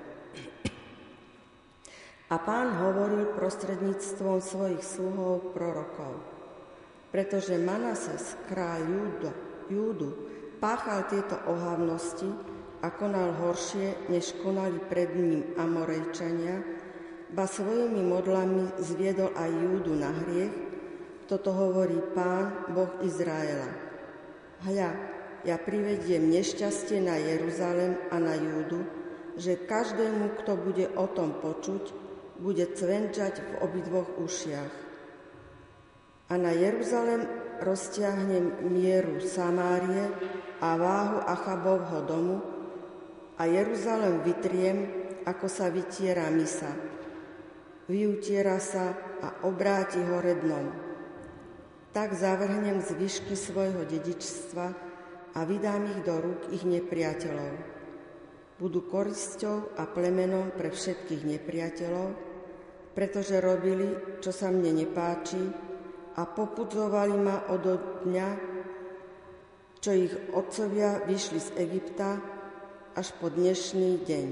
A pán hovoril prostredníctvom svojich sluhov prorokov. Pretože Manases, kráľ Júdu, Júdu, páchal tieto ohavnosti a konal horšie, než konali pred ním Amorejčania, ba svojimi modlami zviedol aj Júdu na hriech, toto hovorí pán, Boh Izraela. Hľa, ja privediem nešťastie na Jeruzalem a na Júdu, že každému, kto bude o tom počuť, bude cvenčať v obidvoch ušiach. A na Jeruzalem roztiahnem mieru Samárie a váhu Achabovho domu a Jeruzalem vytriem, ako sa vytiera mysa. Vyutiera sa a obráti hore dnom. Tak zavrhnem zvyšky svojho dedičstva a vydám ich do rúk ich nepriateľov. Budú korisťou a plemenom pre všetkých nepriateľov, pretože robili, čo sa mne nepáči, a popudzovali ma od dňa, čo ich otcovia vyšli z Egypta, až po dnešný deň.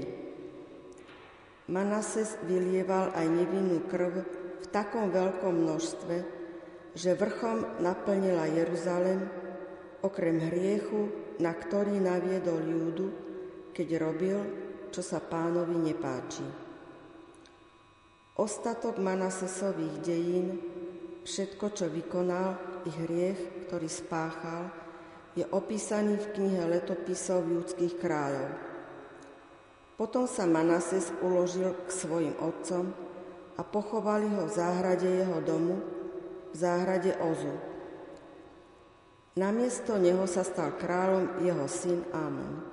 Manases vylieval aj nevinnú krv v takom veľkom množstve, že vrchom naplnila Jeruzalem, okrem hriechu, na ktorý naviedol Júdu, keď robil, čo sa pánovi nepáči. Ostatok Manasesových dejín, všetko, čo vykonal, ich hriech, ktorý spáchal, je opísaný v knihe letopisov judských kráľov. Potom sa Manases uložil k svojim otcom a pochovali ho v záhrade jeho domu, v záhrade Ozu. Namiesto neho sa stal kráľom jeho syn Ámon.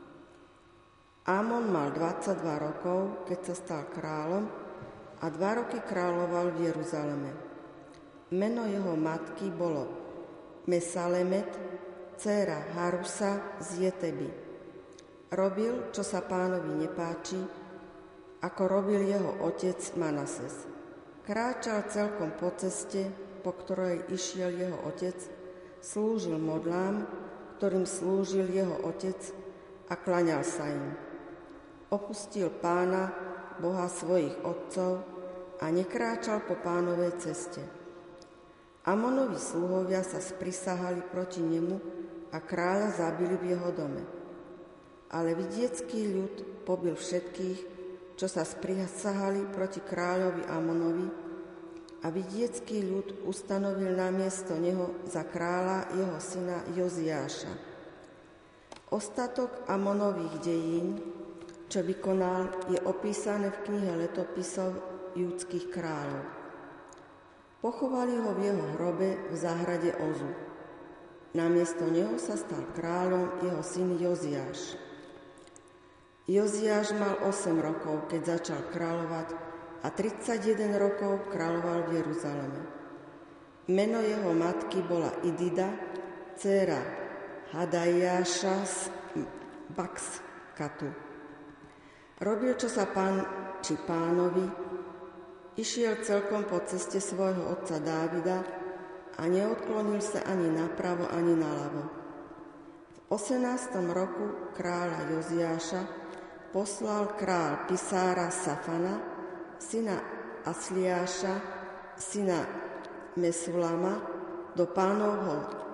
Ámon mal dvadsaťdva rokov, keď sa stal kráľom, a dva roky kráľoval v Jeruzaleme. Meno jeho matky bolo Mesalemet, dcéra Harusa z Jeteby. Robil, čo sa pánovi nepáči, ako robil jeho otec Manases. Kráčal celkom po ceste, po ktorej išiel jeho otec, slúžil modlám, ktorým slúžil jeho otec, a klaňal sa im. Opustil pána, Boha svojich otcov, a nekráčal po pánovej ceste. Amonovi sluhovia sa sprisahali proti nemu a kráľa zabili v jeho dome. Ale vidiecký ľud pobil všetkých, čo sa sprisahali proti kráľovi Amonovi, a vidiecký ľud ustanovil namiesto neho za kráľa jeho syna Joziáša. Ostatok Amonových dejín, čo vykonal, je opísané v knihe letopisov judských kráľov. Pochovali ho v jeho hrobe v záhrade Ozu. Namiesto neho sa stal kráľom jeho syn Joziáš. Joziáš mal osem rokov, keď začal kráľovať, a tridsaťjeden rokov kráľoval v Jeruzaleme. Meno jeho matky bola Idida, dcéra Hadajáša z Bakskatu. Robil, čo sa pán či pánovi, išiel celkom po ceste svojho otca Dávida a neodklonil sa ani napravo, ani naľavo. V osemnástom roku kráľa Joziáša poslal kráľ Pisára Safana, syna Asliáša, syna Mesulama, do pánovho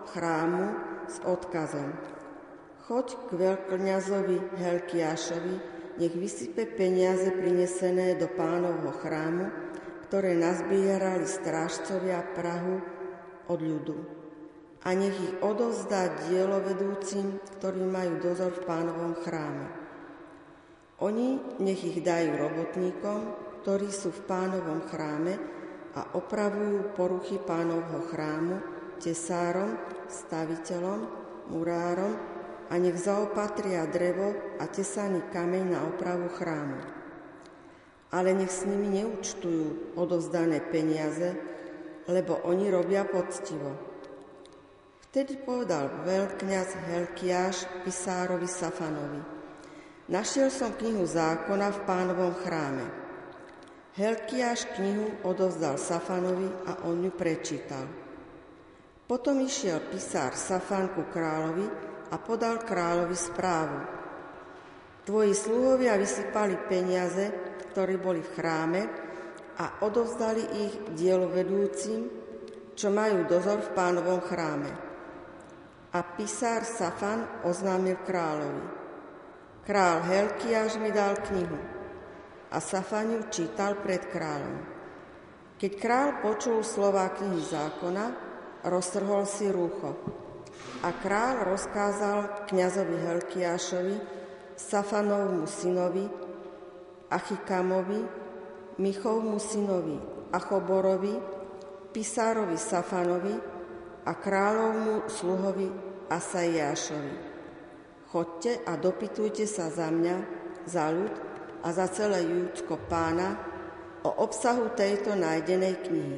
chrámu s odkazom: Choď k veľkňazovi Helkiášovi, nech vysype peniaze prinesené do Pánovho chrámu, ktoré nazbierali strážcovia prahu od ľudu. A nech ich odovzdá dielovedúcim, ktorí majú dozor v Pánovom chráme. Oni nech ich dajú robotníkom, ktorí sú v Pánovom chráme a opravujú poruchy Pánovho chrámu, tesárom, staviteľom, murárom, a nech zaopatria drevo a tesaný kameň na opravu chrámu. Ale nech s nimi neúčtujú odovzdané peniaze, lebo oni robia poctivo. Vtedy povedal veľkňaz Helkiáš pisárovi Safanovi: Našiel som knihu zákona v Pánovom chráme. Helkiáš knihu odovzdal Safanovi a on ju prečítal. Potom išiel pisár Safan ku kráľovi a podal kráľovi správu: Tvoji sluhovia vysypali peniaze, ktoré boli v chráme, a odovzdali ich dielovedúcim, čo majú dozor v Pánovom chráme. A pisár Safan oznámil kráľovi: Kráľ Helkiáš mi dal knihu. A Safan ju čítal pred kráľom. Keď kráľ počul slová knihy zákona, roztrhol si rúcho. A kráľ rozkázal kňazovi Helkiášovi, Safanovmu synovi, Achikamovi, Michovmu synovi, Achoborovi, pisárovi Safanovi a kráľovmu sluhovi Asaiášovi: Chodte a dopytujte sa za mňa, za ľud a za celé Júdsko Pána o obsahu tejto nájdenej knihy.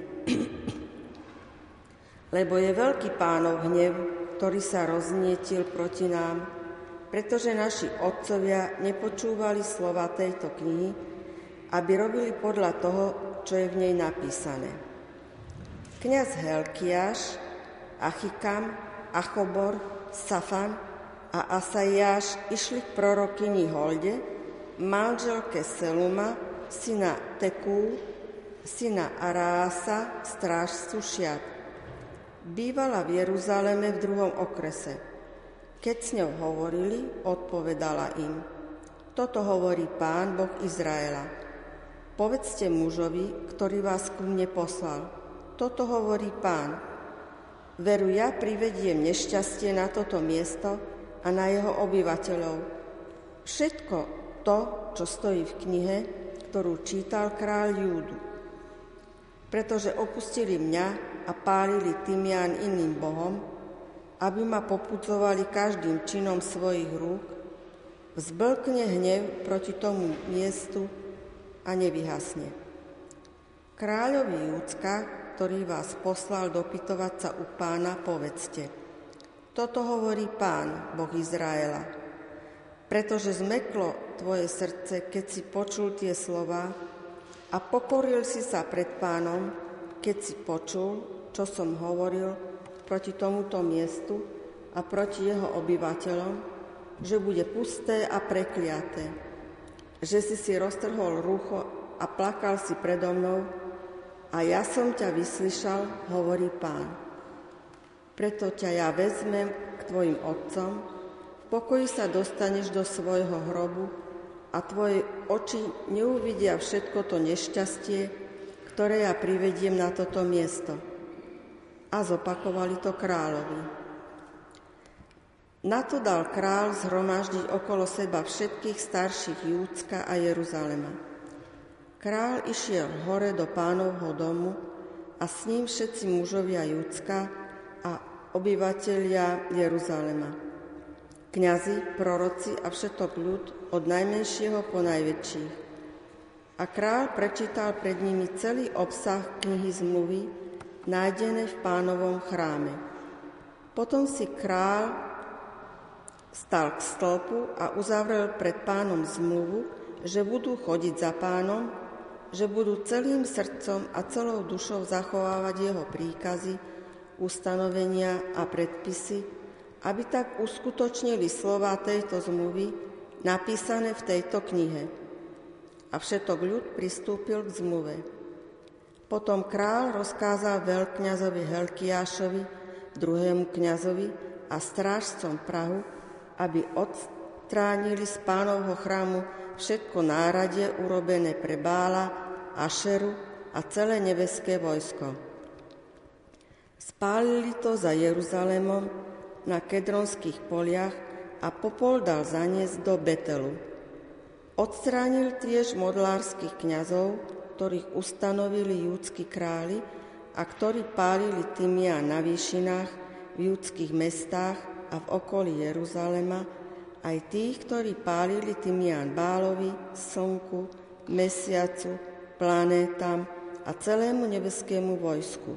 Lebo je veľký Pánov hnev, ktorý sa roznietil proti nám, pretože naši otcovia nepočúvali slova tejto knihy, aby robili podľa toho, čo je v nej napísané. Kňaz Helkiáš, Achikam, Achobor, Safan a Asaiáš išli k prorokyni Holde, manželke Seluma, syna Tekú, syna Arása, strážcu Šiat. Bývala v Jeruzaleme v druhom okrese. Keď s ňou hovorili, odpovedala im: Toto hovorí Pán, Boh Izraela. Povedzte mužovi, ktorý vás ku mne poslal: Toto hovorí Pán. Veru, ja privediem nešťastie na toto miesto a na jeho obyvateľov. Všetko to, čo stojí v knihe, ktorú čítal kráľ Júdu. Pretože opustili mňa a pálili tymián iným bohom, aby ma popudzovali každým činom svojich rúk, vzblkne hnev proti tomu miestu a nevyhasne. Kráľovi Júdska, ktorý vás poslal dopytovať sa u Pána, povedzte: Toto hovorí Pán, Boh Izraela. Pretože zmeklo tvoje srdce, keď si počul tie slová, a pokoril si sa pred Pánom, keď si počul, čo som hovoril proti tomuto miestu a proti jeho obyvateľom, že bude pusté a prekliaté, že si si roztrhol rúcho a plakal si predo mnou, a ja som ťa vyslyšal, hovorí Pán. Preto ťa ja vezmem k tvojim otcom, v pokoji sa dostaneš do svojho hrobu a tvoje oči neuvidia všetko to nešťastie, ktoré ja privediem na toto miesto. A zopakovali to kráľovi. Na to dal kráľ zhromaždiť okolo seba všetkých starších Júdska a Jeruzalema. Kráľ išiel hore do Pánovho domu a s ním všetci mužovia Júdska a obyvatelia Jeruzalema. Kňazi, proroci a všetok ľud od najmenšieho po najväčších. A kráľ prečítal pred nimi celý obsah knihy zmluvy, nájdené v Pánovom chráme. Potom si kráľ stal k stĺpu a uzavrel pred Pánom zmluvu, že budú chodiť za Pánom, že budú celým srdcom a celou dušou zachovávať jeho príkazy, ustanovenia a predpisy, aby tak uskutočnili slová tejto zmluvy napísané v tejto knihe. A všetok ľud pristúpil k zmluve. Potom kráľ rozkázal veľkňazovi Helkiášovi, druhému kňazovi a strážcom prahu, aby odstránili z Pánovho chrámu všetko náradie urobené pre Bála, Ašeru a celé nebeské vojsko. Spálili to za Jeruzalémom na Kedronských poliach a popol dal zaniesť do Betelu. Odstránil tiež modlárskych kňazov, ktorých ustanovili júdski králi a ktorí pálili tymián na výšinách v júdskych mestách a v okolí Jeruzalema, aj tých, ktorí pálili tymián Bálovi, slnku, mesiacu, planétam a celému nebeskému vojsku.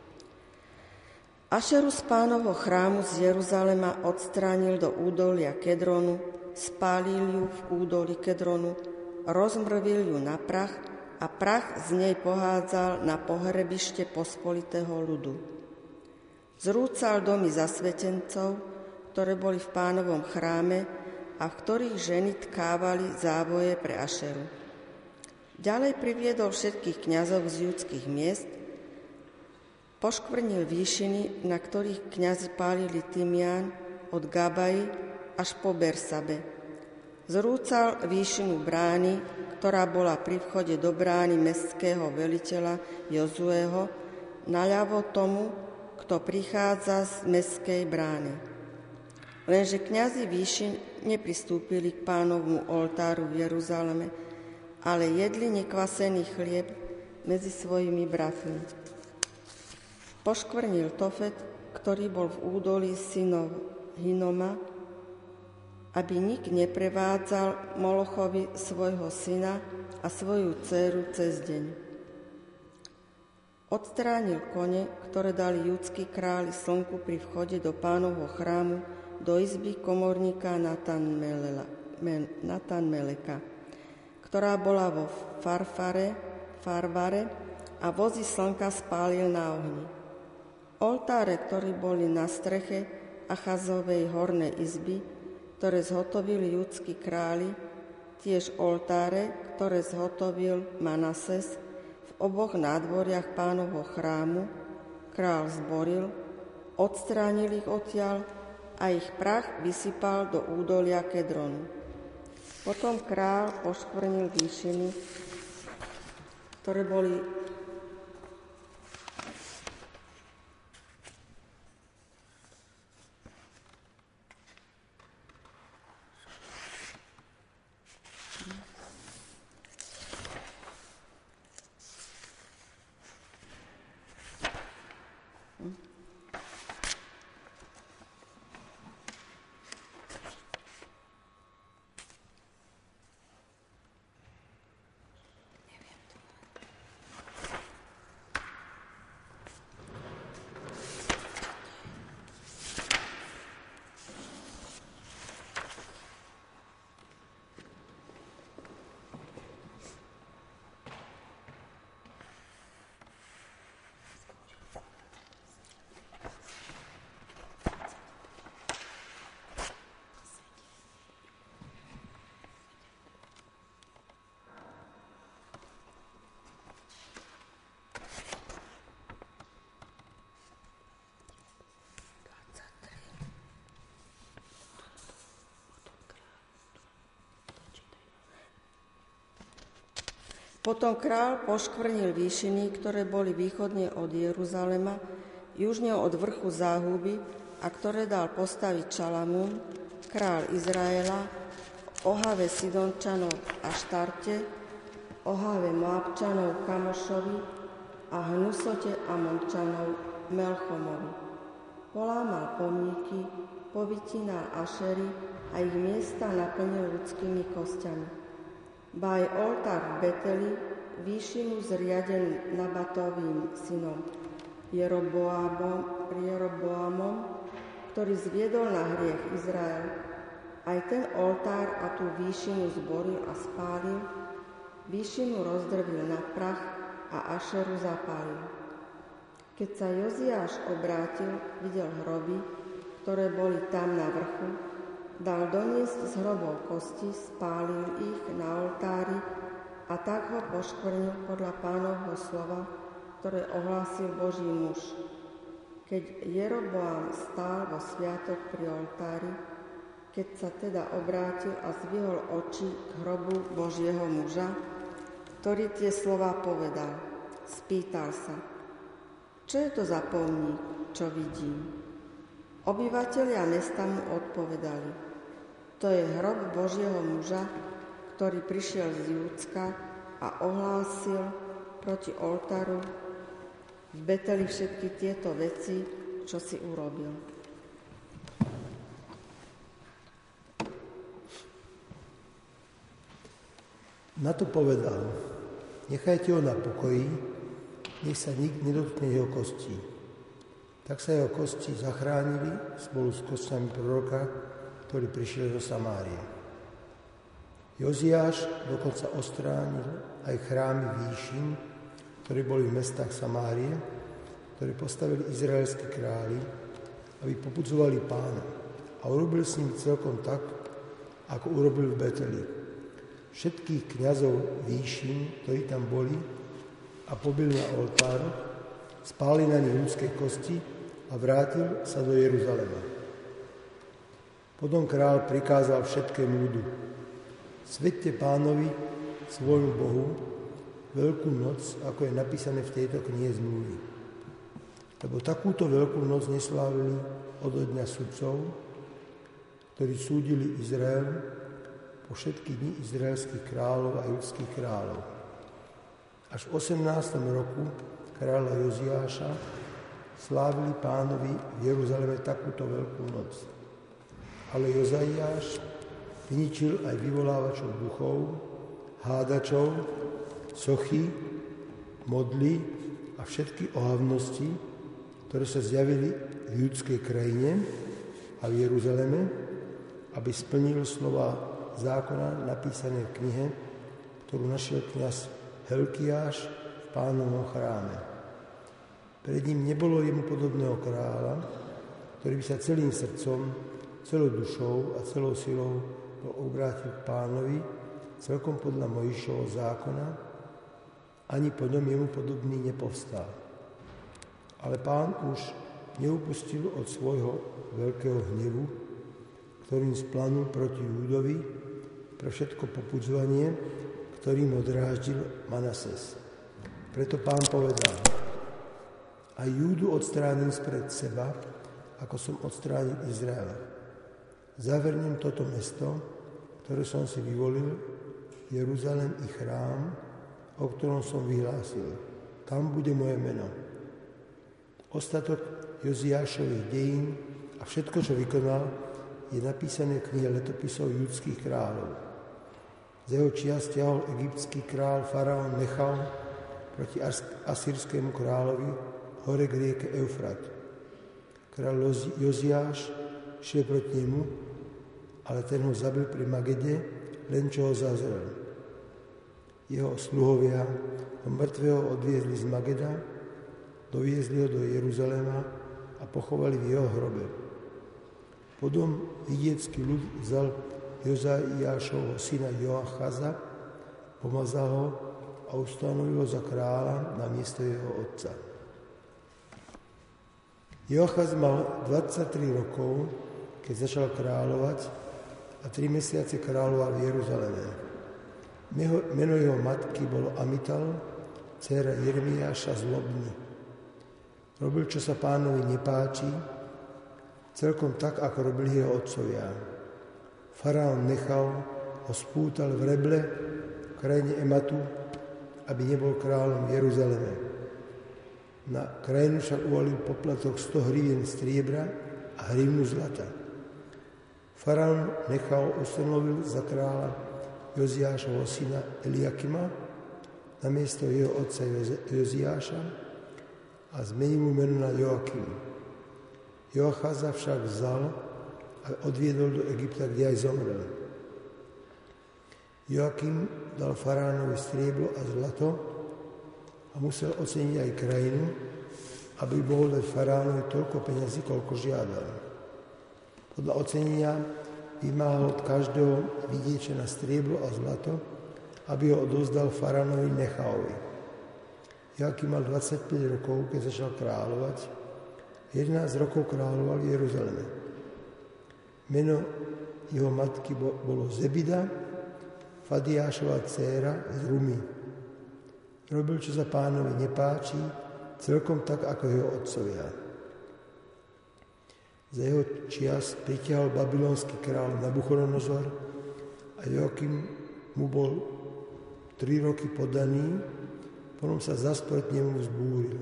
Ašeru z Pánovho chrámu z Jeruzalema odstránil do údolia Kedronu, spálil ju v údolí Kedronu, rozmrvil ju na prach a prach z nej pohádzal na pohrebište pospolitého ľudu. Zrúcal domy zasvetencov, ktoré boli v Pánovom chráme a v ktorých ženy tkávali závoje pre Ašeru. Ďalej priviedol všetkých kňazov z judských miest, poškvrnil výšiny, na ktorých kňazi pálili tymián od Gabaji až po Bersabe. Zrúcal výšinu brány, ktorá bola pri vchode do brány mestského veliteľa Jozueho, naľavo tomu, kto prichádza z mestskej brány. Lenže kňazi výšin nepristúpili k Pánovmu oltáru v Jeruzaleme, ale jedli nekvasený chlieb medzi svojimi bratmi. Poškvrnil Tofet, ktorý bol v údolí synov Hinoma, aby nik neprevádzal Molochovi svojho syna a svoju dcéru cez deň. Odstránil kone, ktoré dali judskí králi slnku pri vchode do Pánovho chrámu do izby komorníka Natanmeleka, ktorá bola vo Farfare, Farvare a vozy slnka spálil na ohni. Oltáre, ktoré boli na streche Achazovej hornej izby, ktoré zhotovili judskí králi, tiež oltáre, ktoré zhotovil Manases v oboch nádvoriach Pánovho chrámu, král zboril, odstránil ich odtiaľ a ich prach vysypal do údolia Kedronu. Potom král poškvrnil výšiny, ktoré boli Potom král poškvrnil výšiny, ktoré boli východne od Jeruzalema, južne od vrchu záhuby a ktoré dal postaviť Šalamún, král Izraela, Ohave Sidončanov a Štarte, Ohave Moabčanov Kamošovi a Hnusote Amončanov Melchomovi. Polámal pomníky, povytínal Ašery a ich miesta naplnil ľudskými kostiami. Ba aj oltár v Beteli výšinu zriaden Nabatovým synom Jeroboamom, Jeroboamom, ktorý zviedol na hriech Izrael. Aj ten oltár a tú výšinu zboril a spálil, výšinu rozdrvil na prach a Ašeru zapálil. Keď sa Joziáš obrátil, videl hroby, ktoré boli tam na vrchu, dal doniesť z hrobov kosti, spálil ich na oltári a tak ho poškvrnil podľa Pánovho slova, ktoré ohlásil Boží muž. Keď Jeroboam stál vo sviatok pri oltári, keď sa teda obrátil a zdvihol oči k hrobu Božieho muža, ktorý tie slová povedal, spýtal sa, čo je to za pomník, čo vidím? Obyvatelia mesta mu odpovedali, to je hrob Božieho muža, ktorý prišiel z Júdska a ohlásil proti oltáru v Beteli všetky tieto veci, čo si urobil. Na to povedal, nechajte ho na pokoji, nech sa nik nedotkne jeho kostí. Tak sa jeho kosti zachránili spolu s kostiami proroka, ktorý prišiel zo Samárie. Joziáš dokonca ostránil aj chrámy výšin, ktorí boli v mestách Samárie, ktoré postavili izraelskí králi, aby popudzovali Pána. A urobil s ním celkom tak, ako urobil v Beteli. Všetkých kňazov výšin, ktorí tam boli, a pobil na oltároch, spálil na nich ľudské kosti a vrátil sa do Jeruzalema. Potom král prikázal všetkému ľudu, svedte Pánovi, svojmu Bohu, Veľkú noc, ako je napísané v tejto knihe zmluvy. Lebo takúto Veľkú noc neslávili od dňa sudcov, ktorí súdili Izrael po všetky dni izraelských kráľov a judských kráľov. Až v osemnástom roku kráľa Joziáša slávili Pánovi v Jeruzaleme takúto Veľkú noc. Ale Jozaiáš vyničil aj vyvolávačov duchov, hádačov, sochy, modly a všetky ohavnosti, ktoré sa zjavili v judskej krajine a v Jeruzaleme, aby splnil slova zákona napísané v knihe, ktorú našiel kňaz Helkiáš v Pánovom chráme. Pred ním nebolo jemu podobného kráľa, ktorý by sa celým srdcom, celou dušou a celou silou bol obrátil k Pánovi, celkom podľa Mojžišovho zákona, ani po ňom jemu podobný nepovstal. Ale Pán už neupustil od svojho veľkého hnevu, ktorým splanul proti Júdovi pre všetko popudzovanie, ktorým odráždil Manases. Preto Pán povedal, a Júdu odstránim spred seba, ako som odstránil Izraela. Zavrnem toto mesto, ktoré som si vyvolil, Jeruzalem i chrám, o ktorom som vyhlásil. Tam bude moje meno. Ostatok Joziášových dejín a všetko, čo vykonal, je napísané v knihe letopisov judských kráľov. Z jeho čia stiahol egyptský kráľ faraón Nechal proti asýrskému kráľovi hore k rieke Eufrat. Kráľ Joziáš šiel proti nemu, ale ten ho zabil pri Magede, len čo ho zazrel. Jeho sluhovia ho mŕtvého odviezli z Mageda, doviezli ho do Jeruzalema a pochovali v jeho hrobe. Potom vidiecký ľud vzal Jozaiášovho syna Joachaza, pomazal ho a ustanovil ho za kráľa na miesto jeho otca. Joachaz mal dvadsaťtri rokov, keď začal kráľovať a tri mesiace kráľoval v Jeruzaleme. Meno jeho matky bolo Amital, dcéra Jeremiáša z Lobny. Robil, čo sa Pánovi nepáči, celkom tak, ako robili jeho otcovia. Faraón Nechal ho spútal v Reble, v krajine Ematu, aby nebol kráľom v Jeruzaleme. Na krajinu však uvalil poplatok sto hrivien striebra a hrivnu zlata. Faraón Nechal ustanovil za kráľa Joziášovho syna Eliakima namiesto jeho otca Joziáša a zmenil mu meno na Joakim. Joachaza však vzal a odviedol do Egypta, kde aj zomrel. Joakim dal faraónovi striebro a zlato a musel oceniť aj krajinu, aby mohol dať faraónovi toľko peňazí, koľko žiadal. Podľa ocenenia vymáhal od každého vidieča na striebro a zlato, aby ho odovzdal faraónovi Nechaovi. Joakim mal dvadsaťpäť rokov, keď začal kráľovať, a jedenásť rokov kráľoval v Jeruzaleme. Meno jeho matky bolo Zebida, Fadiášova dcéra z Rumy. Robil, čo sa Pánovi nepáči, celkom tak, ako jeho otcovia. Za jeho čias pritiahol babylonský kráľ Nabuchodonozor a Joachim mu bol tri roky podaný, potom sa zas proti nemu vzbúril.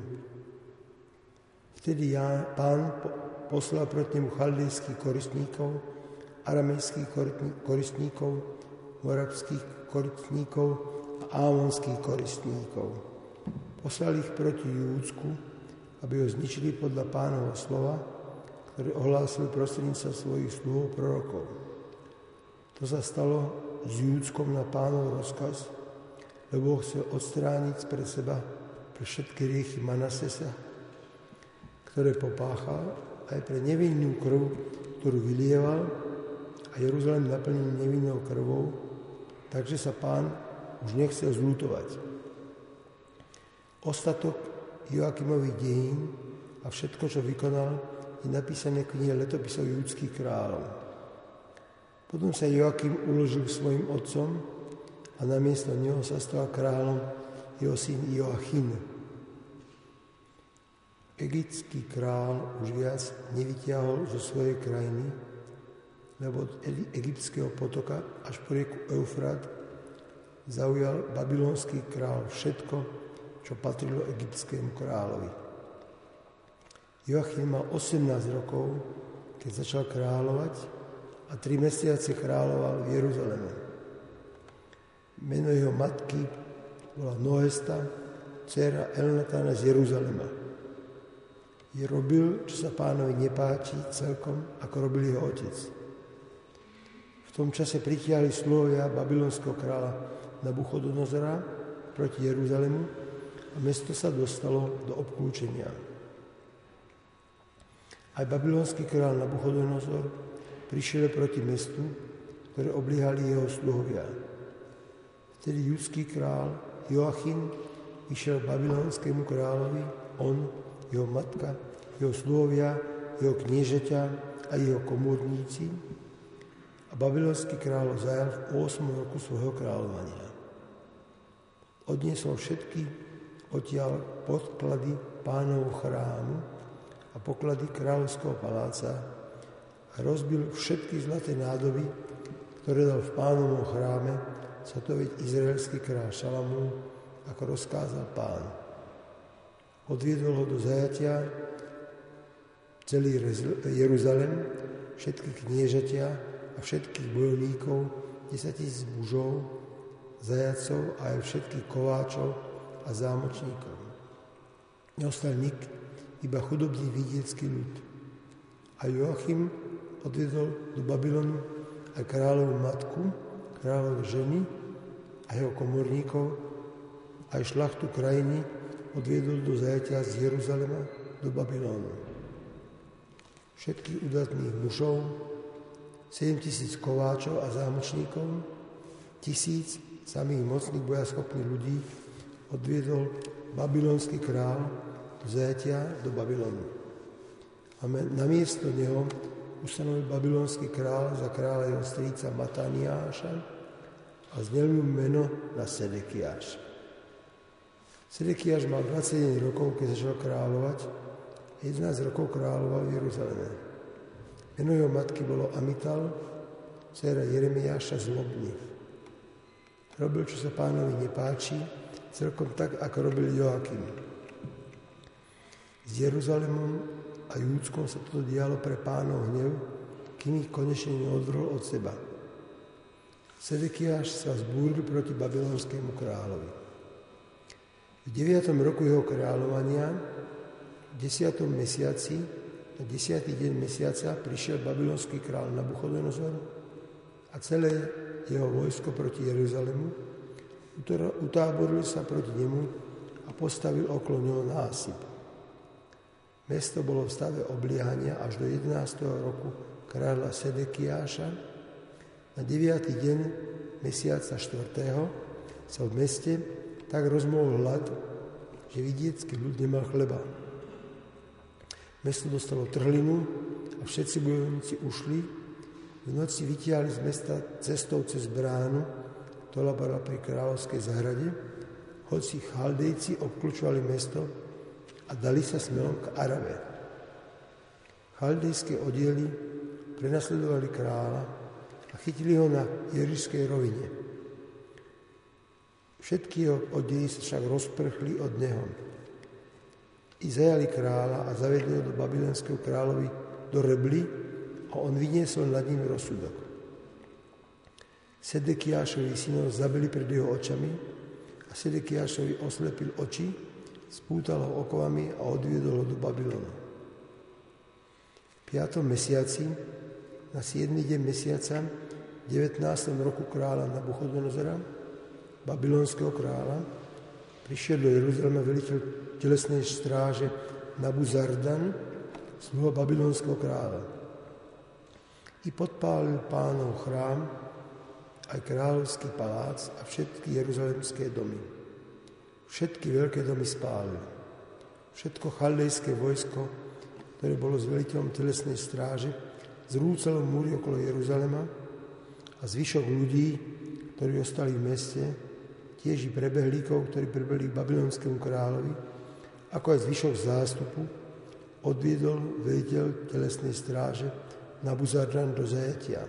Vtedy ja, Pán poslal proti nemu chaldejských koristníkov, aramejských koristníkov, moravských koristníkov a ámonských koristníkov. Poslal ich proti Júdsku, aby ho zničili podľa Pánovho slova, ktoré ohlásil prostredníctvom svojich sluhov prorokov. To sa stalo s Júdskom na Pánov rozkaz, lebo chcel odstrániť pre seba pre všetky riechy Manasesa, ktoré popáchal, aj pre nevinnú krv, ktorú vylieval, a Jeruzalém naplnil nevinnou krvou, takže sa Pán už nechcel zľutovať. Ostatok Joachimových dejín a všetko, čo vykonal, je napísané v knihe letopisov judských kráľov. Potom sa Joachim uložil svojim otcom a namiesto neho sa stal kráľom jeho syn Joachim. Egyptský král už viac nevytiahol zo svojej krajiny, lebo od egyptského potoka až po rieku Eufrat zaujal babylonský král všetko, čo patrilo egyptskému kráľovi. Joachim mal osemnásť rokov, keď začal kráľovať a tri mesiace kráľoval v Jeruzaleme. Meno jeho matky bola Nohesta, dcéra Elnatána z Jeruzalema. Je robil, čo sa Pánovi nepáči, celkom, ako robil jeho otec. V tom čase pritiahli sluhovia babylonského kráľa Nabuchodonozora proti Jeruzalemu a mesto sa dostalo do obklúčenia. Aj babylonský kráľ Nabuchodonozor prišiel proti mestu, ktoré obliehali jeho sluhovia. Vtedy judský král Joachim išiel babylonskému kráľovi, on, jeho matka, jeho sluhovia, jeho kniežaťa a jeho komorníci, a babylonský kráľ ho zajal v ôsmom roku svojho kráľovania. Odniesol všetky odtiaľ podklady Pánovho chrámu a poklady kráľovského paláca a rozbil všetky zlaté nádoby, ktoré dal v Pánovom chráme svatoviť izraelský kráľ Šalamún, ako rozkázal Pán. Odviedol ho do zajatia celý Jeruzalem, všetky kniežatia a všetkých bojovníkov, desaťtisíc mužov, zajacov a aj všetkých kováčov a zámočníkov. Neostal nik, iba chudobný vidiecký ľud. A Joachim odviedol do Babylonu aj kráľovú matku, kráľovú ženy a jeho komorníkov, aj šlachtu krajiny odviedol do zajatia z Jeruzalema do Babylonu. Všetkých udatných mužov, sedem tisíc kováčov a zámočníkov, tisíc samých mocných bojaschopných ľudí odviedol babylonský kráľ do zajatia do Babylonu. A namiesto neho ustanovil babylonský kráľ za kráľa jeho strýca Mataniáša a znel mu meno na Sedekiáš. Sedekiáš mal dvadsaťjeden rokov, keď začal kráľovať, jedenásť rokov kráľoval v Jeruzaleme. Meno jeho matky bolo Amital, dcéra Jeremiáša z Lobny. Robil, čo sa Pánovi nepáči, celkom tak, ako robil Joachim. S Jeruzalemom a Júdskom sa toto dialo pre Pánov hnev, kým ich konečne neodvrhol od seba. Sedekiáš sa vzbúril proti babylonskému kráľovi. V deviatom roku jeho kráľovania, v desiatom mesiaci, na desiatý deň mesiaca prišiel babylonský kráľ Nabuchodonozor a celé jeho vojsko proti Jeruzalemu, utáborili sa proti nemu a postavil okolo neho násyp. Mesto bolo v stave obliehania až do jedenásteho roku kráľa Sedekiáša. Na deviaty deň mesiaca štvrtého sa v meste tak rozmohol hlad, že vidiecký ľud nemal chleba. Mesto dostalo trhlinu a všetci bojovníci ušli. V noci vytiahli z mesta cestou cez bránu, ktorá bola pri kráľovskej zahrade, hoci Chaldejci obklúčovali mesto a dali sa smerom k Arabe. Chaldejské oddiely prenasledovali kráľa a chytili ho na Jerišskej rovine. Všetky jeho oddiely sa však rozprchli od neho. I zajali kráľa a zavedli ho do babylonského kráľovi do Rebly a on vyniesol nad ním rozsudok. Sedekiášovi synov zabili pred jeho očami a Sedekiášovi oslepil oči, spútal ho okovami a odviedol ho do Babylonu. V piatom mesiaci, na siedmy deň mesiaca, v devätnástom roku kráľa Nabuchodonozora, babylonského kráľa, prišiel do Jeruzalema veliteľ telesnej stráže Nabuzardan, sluha babylonského kráľa. I podpálil Pánov chrám, aj kráľovský palác a všetky jeruzalemské domy. Všetky veľké domy spálil. Všetko chaldejské vojsko, ktoré bolo s veliteľom telesnej stráže, zrúcalo múry okolo Jeruzalema a zvyšok ľudí, ktorí ostali v meste, tiež i prebehlíkov, ktorí prebehli k babylonskému kráľovi, ako aj zvyšok zástupu, odviedol veliteľ telesnej stráže Nabuzardan do zajatia.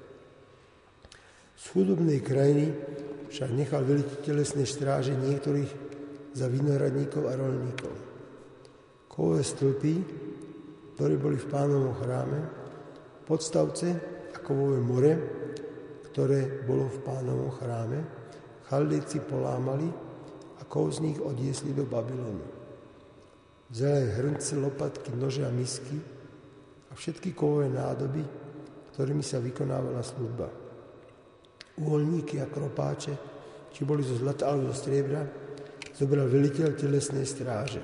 Z chudobnej krajiny však nechal veliteľ telesnej stráže niektorých za vinohradníkov a roľníkov. Kovové stĺpy, ktoré boli v Pánovom chráme, podstavce a kovové more, ktoré bolo v Pánovom chráme, Chaldejci polámali a kov z nich odniesli do Babylonu. Vzali aj hrnce, lopatky, nože a misky a všetky kovové nádoby, ktorými sa vykonávala služba. Uholníky a kropáče, či boli zo zlata alebo zo striebra, zobral veliteľ telesnej stráže.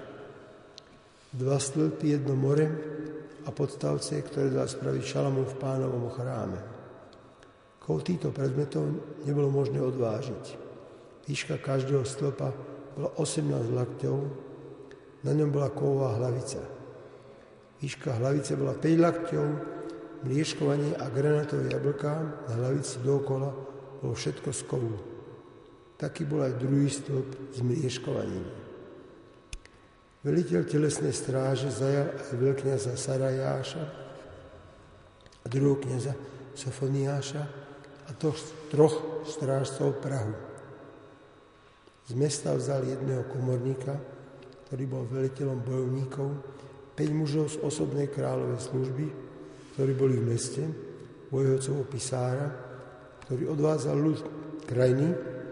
Dva stĺpy, jedno more a podstavce, ktoré dal spraviť Šalamún v Pánovom chráme. Kov týchto predmetov nebolo možné odvážiť. Výška každého stĺpa bola osemnásť lakťov, na ňom bola kovová hlavica. Výška hlavice bola päť lakťov, mlieškovanie a granátové jablká na hlavici dookola bolo všetko z kovu. Taký bol aj druhý stĺp s mlieškovaním. Veliteľ telesnej stráže zajal aj veľkňaza Sarajáša a druhého kňaza Sofoniáša a to troch strážcov Prahu. Z mesta vzal jedného komorníka, ktorý bol veliteľom bojovníkov, päť mužov z osobnej kráľovej služby, ktorí boli v meste, vojvodcovho pisára, ktorý odvádzal ľud krajiny,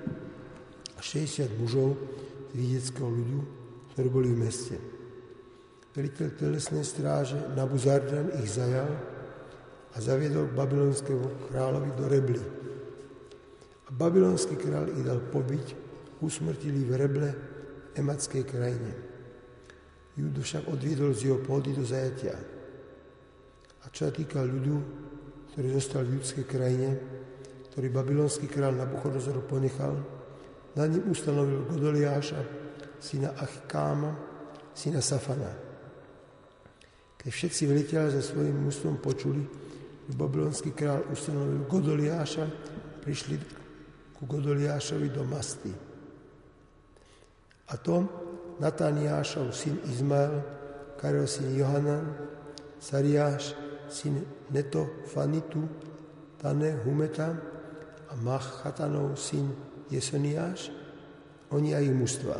a šesťdesiat mužov z vidieckého ľudu, ktorí boli v meste. Veliteľ telesnej stráže Nabuzardan ich zajal a zaviedol k babylonskému kráľovi do Rebly. A babylonský kráľ ich dal pobiť, usmrtili v Reble v ematskej krajine. Júdu však odviedol z jeho pôdy do zajatia. A čo sa týka ľudu, ktorý zostal v judskej krajine, ktorý babylonský kráľ Nabuchodonozor ponechal, na ním ustanovil Godoliáša, syna Achikáma, syna Safana. Keď všetci veliteľi za svojím mužstvom počuli, že babylonský kráľ ustanovil Godoliáša, prišli ku Godoliášovi do Masty. A to Nataniášov syn Izmael, Karel syn Johanan, Sariáš syn Netofanitu, Tane Humeta a Machatanov syn Jesoniáš, oni aj ich mužstvá.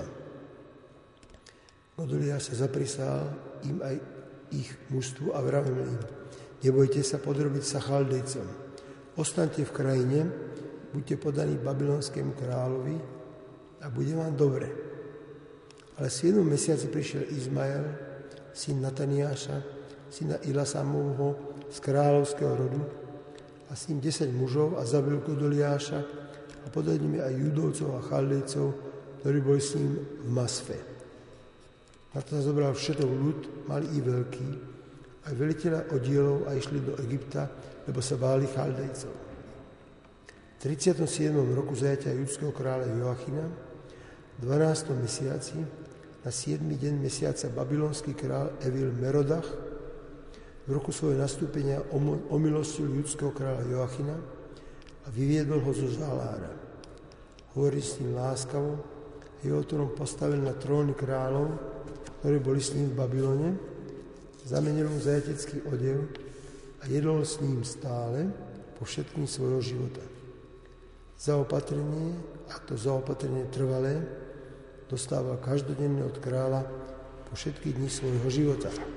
Godoliáš sa zaprisál im aj ich mužstvu a vravil im: nebojte sa podrobiť sa Chaldejcom, ostaňte v krajine, buďte podaní babylonskému kráľovi a bude vám dobre. Ale v siedmom mesiaci prišiel Izmael, syn Nataniáša, syna Ilasamovho z kráľovského rodu, a s ním desať mužov a zabil Godoliáša a podal nimi aj Judovcov a Chaldejcov, ktorí boli s ním v Masfe. Na to zobral všetok ľud, malý i veľký, aj veliteľa oddielov a išli do Egypta, lebo sa báli Chaldejcov. V tridsiatom siedmom roku zajatia judského kráľa Joachina, v dvanástom mesiaci, na siedmy deň mesiaca babylonský král Evil Merodach v roku svojho nastúpenia omilostil judského kráľa Joachina a vyviedol ho zo žalára. Hovoril s ním láskavo a jeho trón postavil na tróny kráľov, ktorí boli s ním v Babylone, zamenil mu zajatecký odev a jedol s ním stále po všetkým svojho života. Zaopatrenie, a to zaopatrenie trvalé, dostával každodenne od kráľa po všetky dni svojho života.